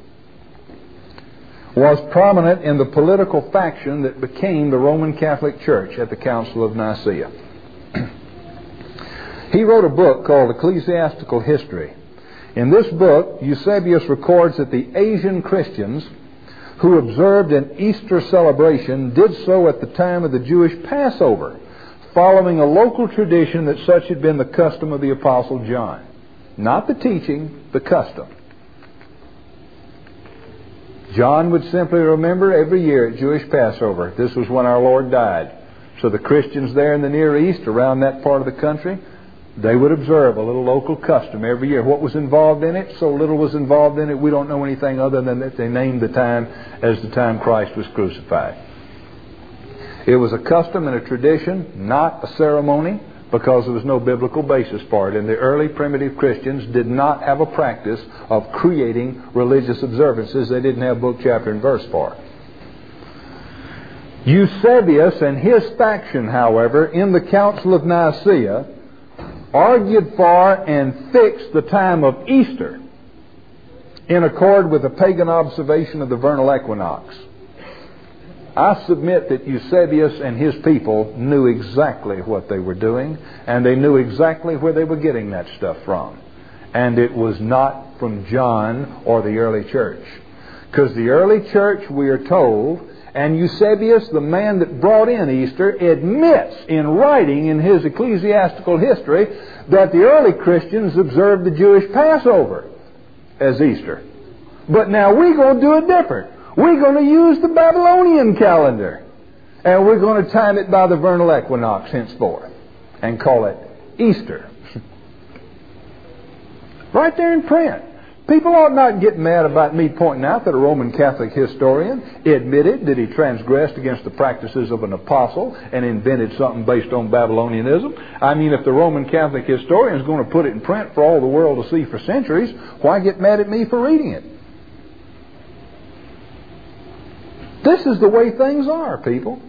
was prominent in the political faction that became the Roman Catholic Church at the Council of Nicaea. He wrote a book called Ecclesiastical History. In this book, Eusebius records that the Asian Christians who observed an Easter celebration did so at the time of the Jewish Passover, following a local tradition that such had been the custom of the Apostle John. Not the teaching, the custom. John would simply remember every year at Jewish Passover, this was when our Lord died. So the Christians there in the Near East, around that part of the country, they would observe a little local custom every year. What was involved in it? So little was involved in it, we don't know anything other than that they named the time as the time Christ was crucified. It was a custom and a tradition, not a ceremony, because there was no biblical basis for it. And the early primitive Christians did not have a practice of creating religious observances. They didn't have book, chapter, and verse for it. Eusebius and his faction, however, in the Council of Nicaea, argued for and fixed the time of Easter in accord with the pagan observation of the vernal equinox. I submit that Eusebius and his people knew exactly what they were doing, and they knew exactly where they were getting that stuff from. And it was not from John or the early church. Because the early church, we are told, and Eusebius, the man that brought in Easter, admits in writing in his ecclesiastical history that the early Christians observed the Jewish Passover as Easter. But now we're going to do it different. We're going to use the Babylonian calendar. And we're going to time it by the vernal equinox henceforth and call it Easter. Right there in print. People ought not get mad about me pointing out that a Roman Catholic historian admitted that he transgressed against the practices of an apostle and invented something based on Babylonianism. I mean, if the Roman Catholic historian is going to put it in print for all the world to see for centuries, why get mad at me for reading it? This is the way things are, people.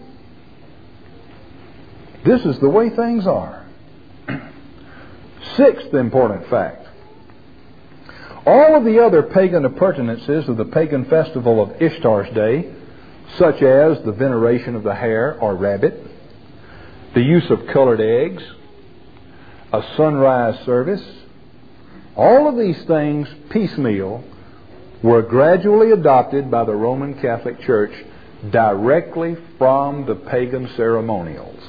This is the way things are. Sixth important fact. All of the other pagan appurtenances of the pagan festival of Ishtar's Day, such as the veneration of the hare or rabbit, the use of colored eggs, a sunrise service, all of these things piecemeal were gradually adopted by the Roman Catholic Church directly from the pagan ceremonials.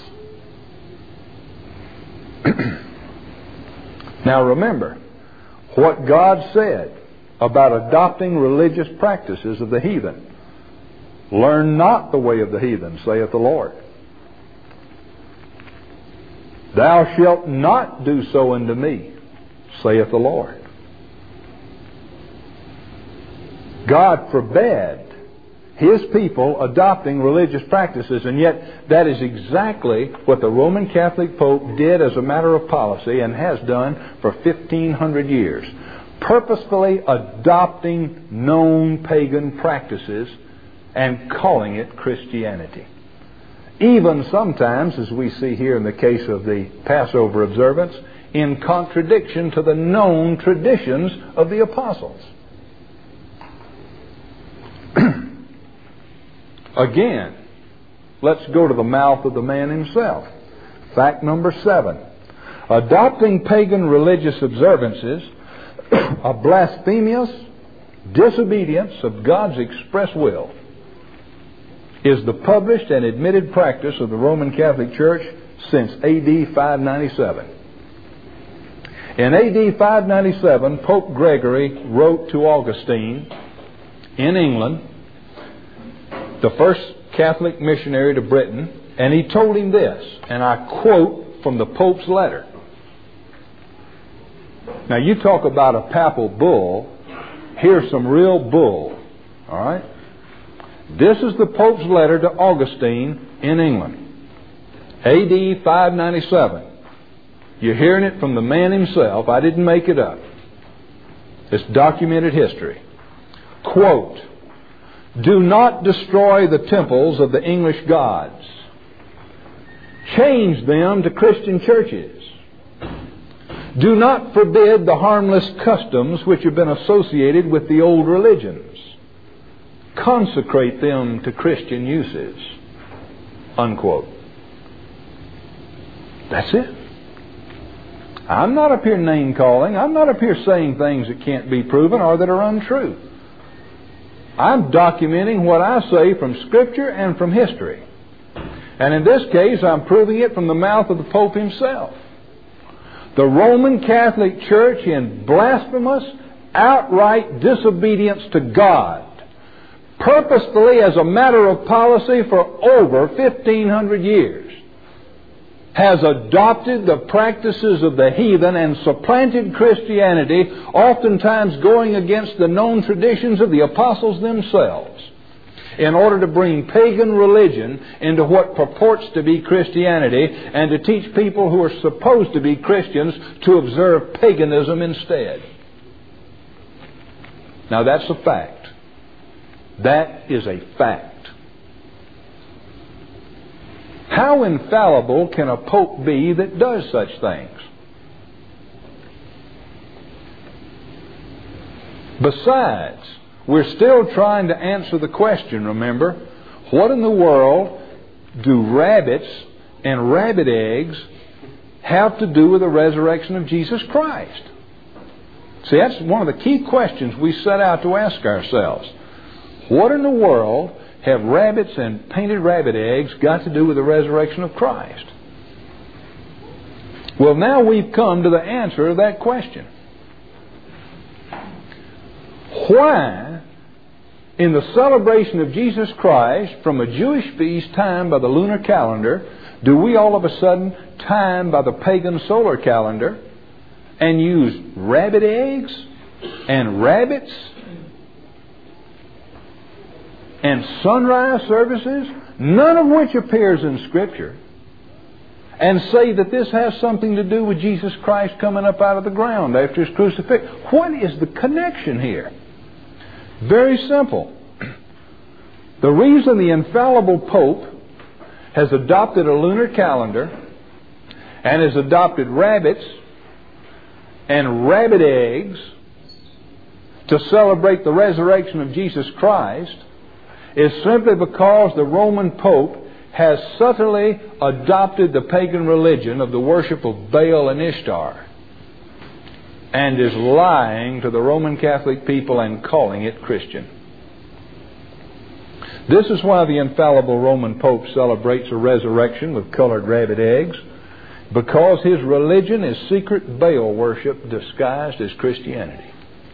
Now remember what God said about adopting religious practices of the heathen. Learn not the way of the heathen, saith the Lord. Thou shalt not do so unto me, saith the Lord. God forbade His people adopting religious practices, and yet that is exactly what the Roman Catholic Pope did as a matter of policy and has done for fifteen hundred years. Purposefully adopting known pagan practices and calling it Christianity. Even sometimes, as we see here in the case of the Passover observance, in contradiction to the known traditions of the apostles. Again, let's go to the mouth of the man himself. Fact number seven. Adopting pagan religious observances, a blasphemous disobedience of God's express will, is the published and admitted practice of the Roman Catholic Church since A D five ninety-seven. In A D five ninety-seven, Pope Gregory wrote to Augustine in England, the first Catholic missionary to Britain, and he told him this, and I quote from the Pope's letter. Now you talk about a papal bull, here's some real bull, all right? This is the Pope's letter to Augustine in England, A D five ninety-seven. You're hearing it from the man himself. I didn't make it up. It's documented history. Quote, "Do not destroy the temples of the English gods. Change them to Christian churches. Do not forbid the harmless customs which have been associated with the old religions. Consecrate them to Christian uses." Unquote. That's it. I'm not up here name calling. I'm not up here saying things that can't be proven or that are untrue. I'm documenting what I say from Scripture and from history. And in this case, I'm proving it from the mouth of the Pope himself. The Roman Catholic Church, in blasphemous, outright disobedience to God, purposefully as a matter of policy for over fifteen hundred years, has adopted the practices of the heathen and supplanted Christianity, oftentimes going against the known traditions of the apostles themselves, in order to bring pagan religion into what purports to be Christianity, and to teach people who are supposed to be Christians to observe paganism instead. Now that's a fact. That is a fact. How infallible can a pope be that does such things? Besides, we're still trying to answer the question, remember, what in the world do rabbits and rabbit eggs have to do with the resurrection of Jesus Christ? See, that's one of the key questions we set out to ask ourselves. What in the world have rabbits and painted rabbit eggs got to do with the resurrection of Christ? Well, now we've come to the answer of that question. Why, in the celebration of Jesus Christ from a Jewish feast timed by the lunar calendar, do we all of a sudden time by the pagan solar calendar and use rabbit eggs and rabbits and sunrise services, none of which appears in Scripture, and say that this has something to do with Jesus Christ coming up out of the ground after His crucifixion? What is the connection here? Very simple. The reason the infallible Pope has adopted a lunar calendar and has adopted rabbits and rabbit eggs to celebrate the resurrection of Jesus Christ is simply because the Roman Pope has subtly adopted the pagan religion of the worship of Baal and Ishtar, and is lying to the Roman Catholic people and calling it Christian. This is why the infallible Roman Pope celebrates a resurrection with colored rabbit eggs, because his religion is secret Baal worship disguised as Christianity.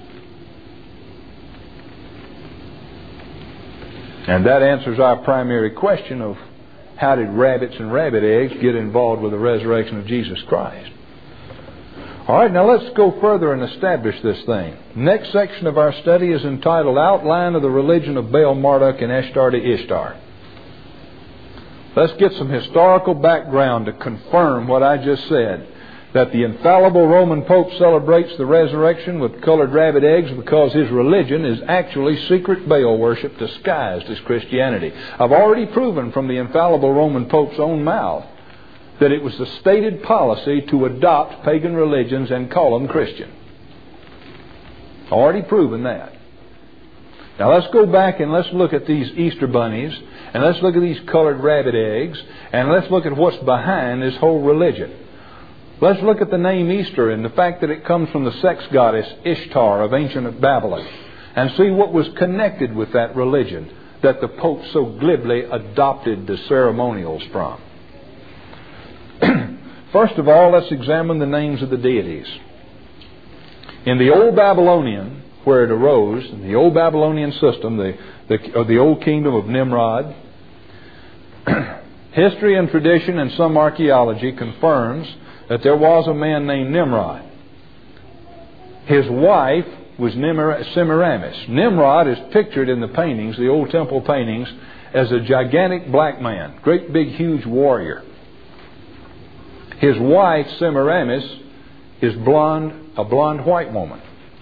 And that answers our primary question of how did rabbits and rabbit eggs get involved with the resurrection of Jesus Christ? All right, now let's go further and establish this thing. Next section of our study is entitled Outline of the Religion of Baal Marduk and Ashtar to Ishtar. Let's get some historical background to confirm what I just said, that the infallible Roman Pope celebrates the resurrection with colored rabbit eggs because his religion is actually secret Baal worship disguised as Christianity. I've already proven from the infallible Roman Pope's own mouth that it was the stated policy to adopt pagan religions and call them Christian. Already proven that. Now let's go back and let's look at these Easter bunnies, and let's look at these colored rabbit eggs, and let's look at what's behind this whole religion. Let's look at the name Easter and the fact that it comes from the sex goddess Ishtar of ancient Babylon, and see what was connected with that religion that the Pope so glibly adopted the ceremonials from. First of all, let's examine the names of the deities. In the Old Babylonian, where it arose, in the Old Babylonian system, the, the, of the Old Kingdom of Nimrod, history and tradition and some archaeology confirms that there was a man named Nimrod. His wife was Semiramis. Nimrod is pictured in the paintings, the old temple paintings, as a gigantic black man, great big huge warrior. His wife, Semiramis, is blonde, a blonde white woman.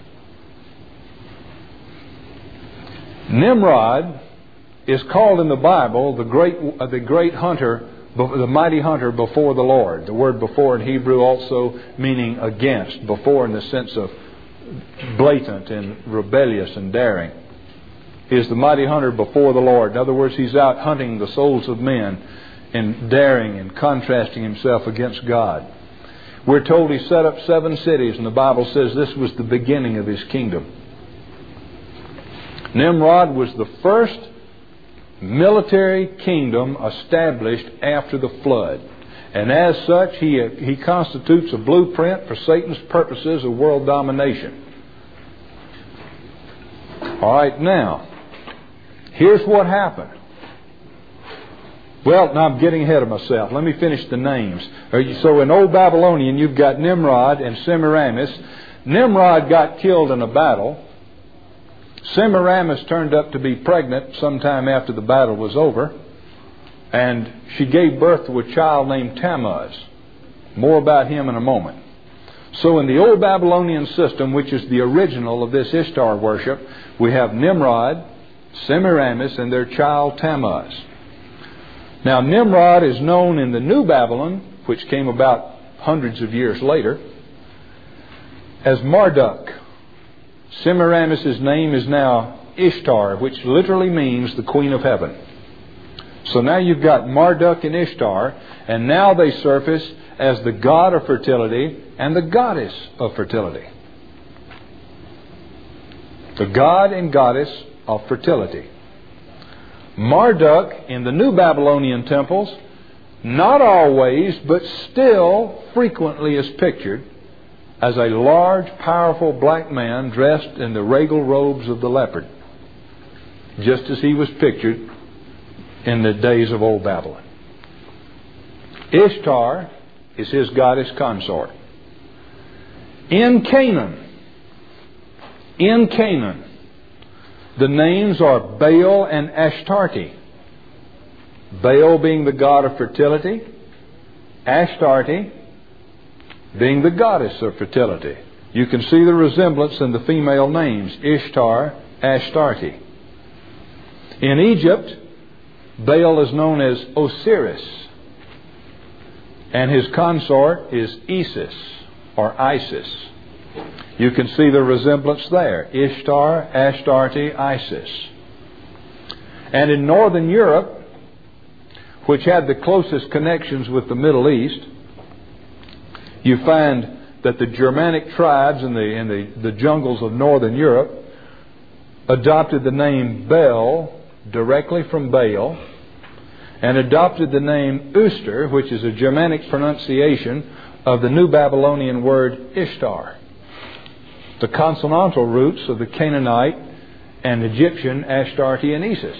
Nimrod is called in the Bible the great, uh, the great hunter, the mighty hunter before the Lord. The word before in Hebrew also meaning against, before in the sense of blatant and rebellious and daring. He is the mighty hunter before the Lord. In other words, he's out hunting the souls of men and daring and contrasting himself against God. We're told he set up seven cities, and the Bible says this was the beginning of his kingdom. Nimrod was the first military kingdom established after the flood. And as such, he, he constitutes a blueprint for Satan's purposes of world domination. All right, now, here's what happened. Well, now I'm getting ahead of myself. Let me finish the names. So in Old Babylonian, you've got Nimrod and Semiramis. Nimrod got killed in a battle. Semiramis turned up to be pregnant sometime after the battle was over. And she gave birth to a child named Tammuz. More about him in a moment. So in the Old Babylonian system, which is the original of this Ishtar worship, we have Nimrod, Semiramis, and their child Tammuz. Now Nimrod is known in the New Babylon, which came about hundreds of years later, as Marduk. Semiramis' name is now Ishtar, which literally means the Queen of Heaven. So now you've got Marduk and Ishtar, and now they surface as the god of fertility and the goddess of fertility. The god and goddess of fertility. Marduk in the New Babylonian temples, not always, but still frequently is pictured as a large, powerful black man dressed in the regal robes of the leopard, just as he was pictured in the days of Old Babylon. Ishtar is his goddess consort. In Canaan, in Canaan, the names are Baal and Ashtarte. Baal being the god of fertility, Ashtarte being the goddess of fertility. You can see the resemblance in the female names, Ishtar, Ashtarte. In Egypt, Baal is known as Osiris, and his consort is Isis or Isis. You can see the resemblance there, Ishtar, Ashtarte, Isis. And in Northern Europe, which had the closest connections with the Middle East, you find that the Germanic tribes in the, in the, the jungles of Northern Europe adopted the name Bel directly from Baal, and adopted the name Uster, which is a Germanic pronunciation of the New Babylonian word Ishtar, the consonantal roots of the Canaanite and Egyptian Ashtarte and Isis.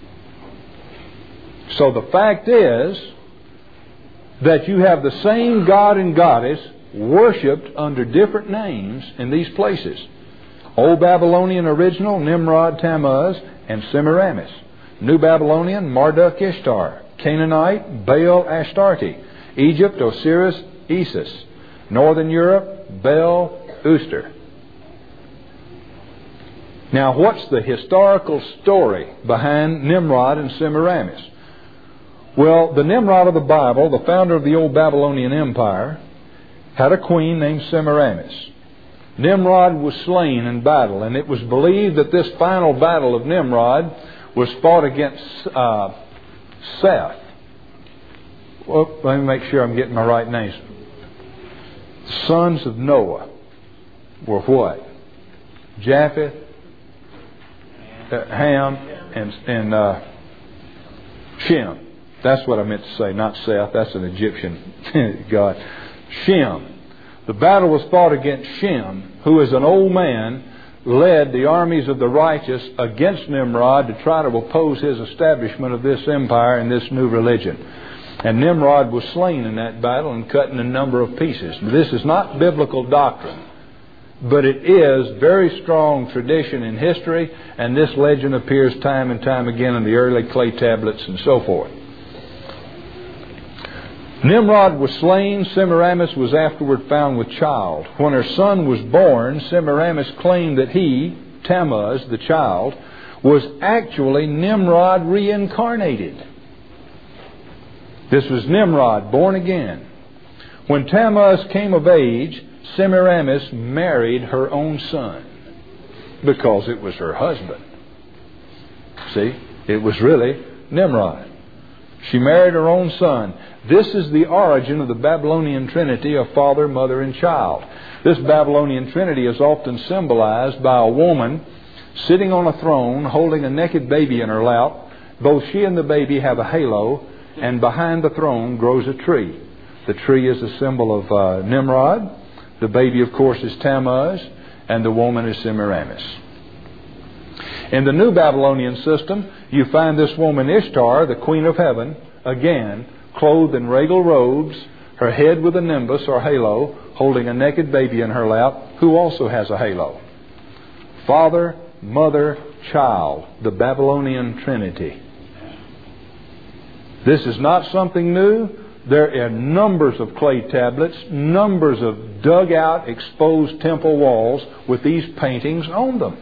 So the fact is that you have the same god and goddess worshipped under different names in these places. Old Babylonian original, Nimrod, Tammuz, and Semiramis. New Babylonian, Marduk, Ishtar. Canaanite, Baal, Ashtarte. Egypt, Osiris, Isis. Northern Europe, Bel, Uster. Now, what's the historical story behind Nimrod and Semiramis? Well, the Nimrod of the Bible, the founder of the old Babylonian Empire, had a queen named Semiramis. Nimrod was slain in battle, and it was believed that this final battle of Nimrod was fought against uh, Seth. Well, let me make sure I'm getting my right names. The sons of Noah were what? Japheth, uh, Ham, and, and uh, Shem. That's what I meant to say, not Seth. That's an Egyptian god. Shem. The battle was fought against Shem, who is an old man, led the armies of the righteous against Nimrod to try to oppose his establishment of this empire and this new religion. And Nimrod was slain in that battle and cut in a number of pieces. This is not biblical doctrine, but it is very strong tradition in history, and this legend appears time and time again in the early clay tablets and so forth. Nimrod was slain. Semiramis was afterward found with child. When her son was born, Semiramis claimed that he, Tammuz, the child, was actually Nimrod reincarnated. This was Nimrod born again. When Tammuz came of age, Semiramis married her own son because it was her husband. See, it was really Nimrod. She married her own son. This is the origin of the Babylonian Trinity of Father, Mother, and Child. This Babylonian Trinity is often symbolized by a woman sitting on a throne holding a naked baby in her lap. Both she and the baby have a halo, and behind the throne grows a tree. The tree is a symbol of uh, Nimrod. The baby, of course, is Tammuz, and the woman is Semiramis. In the New Babylonian system, you find this woman Ishtar, the Queen of Heaven, again, clothed in regal robes, her head with a nimbus or halo, holding a naked baby in her lap, who also has a halo. Father, Mother, Child, the Babylonian Trinity. This is not something new. There are numbers of clay tablets, numbers of dug out, exposed temple walls with these paintings on them.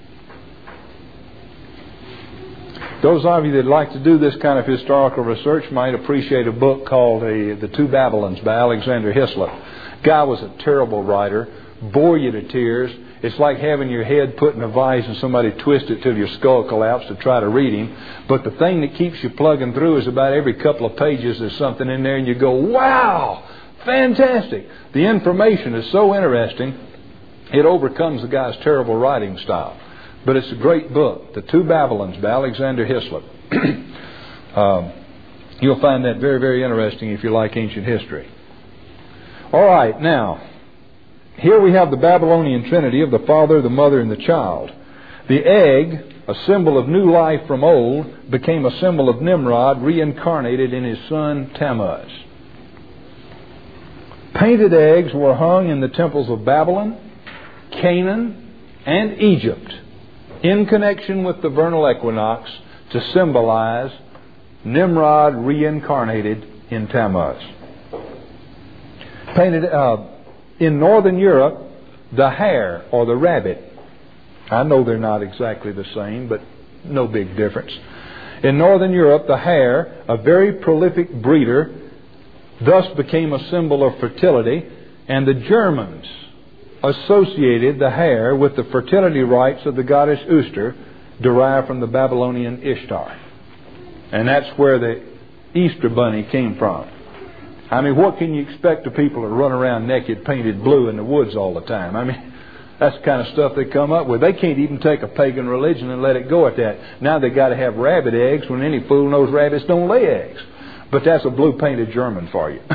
Those of you that like to do this kind of historical research might appreciate a book called The, the Two Babylons by Alexander Hislop. Guy was a terrible writer, bore you to tears. It's like having your head put in a vise and somebody twist it till your skull collapsed to try to read him. But the thing that keeps you plugging through is about every couple of pages there's something in there and you go, wow, fantastic. The information is so interesting, it overcomes the guy's terrible writing style. But it's a great book, The Two Babylons by Alexander Hislop. um, you'll find that very, very interesting if you like ancient history. All right, now, here we have the Babylonian Trinity of the Father, the Mother, and the Child. The egg, a symbol of new life from old, became a symbol of Nimrod, reincarnated in his son Tammuz. Painted eggs were hung in the temples of Babylon, Canaan, and Egypt, in connection with the vernal equinox, to symbolize Nimrod reincarnated in Tammuz. Painted uh, in northern Europe, the hare or the rabbit. I know they're not exactly the same, but no big difference. In northern Europe, the hare, a very prolific breeder, thus became a symbol of fertility, and the Germans associated the hare with the fertility rites of the goddess Uster, derived from the Babylonian Ishtar. And that's where the Easter bunny came from. I mean, what can you expect of people that run around naked, painted blue in the woods all the time? I mean, that's the kind of stuff they come up with. They can't even take a pagan religion and let it go at that. Now they got to have rabbit eggs when any fool knows rabbits don't lay eggs. But that's a blue-painted German for you.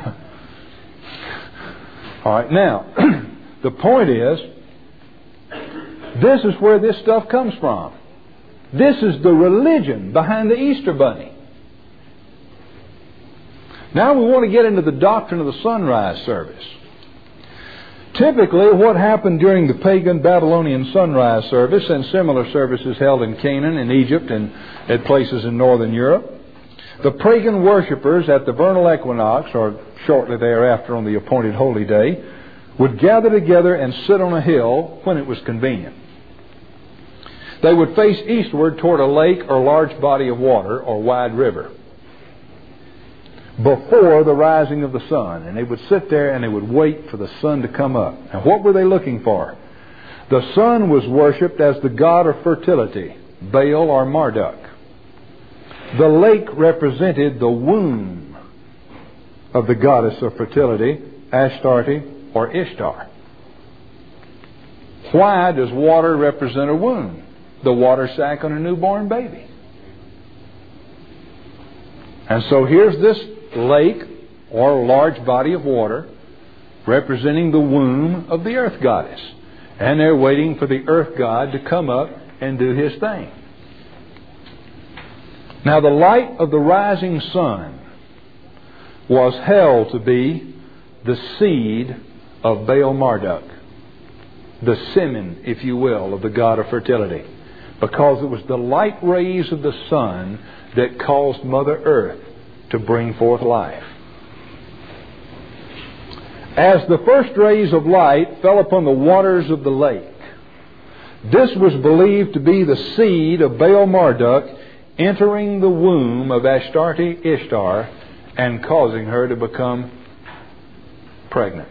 All right, now, the point is, this is where this stuff comes from. This is the religion behind the Easter bunny. Now we want to get into the doctrine of the sunrise service. Typically, what happened during the pagan Babylonian sunrise service and similar services held in Canaan and Egypt and at places in northern Europe, the pagan worshippers at the vernal equinox, or shortly thereafter on the appointed holy day, would gather together and sit on a hill when it was convenient. They would face eastward toward a lake or large body of water or wide river before the rising of the sun. And they would sit there and they would wait for the sun to come up. And what were they looking for? The sun was worshipped as the god of fertility, Baal or Marduk. The lake represented the womb of the goddess of fertility, Ashtarti or Ishtar. Why does water represent a womb? The water sac on a newborn baby. And so here's this lake or large body of water representing the womb of the earth goddess. And they're waiting for the earth god to come up and do his thing. Now the light of the rising sun was held to be the seed of Baal Marduk, the semen, if you will, of the god of fertility, because it was the light rays of the sun that caused Mother Earth to bring forth life. As the first rays of light fell upon the waters of the lake, this was believed to be the seed of Baal Marduk entering the womb of Ashtarti Ishtar and causing her to become pregnant.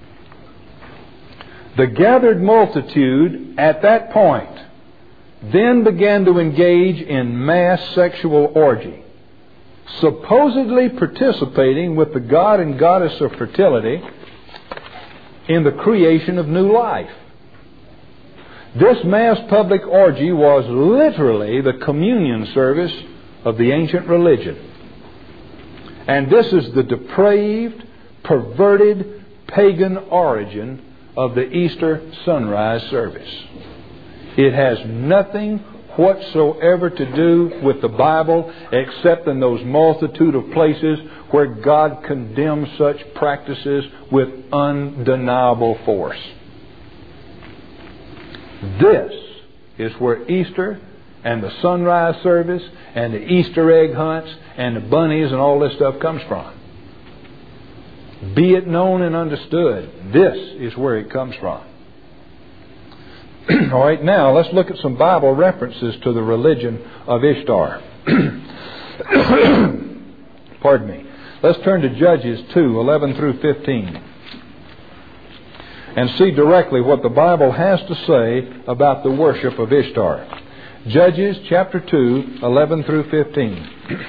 The gathered multitude at that point then began to engage in mass sexual orgy, supposedly participating with the god and goddess of fertility in the creation of new life. This mass public orgy was literally the communion service of the ancient religion. And this is the depraved, perverted, pagan origin of the Easter sunrise service. It has nothing whatsoever to do with the Bible except in those multitude of places where God condemns such practices with undeniable force. This is where Easter and the sunrise service and the Easter egg hunts and the bunnies and all this stuff comes from. Be it known and understood, this is where it comes from. All right, now let's look at some Bible references to the religion of Ishtar. Pardon me. Let's turn to Judges two, eleven through fifteen, and see directly what the Bible has to say about the worship of Ishtar. Judges chapter two, eleven through fifteen.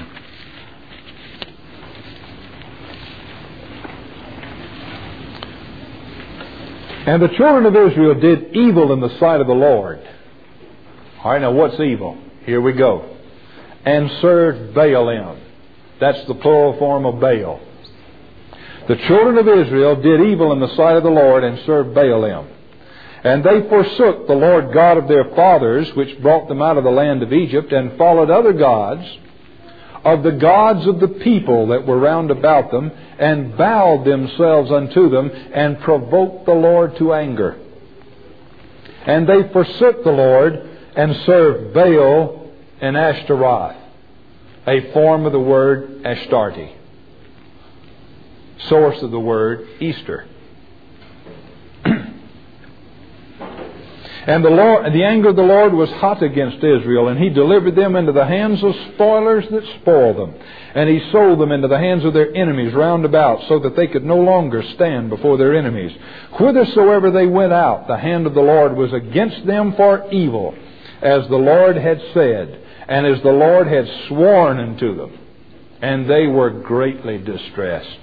And the children of Israel did evil in the sight of the Lord. All right, now what's evil? Here we go. And served Baalim. That's the plural form of Baal. The children of Israel did evil in the sight of the Lord and served Baalim. And they forsook the Lord God of their fathers, which brought them out of the land of Egypt, and followed other gods, of the gods of the people that were round about them, and bowed themselves unto them, and provoked the Lord to anger. And they forsook the Lord, and served Baal and Ashtaroth, a form of the word Ashtarte, source of the word Easter. And the Lord, the anger of the Lord was hot against Israel, and He delivered them into the hands of spoilers that spoiled them. And He sold them into the hands of their enemies round about, so that they could no longer stand before their enemies. Whithersoever they went out, the hand of the Lord was against them for evil, as the Lord had said, and as the Lord had sworn unto them. And they were greatly distressed.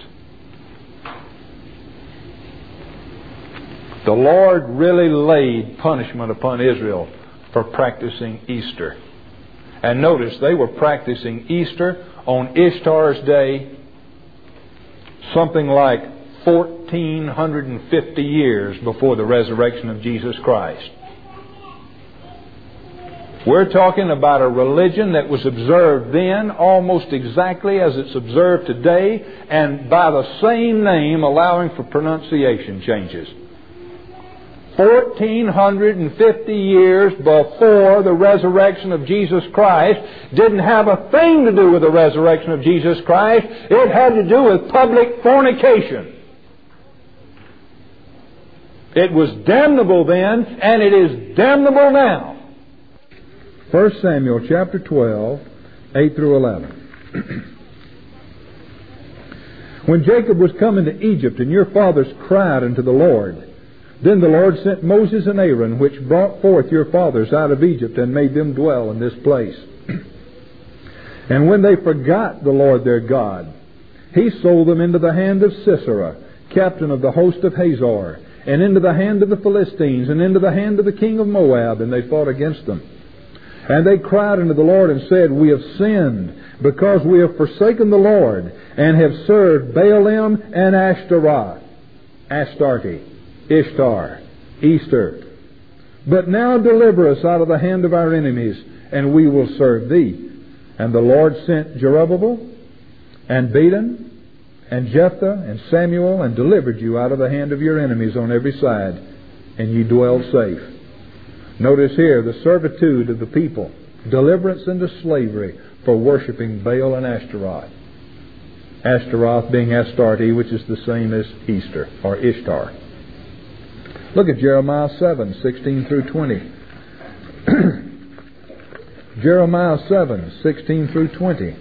The Lord really laid punishment upon Israel for practicing Easter. And notice, they were practicing Easter on Ishtar's day something like fourteen fifty years before the resurrection of Jesus Christ. We're talking about a religion that was observed then almost exactly as it's observed today, and by the same name, allowing for pronunciation changes. fourteen fifty years before the resurrection of Jesus Christ didn't have a thing to do with the resurrection of Jesus Christ. It had to do with public fornication. It was damnable then, and it is damnable now. First Samuel chapter twelve, eight through eleven. When Jacob was coming to Egypt, and your fathers cried unto the Lord, then the Lord sent Moses and Aaron, which brought forth your fathers out of Egypt, and made them dwell in this place. And when they forgot the Lord their God, He sold them into the hand of Sisera, captain of the host of Hazor, and into the hand of the Philistines, and into the hand of the king of Moab, and they fought against them. And they cried unto the Lord and said, We have sinned, because we have forsaken the Lord, and have served Baalim and Ashtaroth, Astarte, Ishtar, Easter. But now deliver us out of the hand of our enemies, and we will serve Thee. And the Lord sent Jerubbabel, and Bedan, and Jephthah, and Samuel, and delivered you out of the hand of your enemies on every side, and ye dwelled safe. Notice here the servitude of the people, deliverance into slavery for worshiping Baal and Ashtaroth. Ashtaroth being Astarte, which is the same as Easter, or Ishtar. Look at Jeremiah seven, sixteen through twenty. Jeremiah seven, sixteen through twenty.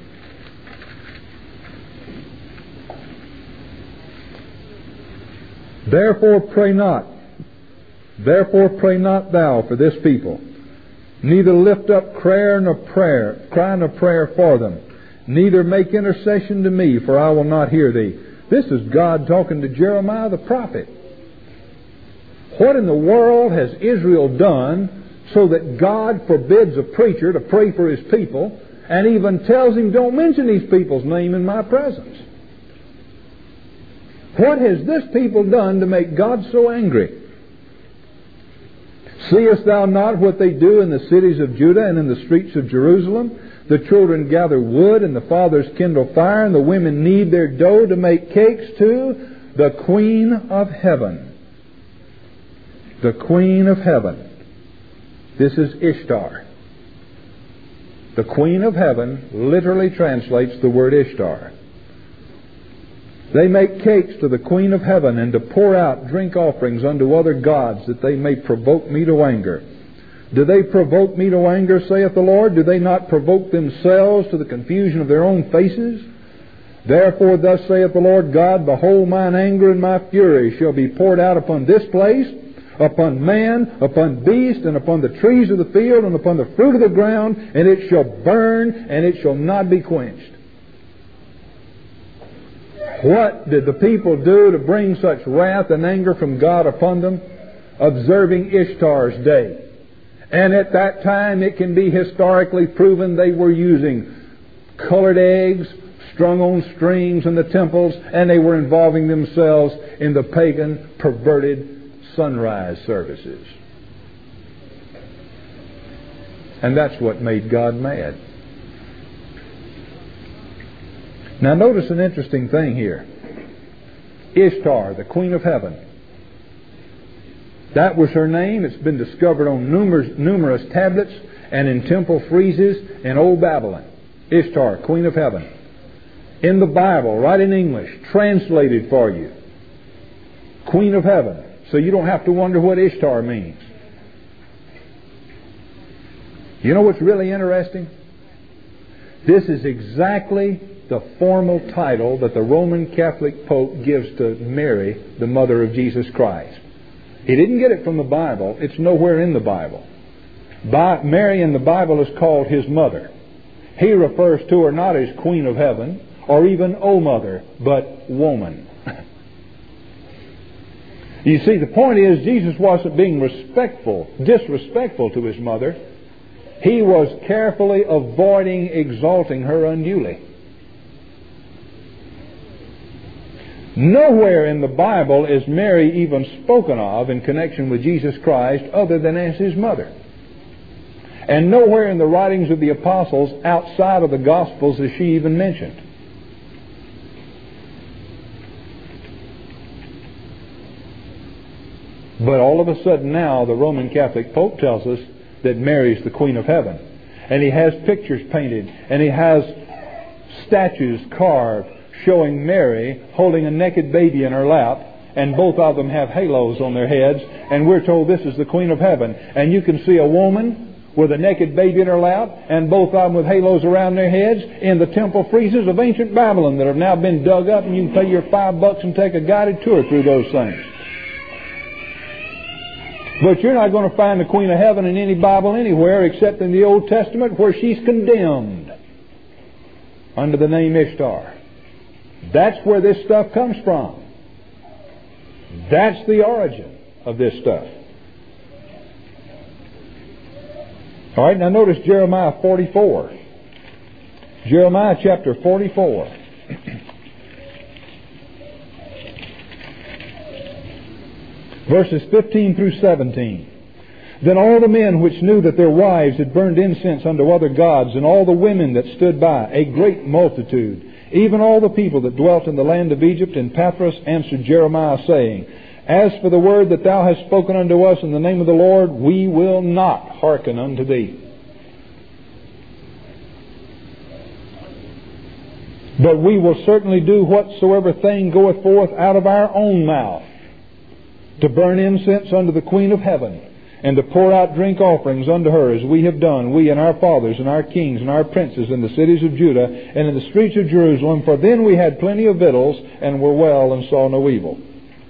Therefore pray not, therefore pray not thou for this people, neither lift up prayer nor prayer, cry nor prayer for them, neither make intercession to me, for I will not hear thee. This is God talking to Jeremiah the prophet. What in the world has Israel done so that God forbids a preacher to pray for his people, and even tells him, don't mention these people's name in my presence? What has this people done to make God so angry? Seest thou not what they do in the cities of Judah and in the streets of Jerusalem? The children gather wood, and the fathers kindle fire, and the women knead their dough to make cakes to the Queen of Heaven. The Queen of Heaven. This is Ishtar. The Queen of Heaven literally translates the word Ishtar. They make cakes to the Queen of Heaven, and to pour out drink offerings unto other gods, that they may provoke me to anger. Do they provoke me to anger, saith the Lord? Do they not provoke themselves to the confusion of their own faces? Therefore thus saith the Lord God, behold, mine anger and my fury shall be poured out upon this place, upon man, upon beast, and upon the trees of the field, and upon the fruit of the ground, and it shall burn, and it shall not be quenched. What did the people do to bring such wrath and anger from God upon them? Observing Ishtar's day. And at that time, it can be historically proven they were using colored eggs strung on strings in the temples, and they were involving themselves in the pagan, perverted sunrise services. And that's what made God mad. Now notice an interesting thing here. Ishtar, the Queen of Heaven. That was her name. It's been discovered on numerous, numerous tablets and in temple friezes in Old Babylon. Ishtar, Queen of Heaven. In the Bible, right in English, translated for you. Queen of Heaven. So you don't have to wonder what Ishtar means. You know what's really interesting? This is exactly the formal title that the Roman Catholic Pope gives to Mary, the mother of Jesus Christ. He didn't get it from the Bible. It's nowhere in the Bible. By, Mary in the Bible is called his mother. He refers to her not as Queen of Heaven or even O Mother, but woman. You see, the point is, Jesus wasn't being respectful, disrespectful to his mother. He was carefully avoiding exalting her unduly. Nowhere in the Bible is Mary even spoken of in connection with Jesus Christ other than as his mother. And nowhere in the writings of the apostles outside of the Gospels is she even mentioned. But all of a sudden now the Roman Catholic Pope tells us that Mary's the Queen of Heaven. And he has pictures painted, and he has statues carved showing Mary holding a naked baby in her lap, and both of them have halos on their heads, and we're told this is the Queen of Heaven. And you can see a woman with a naked baby in her lap, and both of them with halos around their heads in the temple friezes of ancient Babylon that have now been dug up, and you can pay your five bucks and take a guided tour through those things. But you're not going to find the Queen of Heaven in any Bible anywhere except in the Old Testament, where she's condemned under the name Ishtar. That's where this stuff comes from. That's the origin of this stuff. All right, now notice Jeremiah forty-four. Jeremiah chapter forty-four. Verses fifteen through seventeen. Then all the men which knew that their wives had burned incense unto other gods, and all the women that stood by, a great multitude, even all the people that dwelt in the land of Egypt and Pathros, answered Jeremiah, saying, As for the word that thou hast spoken unto us in the name of the Lord, we will not hearken unto thee. But we will certainly do whatsoever thing goeth forth out of our own mouth, to burn incense unto the Queen of Heaven, and to pour out drink offerings unto her, as we have done, we and our fathers and our kings and our princes in the cities of Judah and in the streets of Jerusalem. For then we had plenty of victuals, and were well, and saw no evil.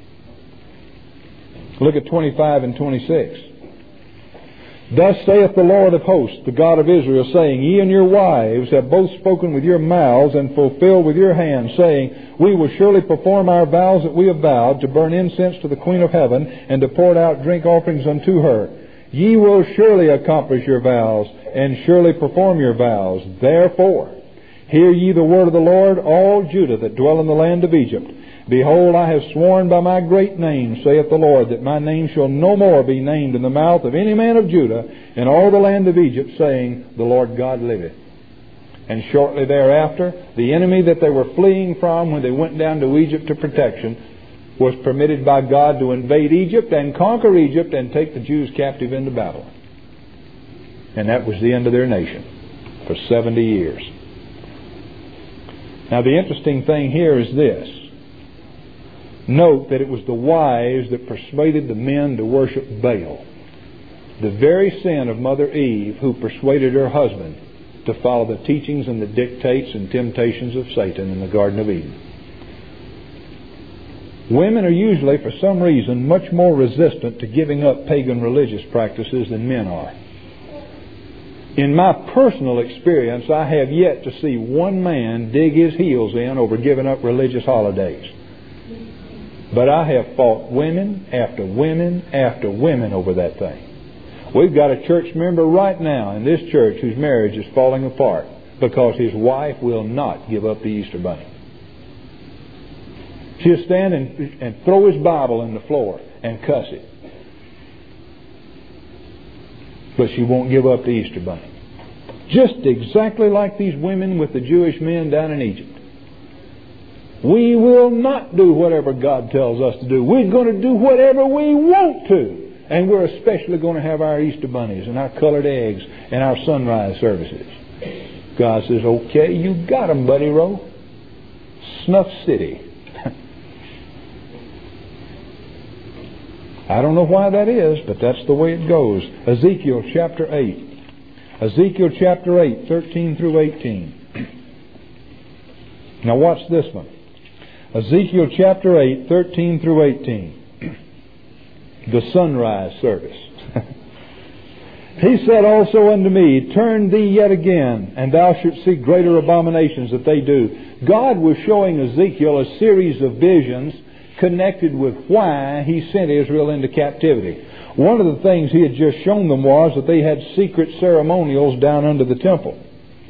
Look at twenty-five and twenty-six. Thus saith the Lord of hosts, the God of Israel, saying, Ye and your wives have both spoken with your mouths, and fulfilled with your hands, saying, We will surely perform our vows that we have vowed, to burn incense to the Queen of Heaven, and to pour out drink offerings unto her. Ye will surely accomplish your vows, and surely perform your vows. Therefore, Hear ye the word of the Lord, all Judah that dwell in the land of Egypt. Behold, I have sworn by my great name, saith the Lord, that my name shall no more be named in the mouth of any man of Judah in all the land of Egypt, saying, The Lord God liveth. And shortly thereafter, the enemy that they were fleeing from when they went down to Egypt to protection was permitted by God to invade Egypt and conquer Egypt and take the Jews captive into Babylon. And that was the end of their nation for seventy years. Now the interesting thing here is this. Note that it was the wives that persuaded the men to worship Baal. The very sin of Mother Eve who persuaded her husband to follow the teachings and the dictates and temptations of Satan in the Garden of Eden. Women are usually, for some reason, much more resistant to giving up pagan religious practices than men are. In my personal experience, I have yet to see one man dig his heels in over giving up religious holidays. But I have fought women after women after women over that thing. We've got a church member right now in this church whose marriage is falling apart because his wife will not give up the Easter bunny. She'll stand and, and throw his Bible on the floor and cuss it. But she won't give up the Easter bunny. Just exactly like these women with the Jewish men down in Egypt. We will not do whatever God tells us to do. We're going to do whatever we want to. And we're especially going to have our Easter bunnies and our colored eggs and our sunrise services. God says, okay, you got them, Buddy Rowe. Snuff City. I don't know why that is, but that's the way it goes. Ezekiel chapter eight. Ezekiel chapter eight, thirteen through eighteen. Now watch this one. Ezekiel chapter eight, thirteen through eighteen. The sunrise service. He said also unto me, Turn thee yet again, and thou shalt see greater abominations that they do. God was showing Ezekiel a series of visions connected with why he sent Israel into captivity. One of the things he had just shown them was that they had secret ceremonials down under the temple.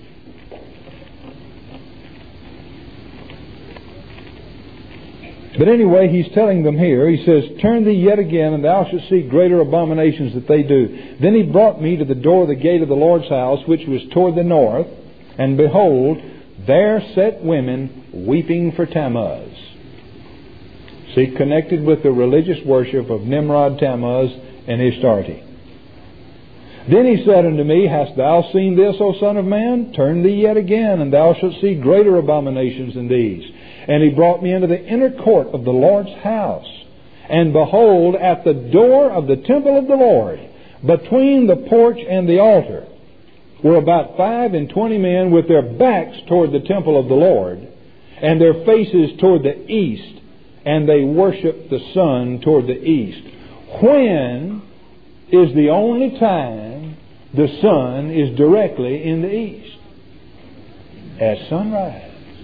But anyway, he's telling them here, he says, Turn thee yet again, and thou shalt see greater abominations that they do. Then he brought me to the door of the gate of the Lord's house, which was toward the north, and behold, there sat women weeping for Tammuz. See, connected with the religious worship of Nimrod, Tammuz, and Ishtarti. Then he said unto me, Hast thou seen this, O son of man? Turn thee yet again, and thou shalt see greater abominations than these. And he brought me into the inner court of the Lord's house. And behold, at the door of the temple of the Lord, between the porch and the altar, were about five and twenty men with their backs toward the temple of the Lord, and their faces toward the east, and they worshiped the sun toward the east. When is the only time the sun is directly in the east? At sunrise.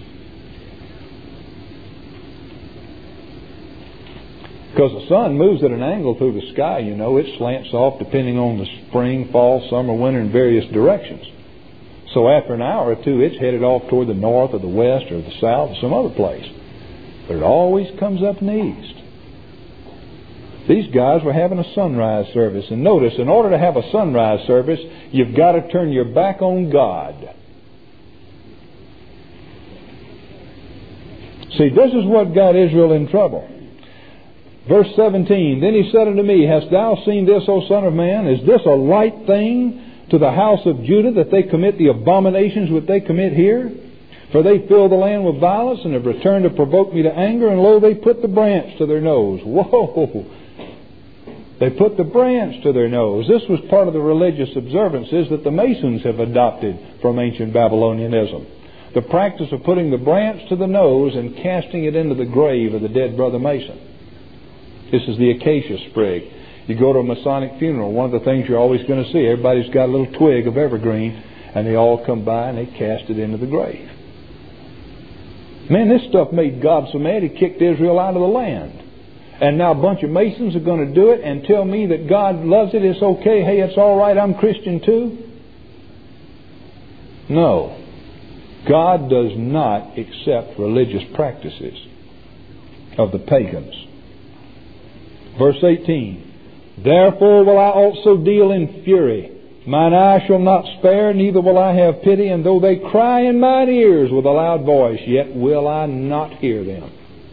Because the sun moves at an angle through the sky, you know. It slants off depending on the spring, fall, summer, winter, in various directions. So after an hour or two, it's headed off toward the north or the west or the south or some other place. But it always comes up in the east. These guys were having a sunrise service. And notice, in order to have a sunrise service, you've got to turn your back on God. See, this is what got Israel in trouble. Verse seventeen, Then he said unto me, Hast thou seen this, O son of man? Is this a light thing to the house of Judah, that they commit the abominations which they commit here? For they fill the land with violence, and have returned to provoke me to anger, and lo, they put the branch to their nose. Whoa! They put the branch to their nose. This was part of the religious observances that the Masons have adopted from ancient Babylonianism. The practice of putting the branch to the nose and casting it into the grave of the dead brother Mason. This is the acacia sprig. You go to a Masonic funeral, one of the things you're always going to see, everybody's got a little twig of evergreen, and they all come by and they cast it into the grave. Man, this stuff made God so mad he kicked Israel out of the land. And now a bunch of Masons are going to do it and tell me that God loves it, it's okay, hey, it's all right, I'm Christian too? No. God does not accept religious practices of the pagans. Verse eighteen, therefore will I also deal in fury. Mine eye shall not spare, neither will I have pity. And though they cry in mine ears with a loud voice, yet will I not hear them.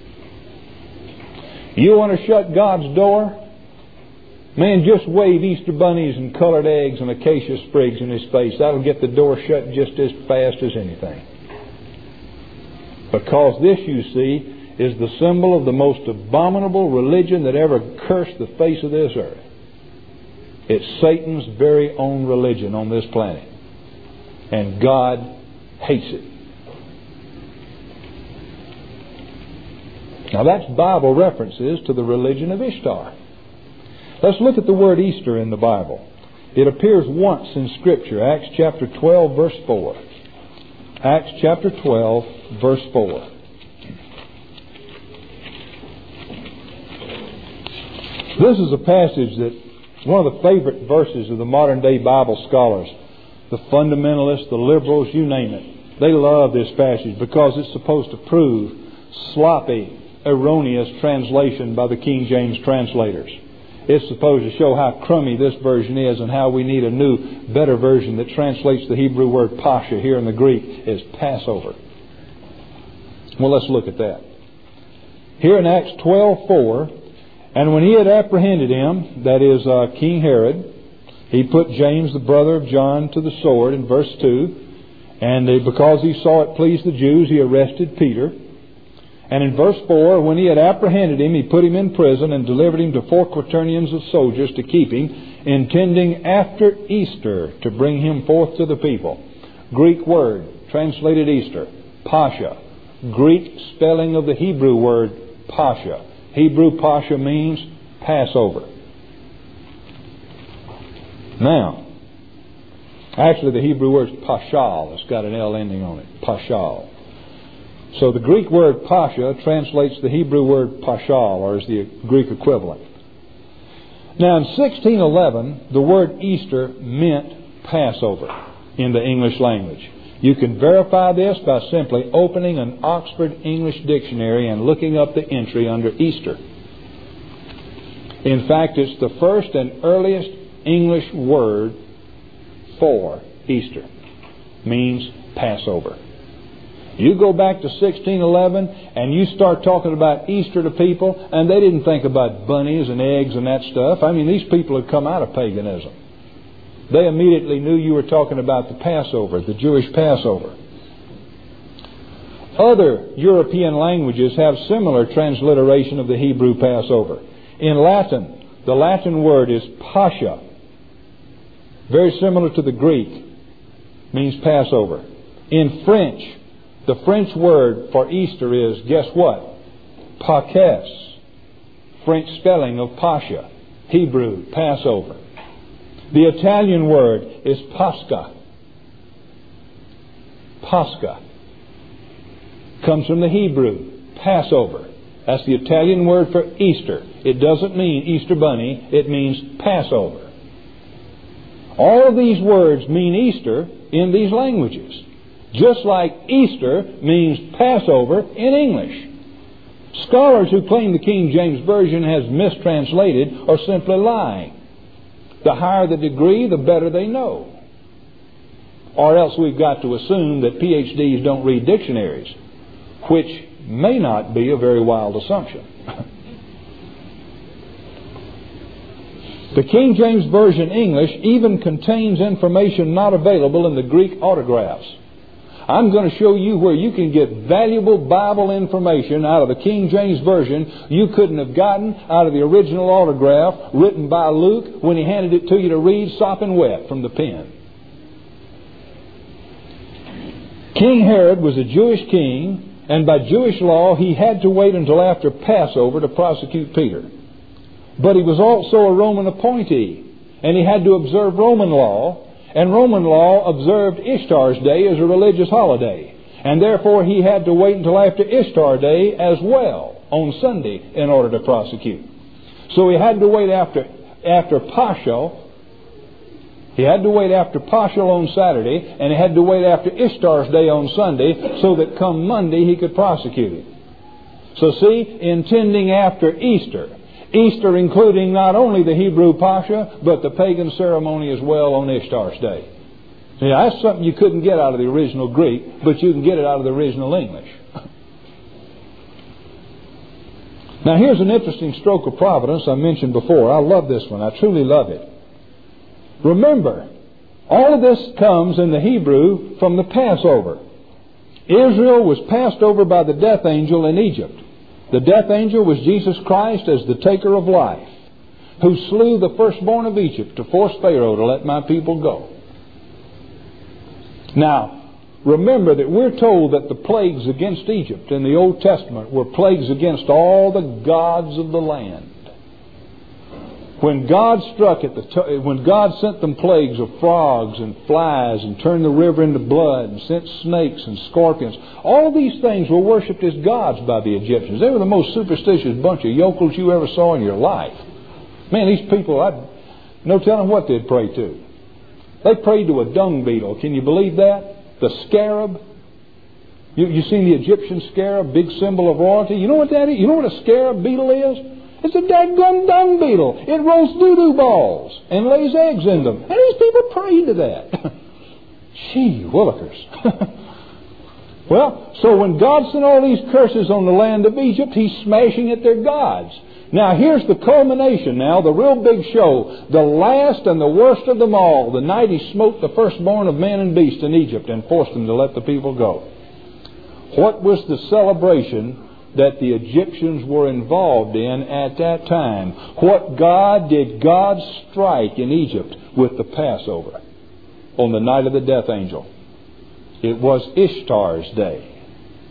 You want to shut God's door? Man, just wave Easter bunnies and colored eggs and acacia sprigs in His face. That'll get the door shut just as fast as anything. Because this, you see, is the symbol of the most abominable religion that ever cursed the face of this earth. It's Satan's very own religion on this planet. And God hates it. Now that's Bible references to the religion of Ishtar. Let's look at the word Easter in the Bible. It appears once in Scripture. Acts chapter twelve, verse four. Acts chapter twelve, verse four. This is a passage that one of the favorite verses of the modern day Bible scholars, the fundamentalists, the liberals, you name it. They love this passage because it's supposed to prove sloppy, erroneous translation by the King James translators. It's supposed to show how crummy this version is and how we need a new, better version that translates the Hebrew word Pascha here in the Greek as Passover. Well, let's look at that. Here in Acts twelve four, and when he had apprehended him, that is uh, King Herod, he put James, the brother of John, to the sword in verse two. And uh, because he saw it pleased the Jews, he arrested Peter. And in verse four, when he had apprehended him, he put him in prison and delivered him to four quaternions of soldiers to keep him, intending after Easter to bring him forth to the people. Greek word, translated Easter, Pascha. Greek spelling of the Hebrew word, Pascha. Hebrew Pascha means Passover. Now, actually the Hebrew word's Pashal. It's got an L ending on it. Pashal. So the Greek word Pascha translates the Hebrew word Pashal, or is the Greek equivalent. Now in sixteen eleven, the word Easter meant Passover in the English language. You can verify this by simply opening an Oxford English Dictionary and looking up the entry under Easter. In fact, it's the first and earliest English word for Easter. Means Passover. You go back to sixteen eleven and you start talking about Easter to people, and they didn't think about bunnies and eggs and that stuff. I mean, these people had come out of paganism. They immediately knew you were talking about the Passover, the Jewish Passover. Other European languages have similar transliteration of the Hebrew Passover. In Latin, the Latin word is Pascha. Very similar to the Greek. Means Passover. In French, the French word for Easter is, guess what? Pâques. French spelling of Pascha. Hebrew, Passover. The Italian word is Pascha. Pascha. Comes from the Hebrew, Passover. That's the Italian word for Easter. It doesn't mean Easter bunny. It means Passover. All of these words mean Easter in these languages. Just like Easter means Passover in English. Scholars who claim the King James Version has mistranslated are simply lying. The higher the degree, the better they know. Or else we've got to assume that P H Ds don't read dictionaries, which may not be a very wild assumption. The King James Version English even contains information not available in the Greek autographs. I'm going to show you where you can get valuable Bible information out of the King James Version you couldn't have gotten out of the original autograph written by Luke when he handed it to you to read sopping wet from the pen. King Herod was a Jewish king, and by Jewish law he had to wait until after Passover to prosecute Peter. But he was also a Roman appointee, and he had to observe Roman law. And Roman law observed Ishtar's Day as a religious holiday. And therefore he had to wait until after Ishtar Day as well, on Sunday, in order to prosecute. So he had to wait after, after Pascha He had to wait after Paschal on Saturday, and he had to wait after Ishtar's Day on Sunday, so that come Monday he could prosecute him. So see, intending after Easter. Easter including not only the Hebrew Pascha, but the pagan ceremony as well on Ishtar's Day. Now, that's something you couldn't get out of the original Greek, but you can get it out of the original English. Now, here's an interesting stroke of providence I mentioned before. I love this one. I truly love it. Remember, all of this comes in the Hebrew from the Passover. Israel was passed over by the death angel in Egypt. The death angel was Jesus Christ as the taker of life, who slew the firstborn of Egypt to force Pharaoh to let my people go. Now, remember that we're told that the plagues against Egypt in the Old Testament were plagues against all the gods of the land. When God struck it, the, when God sent them plagues of frogs and flies and turned the river into blood and sent snakes and scorpions, all of these things were worshipped as gods by the Egyptians. They were the most superstitious bunch of yokels you ever saw in your life. Man, these people, I'd no telling what they'd pray to. They prayed to a dung beetle. Can you believe that? The scarab. You, you seen the Egyptian scarab, big symbol of royalty? You know what that is? You know what a scarab beetle is? It's a dadgum dung beetle. It rolls doo-doo balls and lays eggs in them. And these people prayed to that. Gee willikers. Well, so when God sent all these curses on the land of Egypt, He's smashing at their gods. Now here's the culmination now, the real big show. The last and the worst of them all. The night He smote the firstborn of man and beast in Egypt and forced them to let the people go. What was the celebration that the Egyptians were involved in at that time? What God did God strike in Egypt with the Passover on the night of the death angel? It was Ishtar's Day.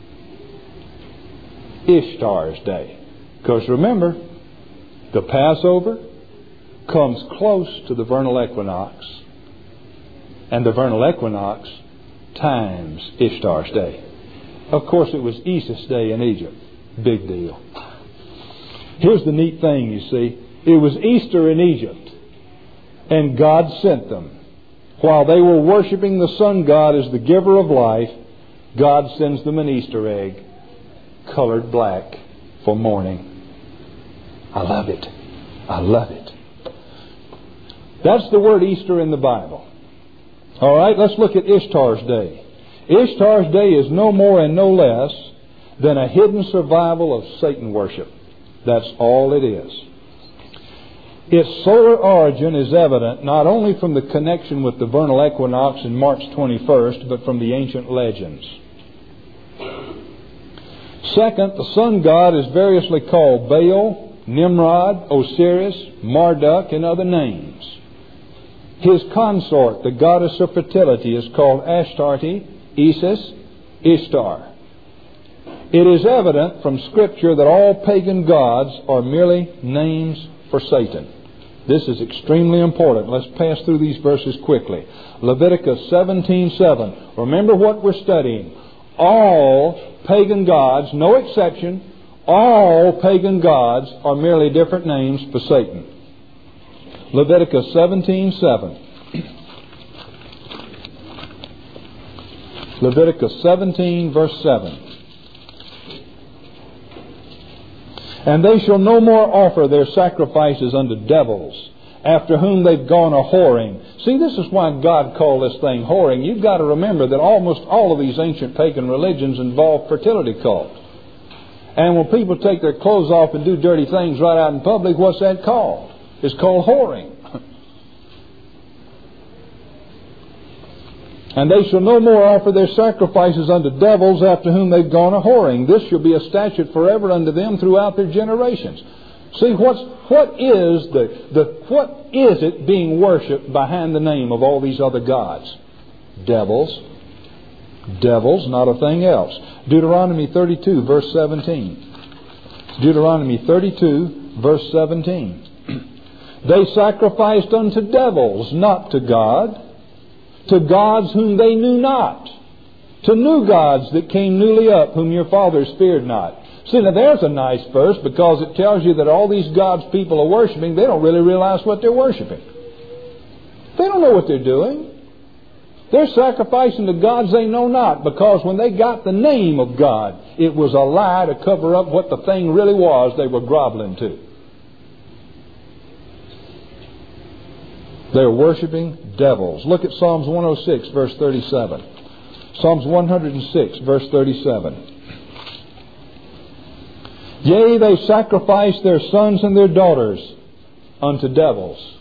Ishtar's Day. Because remember, the Passover comes close to the vernal equinox, and the vernal equinox times Ishtar's Day. Of course, it was Isis Day in Egypt. Big deal. Here's the neat thing, you see. It was Easter in Egypt, and God sent them. While they were worshiping the sun god as the giver of life, God sends them an Easter egg, colored black for mourning. I love it. I love it. That's the word Easter in the Bible. All right, let's look at Ishtar's Day. Ishtar's Day is no more and no less than a hidden survival of Satan worship. That's all it is. Its solar origin is evident not only from the connection with the vernal equinox in March twenty-first, but from the ancient legends. Second, the sun god is variously called Baal, Nimrod, Osiris, Marduk, and other names. His consort, the goddess of fertility, is called Astarte, Isis, Ishtar. It is evident from Scripture that all pagan gods are merely names for Satan. This is extremely important. Let's pass through these verses quickly. Leviticus seventeen seven. Remember what we're studying. All pagan gods, no exception, all pagan gods are merely different names for Satan. Leviticus seventeen seven. Leviticus seventeen verse seven. And they shall no more offer their sacrifices unto devils, after whom they've gone a whoring. See, this is why God called this thing whoring. You've got to remember that almost all of these ancient pagan religions involve fertility cult. And when people take their clothes off and do dirty things right out in public, what's that called? It's called whoring. And they shall no more offer their sacrifices unto devils, after whom they've gone a whoring. This shall be a statute forever unto them throughout their generations. See, what's, what is the, the what is it being worshipped behind the name of all these other gods? Devils. Devils, not a thing else. Deuteronomy thirty-two, verse seventeen. Deuteronomy thirty-two, verse seventeen. They sacrificed unto devils, not to God. To gods whom they knew not. To new gods that came newly up, whom your fathers feared not. See, now there's a nice verse, because it tells you that all these gods people are worshiping, they don't really realize what they're worshiping. They don't know what they're doing. They're sacrificing to gods they know not, because when they got the name of God, it was a lie to cover up what the thing really was they were groveling to. They're worshiping devils. Look at Psalms one oh six, verse thirty-seven. Psalms one oh six, verse thirty-seven. Yea, they sacrifice their sons and their daughters unto devils.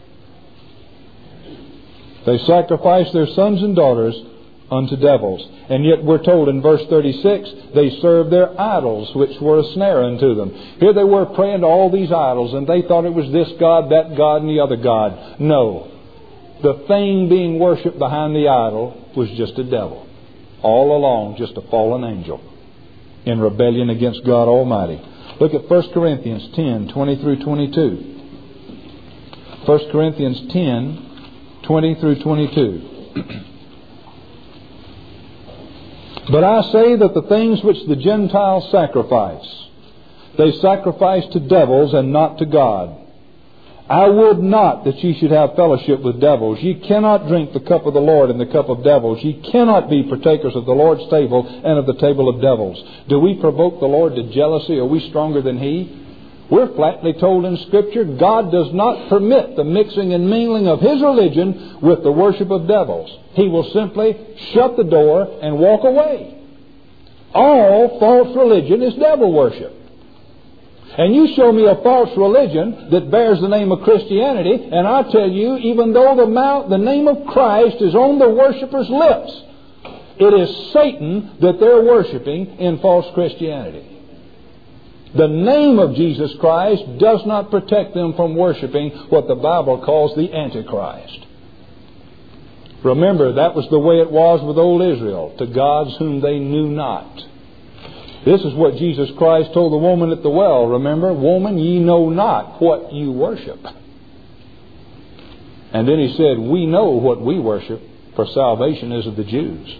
They sacrifice their sons and daughters unto devils. And yet we're told in verse thirty-six, they served their idols, which were a snare unto them. Here they were praying to all these idols, and they thought it was this God, that God, and the other God. No. The thing being worshipped behind the idol was just a devil. All along, just a fallen angel in rebellion against God Almighty. Look at First Corinthians ten, twenty through twenty-two. First Corinthians ten, twenty through twenty-two. But I say that the things which the Gentiles sacrifice, they sacrifice to devils and not to God. I would not that ye should have fellowship with devils. Ye cannot drink the cup of the Lord and the cup of devils. Ye cannot be partakers of the Lord's table and of the table of devils. Do we provoke the Lord to jealousy? Are we stronger than He? We're flatly told in Scripture, God does not permit the mixing and mingling of His religion with the worship of devils. He will simply shut the door and walk away. All false religion is devil worship. And you show me a false religion that bears the name of Christianity, and I tell you, even though the, mouth, the name of Christ is on the worshippers' lips, it is Satan that they're worshiping in false Christianity. The name of Jesus Christ does not protect them from worshiping what the Bible calls the Antichrist. Remember, that was the way it was with old Israel, to gods whom they knew not. This is what Jesus Christ told the woman at the well. Remember, woman, ye know not what you worship. And then He said, we know what we worship, for salvation is of the Jews.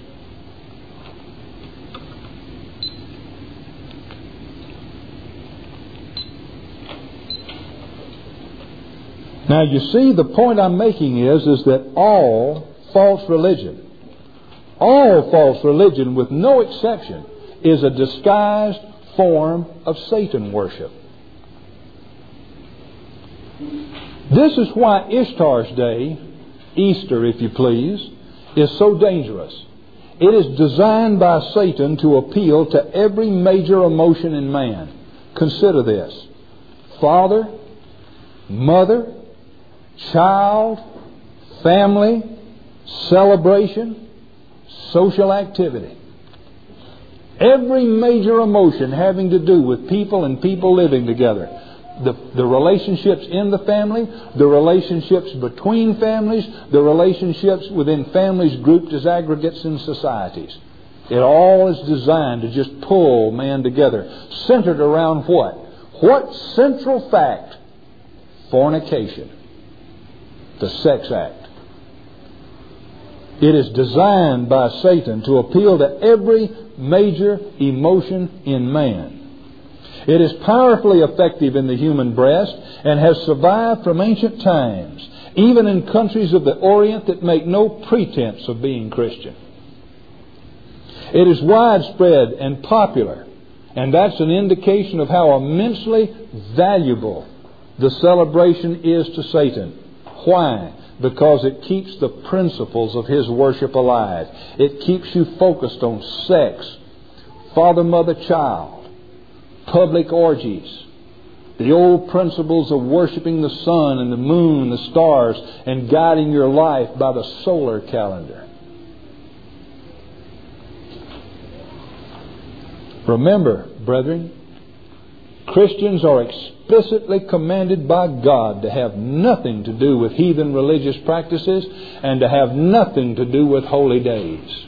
Now you see, the point I'm making is, is that all false religion, all false religion with no exception, is a disguised form of Satan worship. This is why Ishtar's Day, Easter if you please, is so dangerous. It is designed by Satan to appeal to every major emotion in man. Consider this: father, mother, child, family, celebration, social activity. Every major emotion having to do with people and people living together. The, the relationships in the family, the relationships between families, the relationships within families grouped as aggregates in societies. It all is designed to just pull man together. Centered around what? What central fact? Fornication. The sex act. It is designed by Satan to appeal to every major emotion in man. It is powerfully effective in the human breast and has survived from ancient times, even in countries of the Orient that make no pretense of being Christian. It is widespread and popular, and that's an indication of how immensely valuable the celebration is to Satan. Why? Because it keeps the principles of his worship alive. It keeps you focused on sex, father, mother, child, public orgies, the old principles of worshiping the sun and the moon and the stars, and guiding your life by the solar calendar. Remember, brethren, Christians are explicitly commanded by God to have nothing to do with heathen religious practices and to have nothing to do with holy days.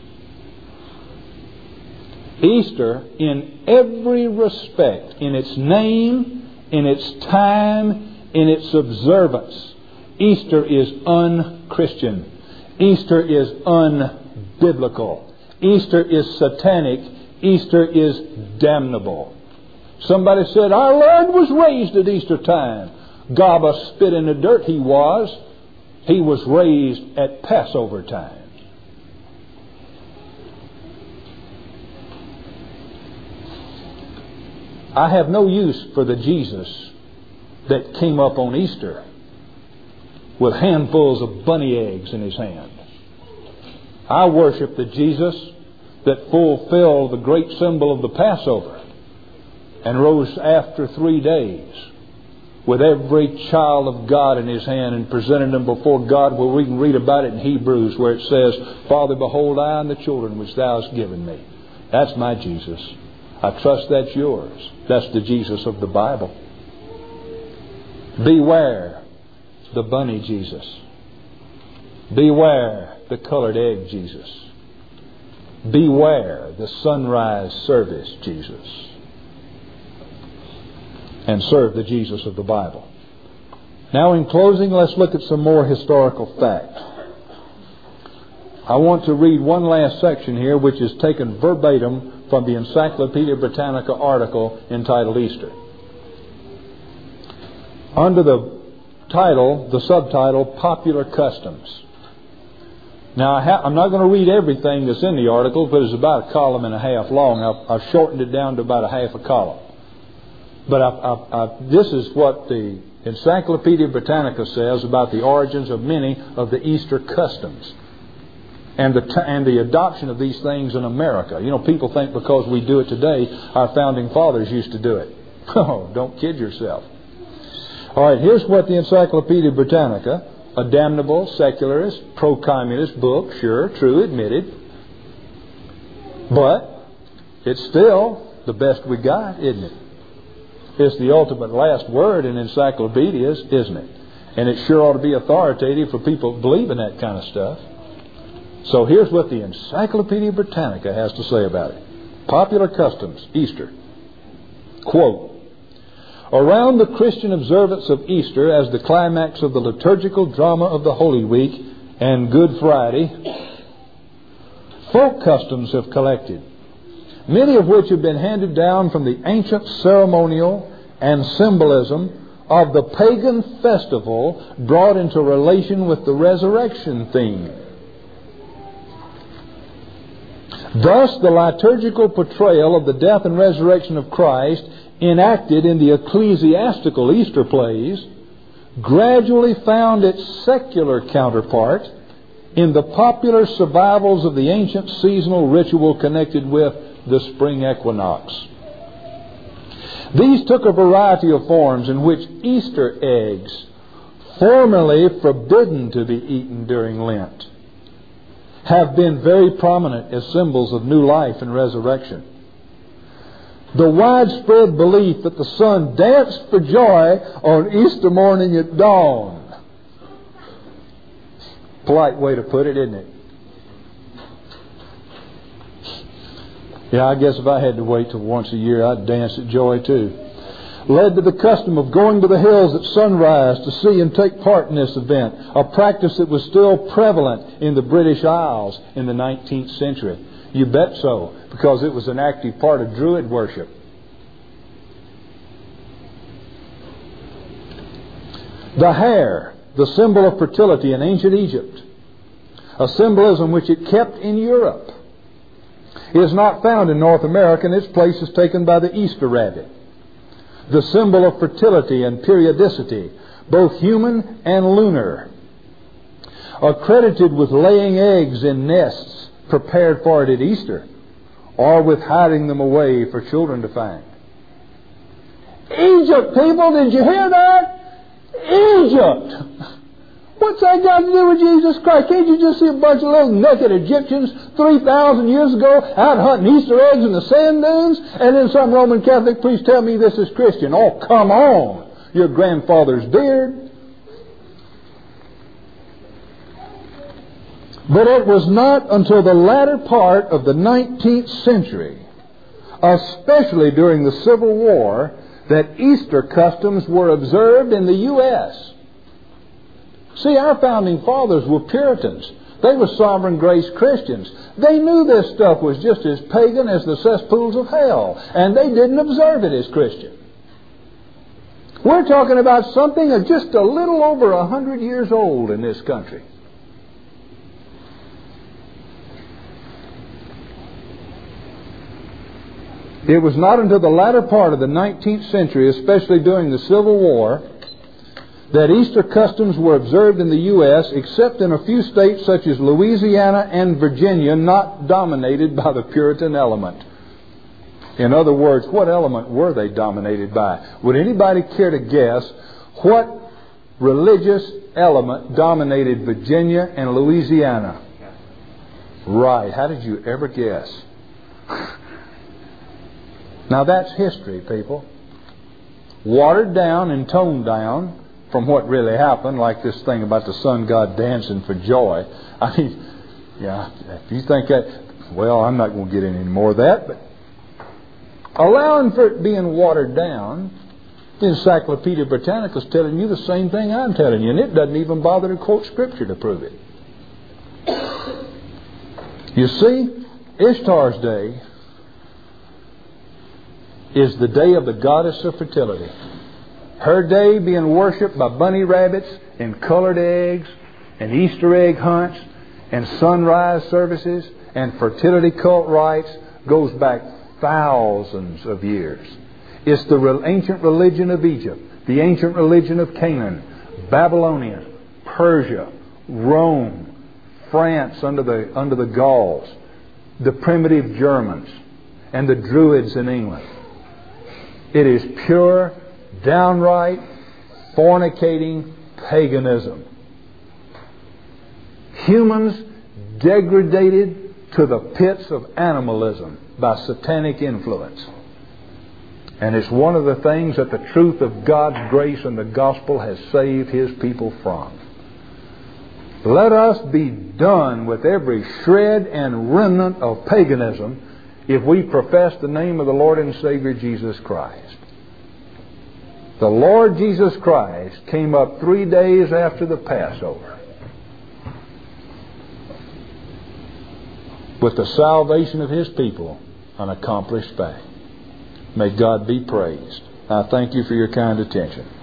Easter, in every respect, in its name, in its time, in its observance, Easter is un-Christian. Easter is un-biblical. Easter is satanic. Easter is damnable. Somebody said, our Lord was raised at Easter time. Gob a spit in the dirt, He was. He was raised at Passover time. I have no use for the Jesus that came up on Easter with handfuls of bunny eggs in his hand. I worship the Jesus that fulfilled the great symbol of the Passover and rose after three days with every child of God in his hand and presented them before God, where we can read about it in Hebrews, where it says, Father, behold, I and the children which thou hast given me. That's my Jesus. I trust that's yours. That's the Jesus of the Bible. Beware the bunny Jesus. Beware the colored egg Jesus. Beware the sunrise service Jesus. And serve the Jesus of the Bible. Now, in closing, let's look at some more historical facts. I want to read one last section here, which is taken verbatim from the Encyclopedia Britannica article entitled Easter. Under the title, the subtitle, Popular Customs. Now, I ha- I'm not going to read everything that's in the article, but it's about a column and a half long. I've, I've shortened it down to about a half a column. But I, I, I, this is what the Encyclopedia Britannica says about the origins of many of the Easter customs and the, t- and the adoption of these things in America. You know, people think because we do it today, our founding fathers used to do it. Oh, don't kid yourself. All right, here's what the Encyclopedia Britannica, a damnable, secularist, pro-communist book, sure, true, admitted. But it's still the best we got, isn't it? It's the ultimate last word in encyclopedias, isn't it? And it sure ought to be authoritative for people who believe in that kind of stuff. So here's what the Encyclopedia Britannica has to say about it. Popular customs, Easter. Quote, around the Christian observance of Easter as the climax of the liturgical drama of the Holy Week and Good Friday, folk customs have collected, many of which have been handed down from the ancient ceremonial and symbolism of the pagan festival brought into relation with the resurrection theme. Thus, the liturgical portrayal of the death and resurrection of Christ enacted in the ecclesiastical Easter plays gradually found its secular counterpart in the popular survivals of the ancient seasonal ritual connected with the spring equinox. These took a variety of forms in which Easter eggs, formerly forbidden to be eaten during Lent, have been very prominent as symbols of new life and resurrection. The widespread belief that the sun danced for joy on Easter morning at dawn. Polite way to put it, isn't it? Yeah, I guess if I had to wait till once a year, I'd dance at joy too. Led to the custom of going to the hills at sunrise to see and take part in this event, a practice that was still prevalent in the British Isles in the nineteenth century. You bet so, because it was an active part of Druid worship. The hare, the symbol of fertility in ancient Egypt, a symbolism which it kept in Europe, is not found in North America, and its place is taken by the Easter rabbit, the symbol of fertility and periodicity, both human and lunar, accredited with laying eggs in nests prepared for it at Easter, or with hiding them away for children to find. Egypt, people, did you hear that? Egypt! What's that got to do with Jesus Christ? Can't you just see a bunch of little naked Egyptians three thousand years ago out hunting Easter eggs in the sand dunes? And then some Roman Catholic priest tell me this is Christian. Oh, come on! Your grandfather's beard. But it was not until the latter part of the nineteenth century, especially during the Civil War, that Easter customs were observed in the U S See, our founding fathers were Puritans. They were sovereign grace Christians. They knew this stuff was just as pagan as the cesspools of hell, and they didn't observe it as Christian. We're talking about something of just a little over a hundred years old in this country. It was not until the latter part of the nineteenth century, especially during the Civil War, that Easter customs were observed in the U S, except in a few states such as Louisiana and Virginia, not dominated by the Puritan element. In other words, what element were they dominated by? Would anybody care to guess what religious element dominated Virginia and Louisiana? Right. How did you ever guess? Now that's history, people. Watered down and toned down from what really happened, like this thing about the sun god dancing for joy. I mean, yeah, if you think that, well, I'm not going to get into any more of that, but allowing for it being watered down, the Encyclopedia Britannica is telling you the same thing I'm telling you, and it doesn't even bother to quote Scripture to prove it. You see, Ishtar's Day is the day of the goddess of fertility. Her day being worshipped by bunny rabbits and colored eggs and Easter egg hunts and sunrise services and fertility cult rites goes back thousands of years. It's the ancient religion of Egypt, the ancient religion of Canaan, Babylonia, Persia, Rome, France under the, under the Gauls, the primitive Germans, and the Druids in England. It is pure, downright, fornicating paganism. Humans degraded to the pits of animalism by satanic influence. And it's one of the things that the truth of God's grace and the gospel has saved His people from. Let us be done with every shred and remnant of paganism if we profess the name of the Lord and Savior Jesus Christ. The Lord Jesus Christ came up three days after the Passover with the salvation of His people, an accomplished fact. May God be praised. I thank you for your kind attention.